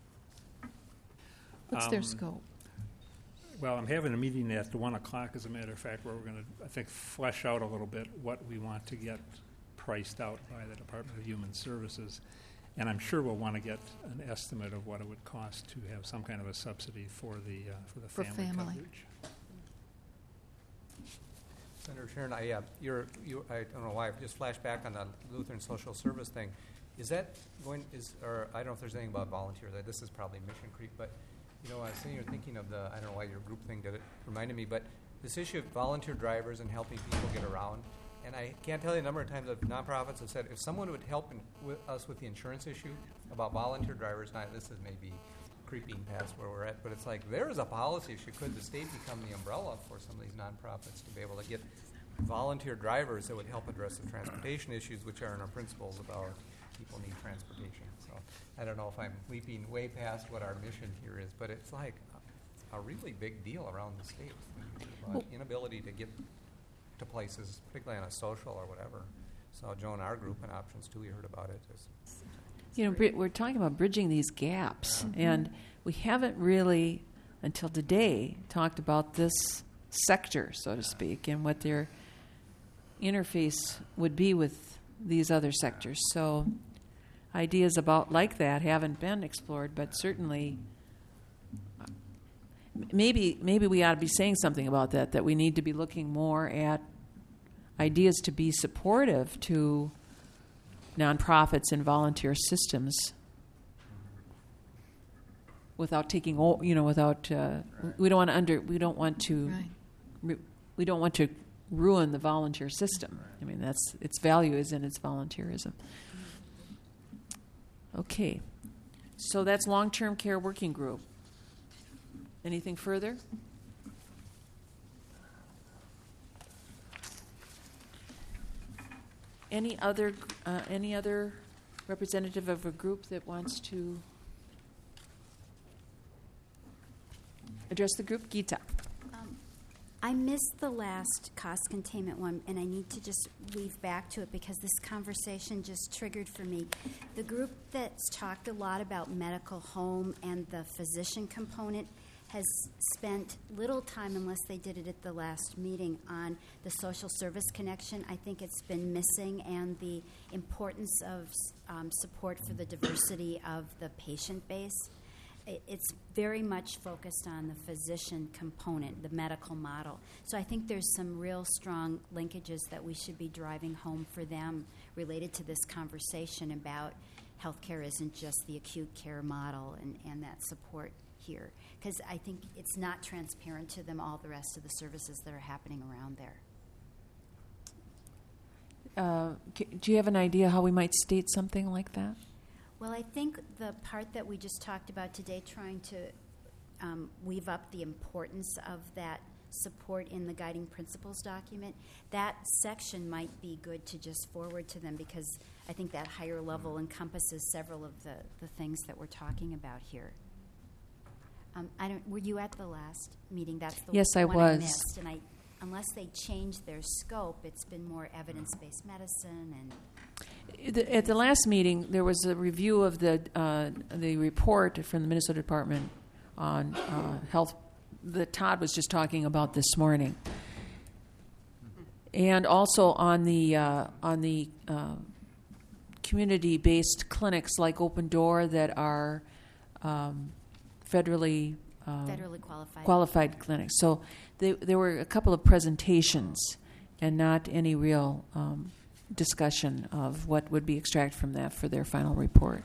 What's their Um, scope? Well, I'm having a meeting at one o'clock, as a matter of fact, where we're going to, I think, flesh out a little bit what we want to get priced out by the Department of Human Services. And I'm sure we'll want to get an estimate of what it would cost to have some kind of a subsidy for the uh, for the For family, family. coverage. Senator Sharon, I, uh, you're, you, I don't know why, I just flashed back on the Lutheran Social Service thing. Is that going, is, or I don't know if there's anything about volunteers, uh, this is probably Mission Creek, but, you know, I was sitting here thinking of the, I don't know why your group thing did it, reminded me, but this issue of volunteer drivers and helping people get around, and I can't tell you the number of times that nonprofits have said, if someone would help in, with us with the insurance issue about volunteer drivers, now this is maybe creeping past where we're at, but it's like there is a policy issue. Could the state become the umbrella for some of these nonprofits to be able to get volunteer drivers that would help address the transportation issues, which are in our principles about people need transportation. So I don't know if I'm leaping way past what our mission here is, but it's like a, a really big deal around the state about Well, inability to get to places, particularly on a social or whatever. So Joan, our group and Options Two, you heard about it. Is, You know, Bri- we're talking about bridging these gaps, and we haven't really, until today, talked about this sector, so to speak, and what their interface would be with these other sectors. So ideas about like that haven't been explored, but certainly maybe maybe we ought to be saying something about that, that we need to be looking more at ideas to be supportive to nonprofits and volunteer systems without taking, o- you know, without, uh, we don't want to under, we don't want to, Right. ru- we don't want to ruin the volunteer system. I mean, that's, its value is in its volunteerism. Okay. So that's long-term care working group. Anything further? Any other, uh, any other representative of a group that wants to address the group? Geeta. Um, I missed the last cost containment one, and I need to just weave back to it because this conversation just triggered for me. The group that's talked a lot about medical home and the physician component has spent little time, unless they did it at the last meeting, on the social service connection. I think it's been missing, and the importance of um, support for the diversity of the patient base. It- It's very much focused on the physician component, the medical model. So I think there's some real strong linkages that we should be driving home for them related to this conversation about healthcare isn't just the acute care model and, and that support here. Because I think it's not transparent to them all the rest of the services that are happening around there. Uh, c- do you have an idea how we might state something like that? Well, I think the part that we just talked about today, trying to um, weave up the importance of that support in the guiding principles document, that section might be good to just forward to them, because I think that higher level encompasses several of the, the things that we're talking about here. Um, I don't. Were you at the last meeting? That's the Yes, I one was. I missed, and I, unless they changed their scope, it's been more evidence-based medicine and. The- At the last meeting, there was a review of the uh, the report from the Minnesota Department on uh, Health that Todd was just talking about this morning, and also on the uh, on the uh, community-based clinics like Open Door that are um, federally uh, Federally qualified. qualified clinics. So they, there were a couple of presentations, and not any real um, discussion of what would be extracted from that for their final report.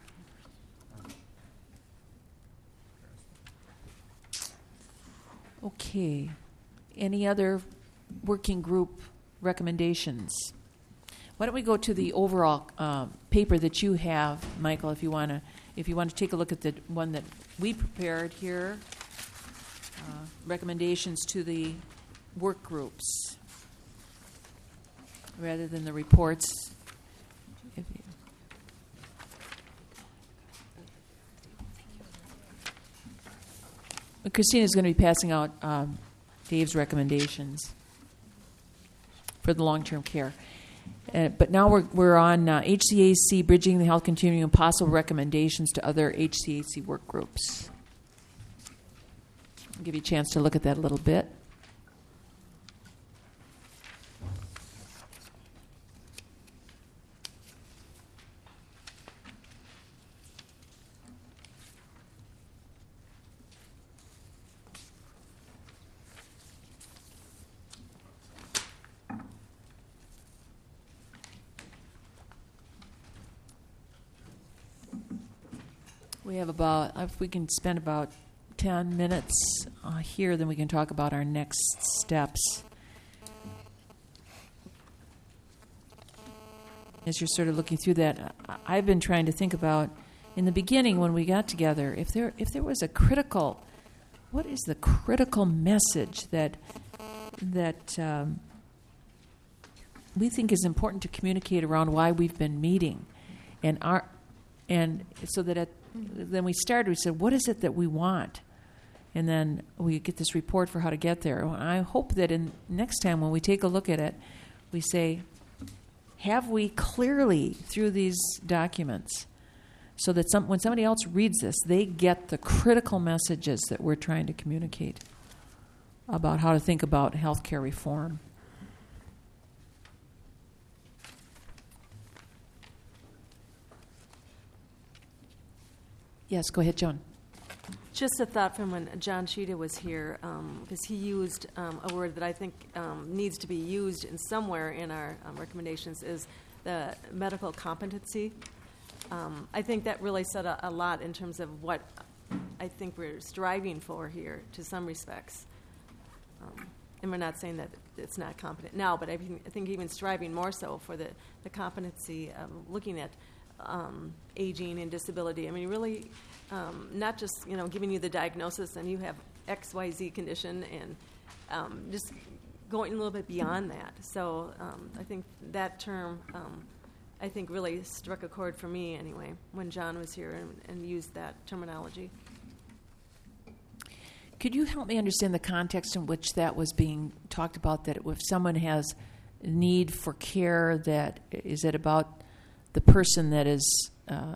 Okay. Any other working group recommendations? Why don't we go to the overall uh, paper that you have, Michael, if you want to if you want to take a look at the one that we prepared here, uh, recommendations to the work groups rather than the reports. If you- Christina's going to be passing out um, Dave's recommendations for the long-term care. Uh, but now we're, we're on uh, H C A C, Bridging the Health Continuum, possible recommendations to other H C A C work groups. I'll give you a chance to look at that a little bit. We have about, if we can spend about ten minutes uh, here, then we can talk about our next steps. As you're sort of looking through that, I- I've been trying to think about, in the beginning when we got together, if there if there was a critical, what is the critical message that that um, we think is important to communicate around why we've been meeting, and our and so that at then we started, we said, what is it that we want? And then we get this report for how to get there. And I hope that in next time when we take a look at it, we say, have we clearly, through these documents, so that some, when somebody else reads this, they get the critical messages that we're trying to communicate about how to think about healthcare reform. Yes, go ahead, Joan. Just a thought from when John Sheeta was here, because he used um, a word that I think um, needs to be used in somewhere in our um, recommendations is the medical competency. Um, I think that really said a, a lot in terms of what I think we're striving for here, to some respects. Um, and we're not saying that it's not competent now, but I think, I think even striving more so for the, the competency of looking at um, aging and disability. I mean, really, um, not just, you know, giving you the diagnosis and you have X Y Z condition, and um, just going a little bit beyond that. So um, I think that term, um, I think, really struck a chord for me anyway when John was here and, and used that terminology. Could you help me understand the context in which that was being talked about, that if someone has a need for care, that is it about the person that is uh,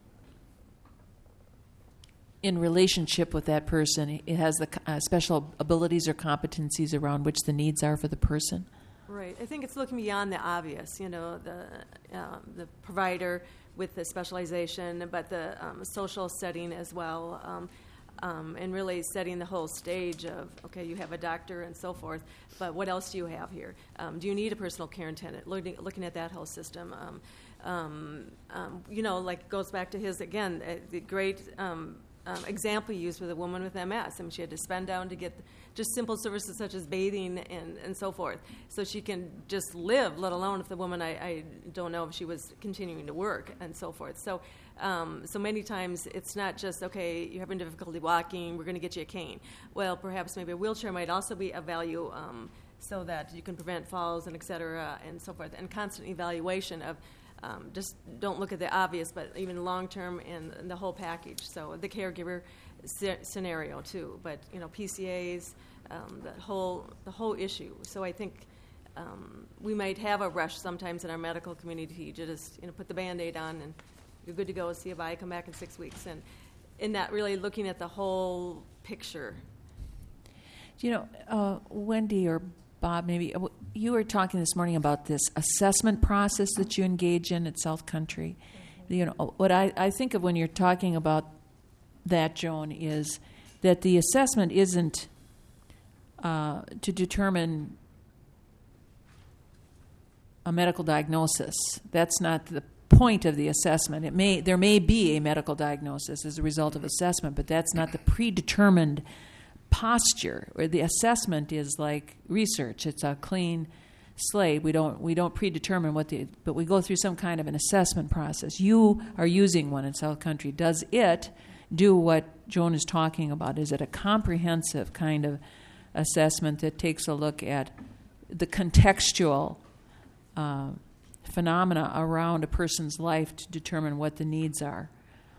in relationship with that person, it has the uh, special abilities or competencies around which the needs are for the person? Right. I think it's looking beyond the obvious, you know, the uh, the provider with the specialization, but the um, social setting as well, um, um, and really setting the whole stage of, okay, you have a doctor and so forth, but what else do you have here? Um, do you need a personal care attendant? Looking, looking at that whole system. Um, um, um, you know, like goes back to his, again, uh, the great um, um, example he used with a woman with M S. I mean, she had to spend down to get just simple services such as bathing and, and so forth, so she can just live, let alone if the woman, I, I don't know if she was continuing to work and so forth. So um, so many times it's not just, okay, you're having difficulty walking, we're going to get you a cane. Well, perhaps maybe a wheelchair might also be of value um, so that you can prevent falls and et cetera and so forth, and constant evaluation of um, just don't look at the obvious, but even long-term and, and the whole package. So the caregiver scenario too, but you know, P C As, um, the whole the whole issue. So I think um, we might have a rush sometimes in our medical community to just, you know, put the Band-Aid on and you're good to go. See you bye. Come back in six weeks, and in not really looking at the whole picture. You know, uh, Wendy or Bob, maybe uh, you were talking this morning about this assessment process that you engage in at South Country. Mm-hmm. You know, what I, I think of when you're talking about that, Joan, is that the assessment isn't uh, to determine a medical diagnosis. That's not the point of the assessment. It may there may be a medical diagnosis as a result of assessment, but that's not the predetermined posture. Or the assessment is like research. It's a clean slate. We don't we don't predetermine what the, but we go through some kind of an assessment process. You are using one in South Country. Does it do what Joan is talking about? Is it a comprehensive kind of assessment that takes a look at the contextual uh, phenomena around a person's life to determine what the needs are?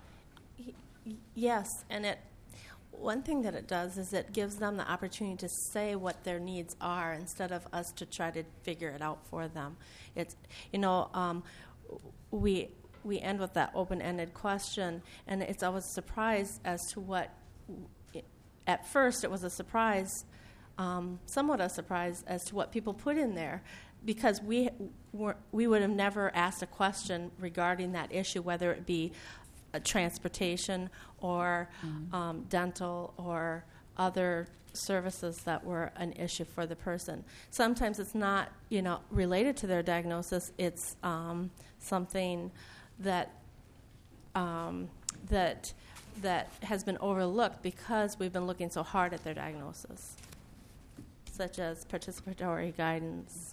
Yes, and it one thing that it does is it gives them the opportunity to say what their needs are instead of us to try to figure it out for them. It's, you know, um, we we end with that open-ended question, and it's always a surprise as to what, at first it was a surprise, um, somewhat a surprise as to what people put in there, because we were, we would have never asked a question regarding that issue, whether it be uh, transportation or mm-hmm. um, dental or other services that were an issue for the person. Sometimes it's not, you know, related to their diagnosis. It's um, something that um, that that has been overlooked because we've been looking so hard at their diagnosis, such as participatory guidance.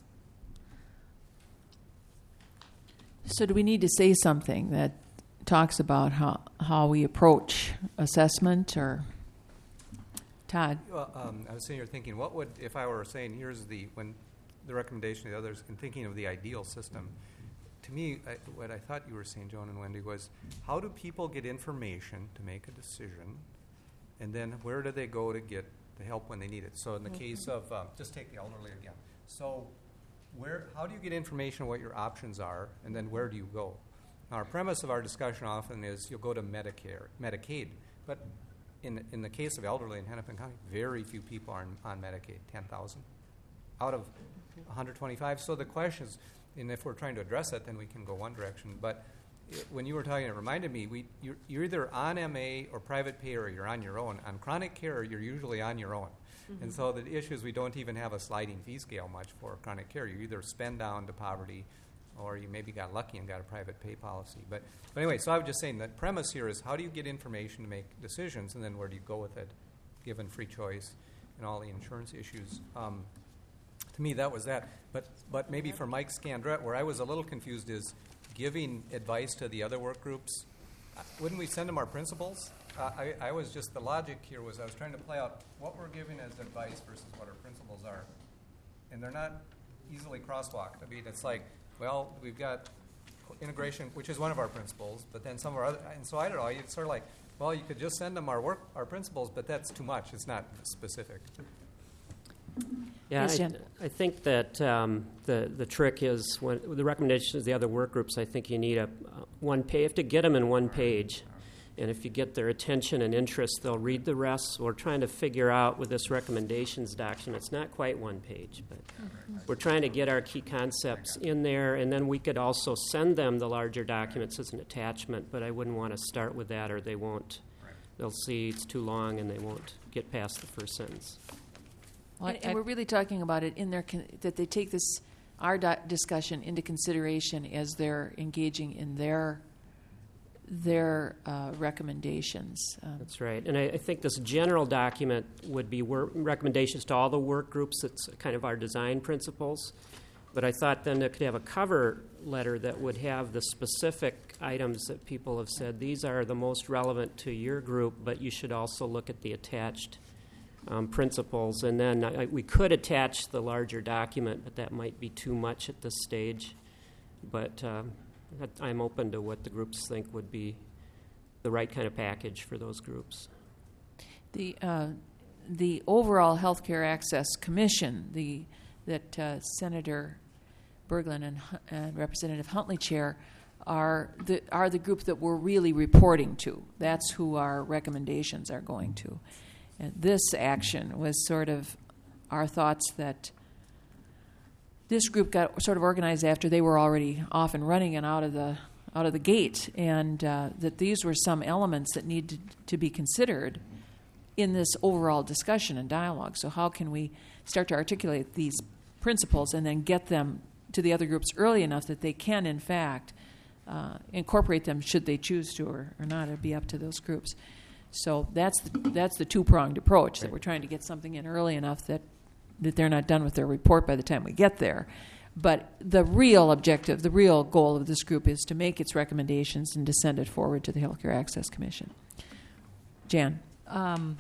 So do we need to say something that talks about how, how we approach assessment, or Todd? Well, um, I was sitting here thinking, what would, if I were saying, here's the, when the recommendation of the others, and thinking of the ideal system, to me, I, what I thought you were saying, Joan and Wendy, was how do people get information to make a decision, and then where do they go to get the help when they need it? So in the mm-hmm. case of, um, just take the elderly again. So where, how do you get information on what your options are, and then where do you go? Now, our premise of our discussion often is you'll go to Medicare, Medicaid, but in in the case of elderly in Hennepin County, very few people are on, on Medicaid, ten thousand out of one hundred twenty-five. So the question is, and if we're trying to address that, then we can go one direction. But it, when you were talking, it reminded me, we, you're, you're either on M A or private pay or you're on your own. On chronic care, you're usually on your own. Mm-hmm. And so the issue is we don't even have a sliding fee scale much for chronic care. You either spend down to poverty or you maybe got lucky and got a private pay policy. But, but anyway, so I was just saying the premise here is how do you get information to make decisions, and then where do you go with it, given free choice and all the insurance issues. Um, to me, that was that. But, but maybe for Mike Scandrett, where I was a little confused is giving advice to the other work groups. Uh, wouldn't we send them our principles? Uh, I, I was just, the logic here was I was trying to play out what we're giving as advice versus what our principles are. And they're not easily crosswalked. I mean, it's like, well, we've got integration, which is one of our principles, but then some of our other, and so I don't know, it's sort of like, well, you could just send them our work, our principles, but that's too much. It's not specific. Yeah, I, I think that um, the the trick is when the recommendations of the other work groups. I think you need a uh, one page. You have to get them in one page, and if you get their attention and interest, they'll read the rest. We're trying to figure out with this recommendations document. It's not quite one page, but we're trying to get our key concepts in there, and then we could also send them the larger documents as an attachment. But I wouldn't want to start with that, or they won't. They'll see it's too long, and they won't get past the first sentence. Well, and, and we're really talking about it in their con- that they take this our do- discussion into consideration as they're engaging in their their uh, recommendations. Um, That's right, and I, I think this general document would be wor- recommendations to all the work groups. It's kind of our design principles. But I thought then it could have a cover letter that would have the specific items that people have said these are the most relevant to your group, but you should also look at the attached Um, principles, and then I, we could attach the larger document, but that might be too much at this stage. But um, I'm open to what the groups think would be the right kind of package for those groups. The uh, the overall Healthcare Access Commission, the that uh, Senator Berglund and, and Representative Huntley chair, are the are the group that we're really reporting to. That's who our recommendations are going to. And this action was sort of our thoughts that this group got sort of organized after they were already off and running and out of the out of the gate, and uh, that these were some elements that needed to be considered in this overall discussion and dialogue. So how can we start to articulate these principles and then get them to the other groups early enough that they can, in fact, uh, incorporate them should they choose to or, or not? It'd be up to those groups. So that's the, that's the two-pronged approach, that we're trying to get something in early enough that, that they're not done with their report by the time we get there. But the real objective, the real goal of this group is to make its recommendations and to send it forward to the Healthcare Access Commission. Jan? Um,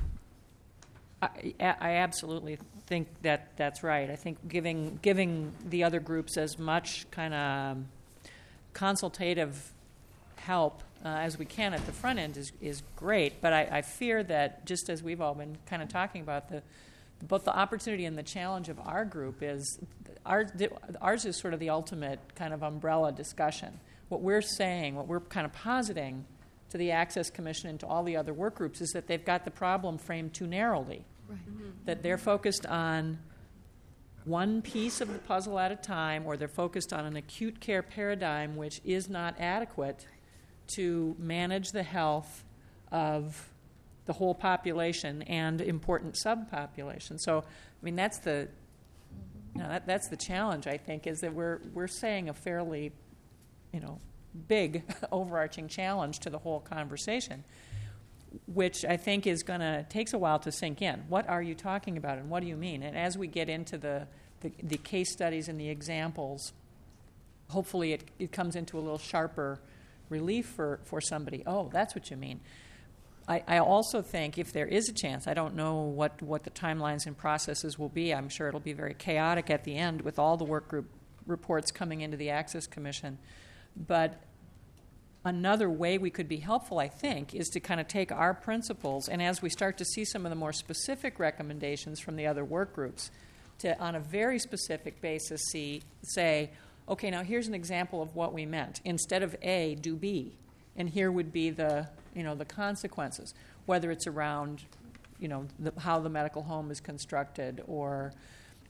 I, I absolutely think that that's right. I think giving giving the other groups as much kind of consultative help Uh, as we can at the front end is, is great, but I, I fear that, just as we've all been kind of talking about, the both the opportunity and the challenge of our group is our, ours is sort of the ultimate kind of umbrella discussion. What we're saying, what we're kind of positing to the Access Commission and to all the other work groups is that they've got the problem framed too narrowly, Right. Mm-hmm. that they're focused on one piece of the puzzle at a time, or they're focused on an acute care paradigm which is not adequate to manage the health of the whole population and important subpopulations. So, I mean, that's the you know, that, that's the challenge, I think, is that we're we're saying a fairly, you know, big overarching challenge to the whole conversation, which I think is going to takes a while to sink in. What are you talking about, and what do you mean? And as we get into the the, the case studies and the examples, hopefully it, it comes into a little sharper relief for, for somebody. Oh, that's what you mean. I, I also think if there is a chance, I don't know what, what the timelines and processes will be. I'm sure it'll be very chaotic at the end with all the work group reports coming into the Access Commission. But another way we could be helpful, I think, is to kind of take our principles, and as we start to see some of the more specific recommendations from the other work groups, to, on a very specific basis, see, say, okay, now here's an example of what we meant. Instead of A, do B. And here would be the, you know, the consequences, whether it's around, you know, the, how the medical home is constructed, or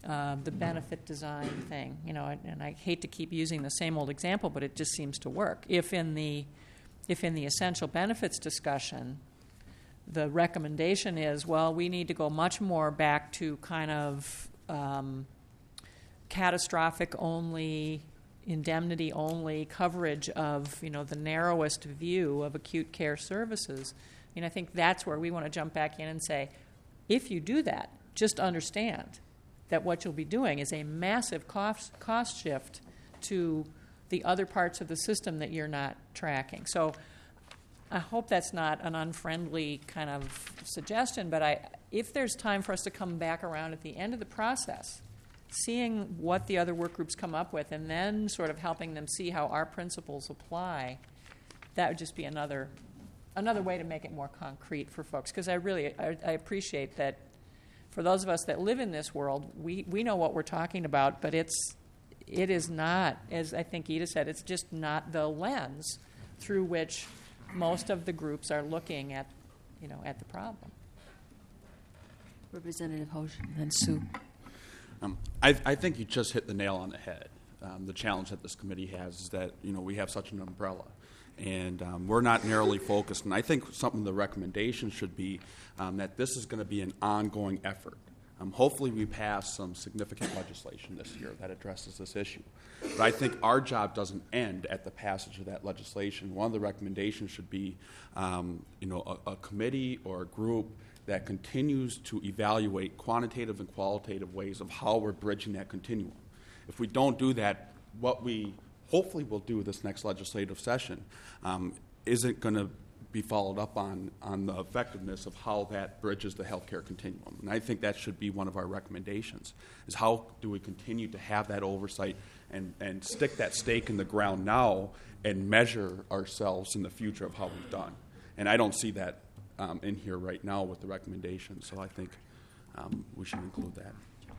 uh, the benefit design thing. You know, and, and I hate to keep using the same old example, but it just seems to work. If in the if in the essential benefits discussion, the recommendation is, well, we need to go much more back to kind of um, catastrophic only, indemnity only coverage of, you know, the narrowest view of acute care services. I mean, I think that's where we want to jump back in and say, if you do that, just understand that what you'll be doing is a massive cost, cost shift to the other parts of the system that you're not tracking. So I hope that's not an unfriendly kind of suggestion, but I, if there's time for us to come back around at the end of the process, seeing what the other work groups come up with, and then sort of helping them see how our principles apply, that would just be another another way to make it more concrete for folks. Because I really I, I appreciate that for those of us that live in this world, we, we know what we're talking about, but it's it is not, as I think Ida said, it's just not the lens through which most of the groups are looking at, you know, at the problem. Representative Hosch, then Sue. Um, I, I think you just hit the nail on the head. Um, the challenge that this committee has is that, you know, we have such an umbrella, and um, we're not narrowly focused. And I think some of the recommendations should be um, that this is going to be an ongoing effort. Um, hopefully we pass some significant legislation this year that addresses this issue. But I think our job doesn't end at the passage of that legislation. One of the recommendations should be, um, you know, a, a committee or a group that continues to evaluate quantitative and qualitative ways of how we're bridging that continuum. If we don't do that, what we hopefully will do this next legislative session um, isn't going to be followed up on on the effectiveness of how that bridges the healthcare continuum. And I think that should be one of our recommendations, is how do we continue to have that oversight and, and stick that stake in the ground now and measure ourselves in the future of how we've done. And I don't see that um, in here right now with the recommendations, so I think um, we should include that.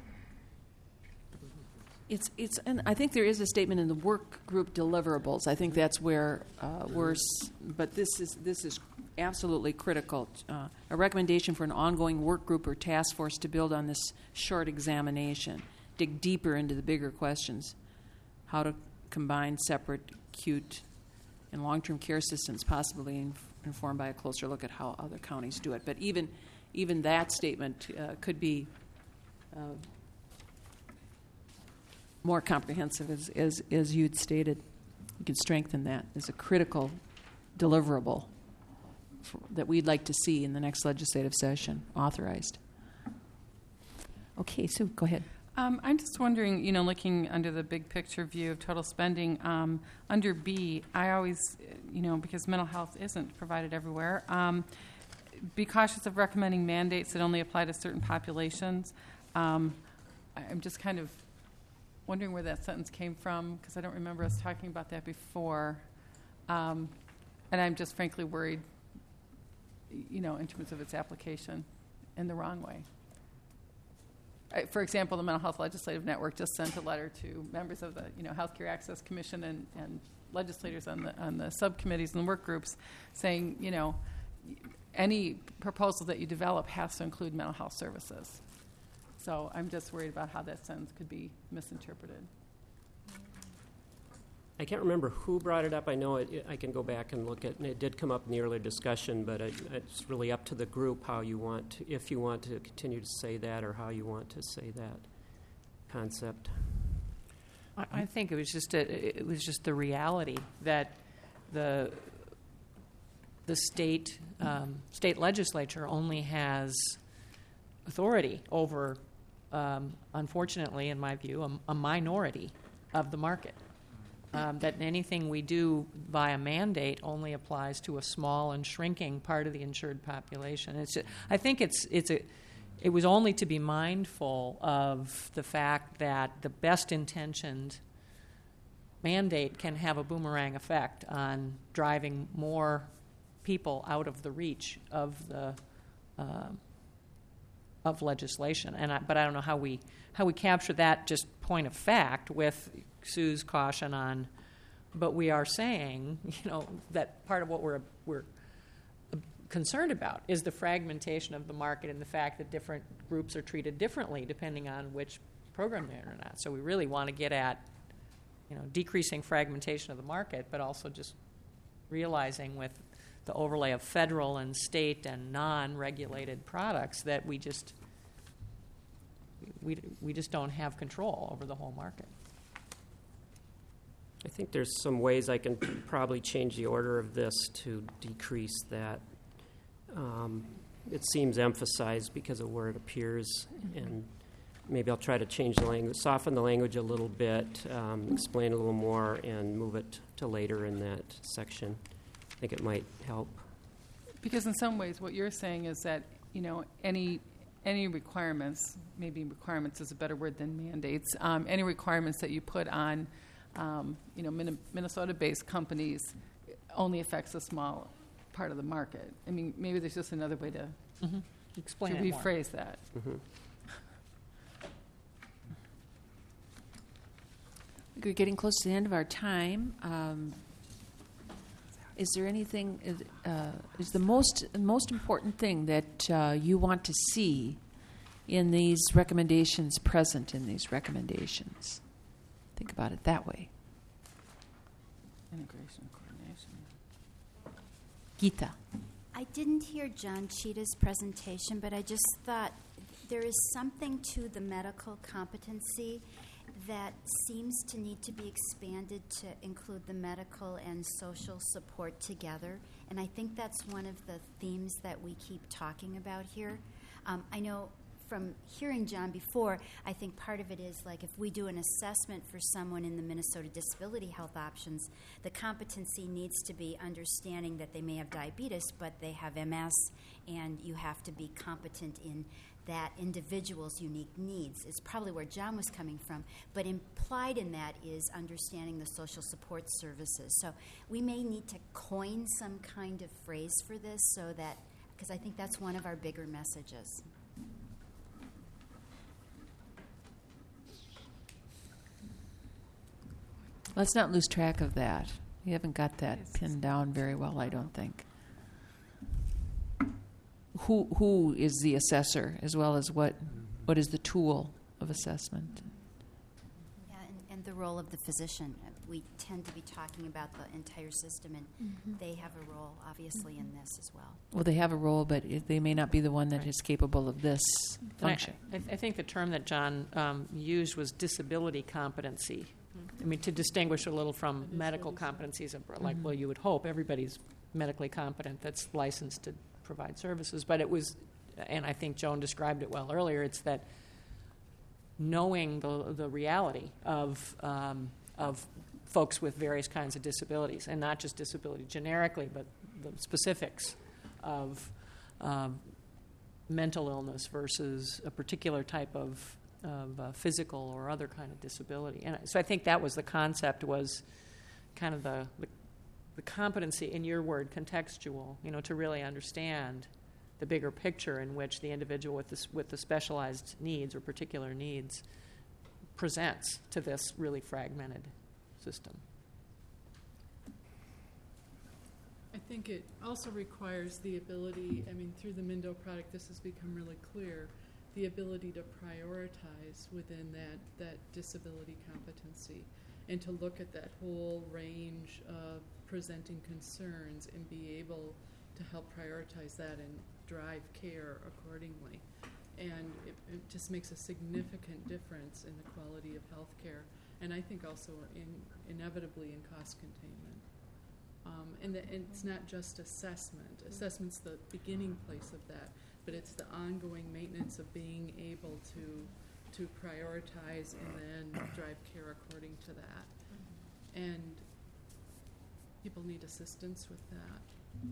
It's it's and I think there is a statement in the work group deliverables. I think that's where uh, we're. S- but this is this is absolutely critical. Uh, a recommendation for an ongoing work group or task force to build on this short examination, dig deeper into the bigger questions, how to combine separate acute and long-term care systems, possibly inf- informed by a closer look at how other counties do it. But even even that statement uh, could be. Uh, more comprehensive, as, as, as you'd stated. You could strengthen that as a critical deliverable for, that we'd like to see in the next legislative session authorized. Okay, Sue, go ahead. Um, I'm just wondering, you know, looking under the big picture view of total spending, um, under B, I always, you know, because mental health isn't provided everywhere, um, be cautious of recommending mandates that only apply to certain populations. Um, I'm just kind of wondering where that sentence came from, because I don't remember us talking about that before. Um, and I'm just frankly worried, you know, in terms of its application in the wrong way. I, for example, the Mental Health Legislative Network just sent a letter to members of the, you know, Healthcare Access Commission and, and legislators on the on the subcommittees and the work groups saying, you know, any proposal that you develop has to include mental health services. So I'm just worried about how that sentence could be misinterpreted. I can't remember who brought it up. I know it, it, I can go back and look at, and it did come up in the earlier discussion, but it, it's really up to the group how you want to, if you want to continue to say that or how you want to say that concept. I, I think it was just a, it was just the reality that the the state um, state legislature only has authority over, um, unfortunately, in my view, a, a minority of the market. Um, that anything we do via mandate only applies to a small and shrinking part of the insured population. It's, I think it's it's a it was only to be mindful of the fact that the best intentioned mandate can have a boomerang effect on driving more people out of the reach of the uh, of legislation. And I, but I don't know how we how we capture that just point of fact with Sue's caution on, but we are saying, you know, that part of what we're we're concerned about is the fragmentation of the market and the fact that different groups are treated differently depending on which program there or not. So we really want to get at, you know, decreasing fragmentation of the market, but also just realizing with the overlay of federal and state and non-regulated products that we just we we just don't have control over the whole market. I think there's some ways I can probably change the order of this to decrease that. Um, it seems emphasized because of where it appears, and maybe I'll try to change the language, soften the language a little bit, um, explain a little more, and move it to later in that section. I think it might help. Because in some ways, what you're saying is that, you know, any any requirements, maybe requirements is a better word than mandates, um, any requirements that you put on, um, you know, Min- Minnesota-based companies only affects a small part of the market. I mean, maybe there's just another way to, mm-hmm. Explain to it more. rephrase that. Mm-hmm. We're getting close to the end of our time. Um, is there anything, uh, is the most most important thing that uh, you want to see in these recommendations, present in these recommendations? Think about it that way. Integration, coordination. Gita. I didn't hear John Cheetah's presentation, but I just thought there is something to the medical competency that seems to need to be expanded to include the medical and social support together. And I think that's one of the themes that we keep talking about here. Um, I know from hearing John before, I think part of it is like if we do an assessment for someone in the Minnesota Disability Health Options, the competency needs to be understanding that they may have diabetes, but they have M S, and you have to be competent in that individual's unique needs is probably where John was coming from. But implied in that is understanding the social support services. So we may need to coin some kind of phrase for this so that, because I think that's one of our bigger messages. Let's not lose track of that. You haven't got that pinned down very well, I don't think. Who who is the assessor, as well as what what is the tool of assessment? Yeah, and, and the role of the physician. We tend to be talking about the entire system, and Mhm. they have a role, obviously, in this as well. Well, they have a role, but it, they may not be the one that is capable of this function. I, I think the term that John um, used was disability competency. I mean, to distinguish a little from medical competencies, like, Mhm. well, you would hope everybody's medically competent that's licensed to provide services. But it was, and I think Joan described it well earlier, it's that knowing the, the reality of, um, of folks with various kinds of disabilities, and not just disability generically, but the specifics of um, mental illness versus a particular type of of uh, physical or other kind of disability. And so I think that was the concept, was kind of the, the the competency, in your word, contextual, you know, to really understand the bigger picture in which the individual with this with the specialized needs or particular needs presents to this really fragmented system. I think it also requires the ability, I mean, through the Mindo product, this has become really clear, the ability to prioritize within that, that disability competency and to look at that whole range of presenting concerns and be able to help prioritize that and drive care accordingly. And it, it just makes a significant difference in the quality of health care, and I think also in, inevitably in cost containment. Um, and, the, and it's not just assessment. Assessment's the beginning place of that, but it's the ongoing maintenance of being able to to prioritize and then drive care according to that. And people need assistance with that.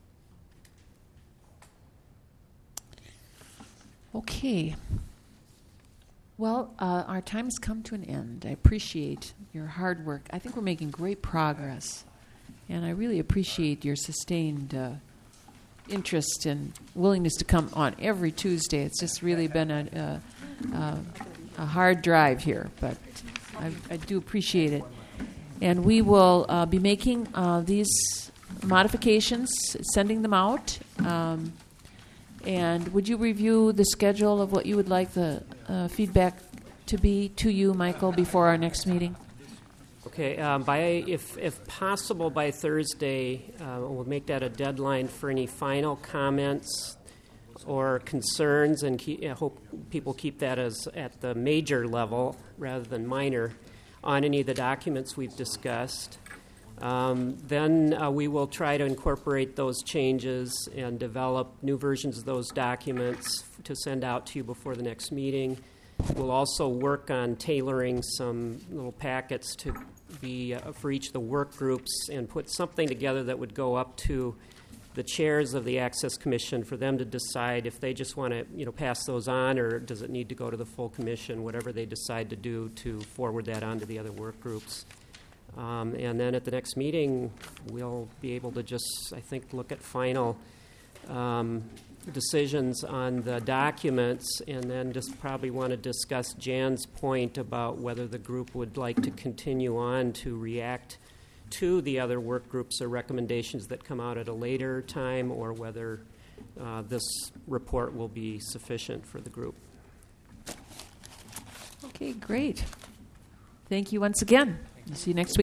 Okay. Well, uh, our time has come to an end. I appreciate your hard work. I think we're making great progress, and I really appreciate your sustained uh, interest and willingness to come on every Tuesday. It's just really been a, a, a, a hard drive here, but I, I do appreciate it. And we will uh, be making uh, these modifications, sending them out. Um, and would you review the schedule of what you would like the uh, feedback to be to you, Michael, before our next meeting? Okay, um, by if if possible by Thursday, uh, we'll make that a deadline for any final comments or concerns, and keep, I hope people keep that as at the major level rather than minor on any of the documents we've discussed. Um, then uh, we will try to incorporate those changes and develop new versions of those documents to send out to you before the next meeting. We'll also work on tailoring some little packets to be uh, for each of the work groups and put something together that would go up to the chairs of the Access Commission for them to decide if they just want to, you know, pass those on, or does it need to go to the full commission, whatever they decide to do to forward that on to the other work groups. Um, and then at the next meeting, we'll be able to just, I think, look at final um, decisions on the documents, and then just probably want to discuss Jan's point about whether the group would like to continue on to react to the other work groups or recommendations that come out at a later time, or whether uh, this report will be sufficient for the group. Okay, great. Thank you once again. See you next week.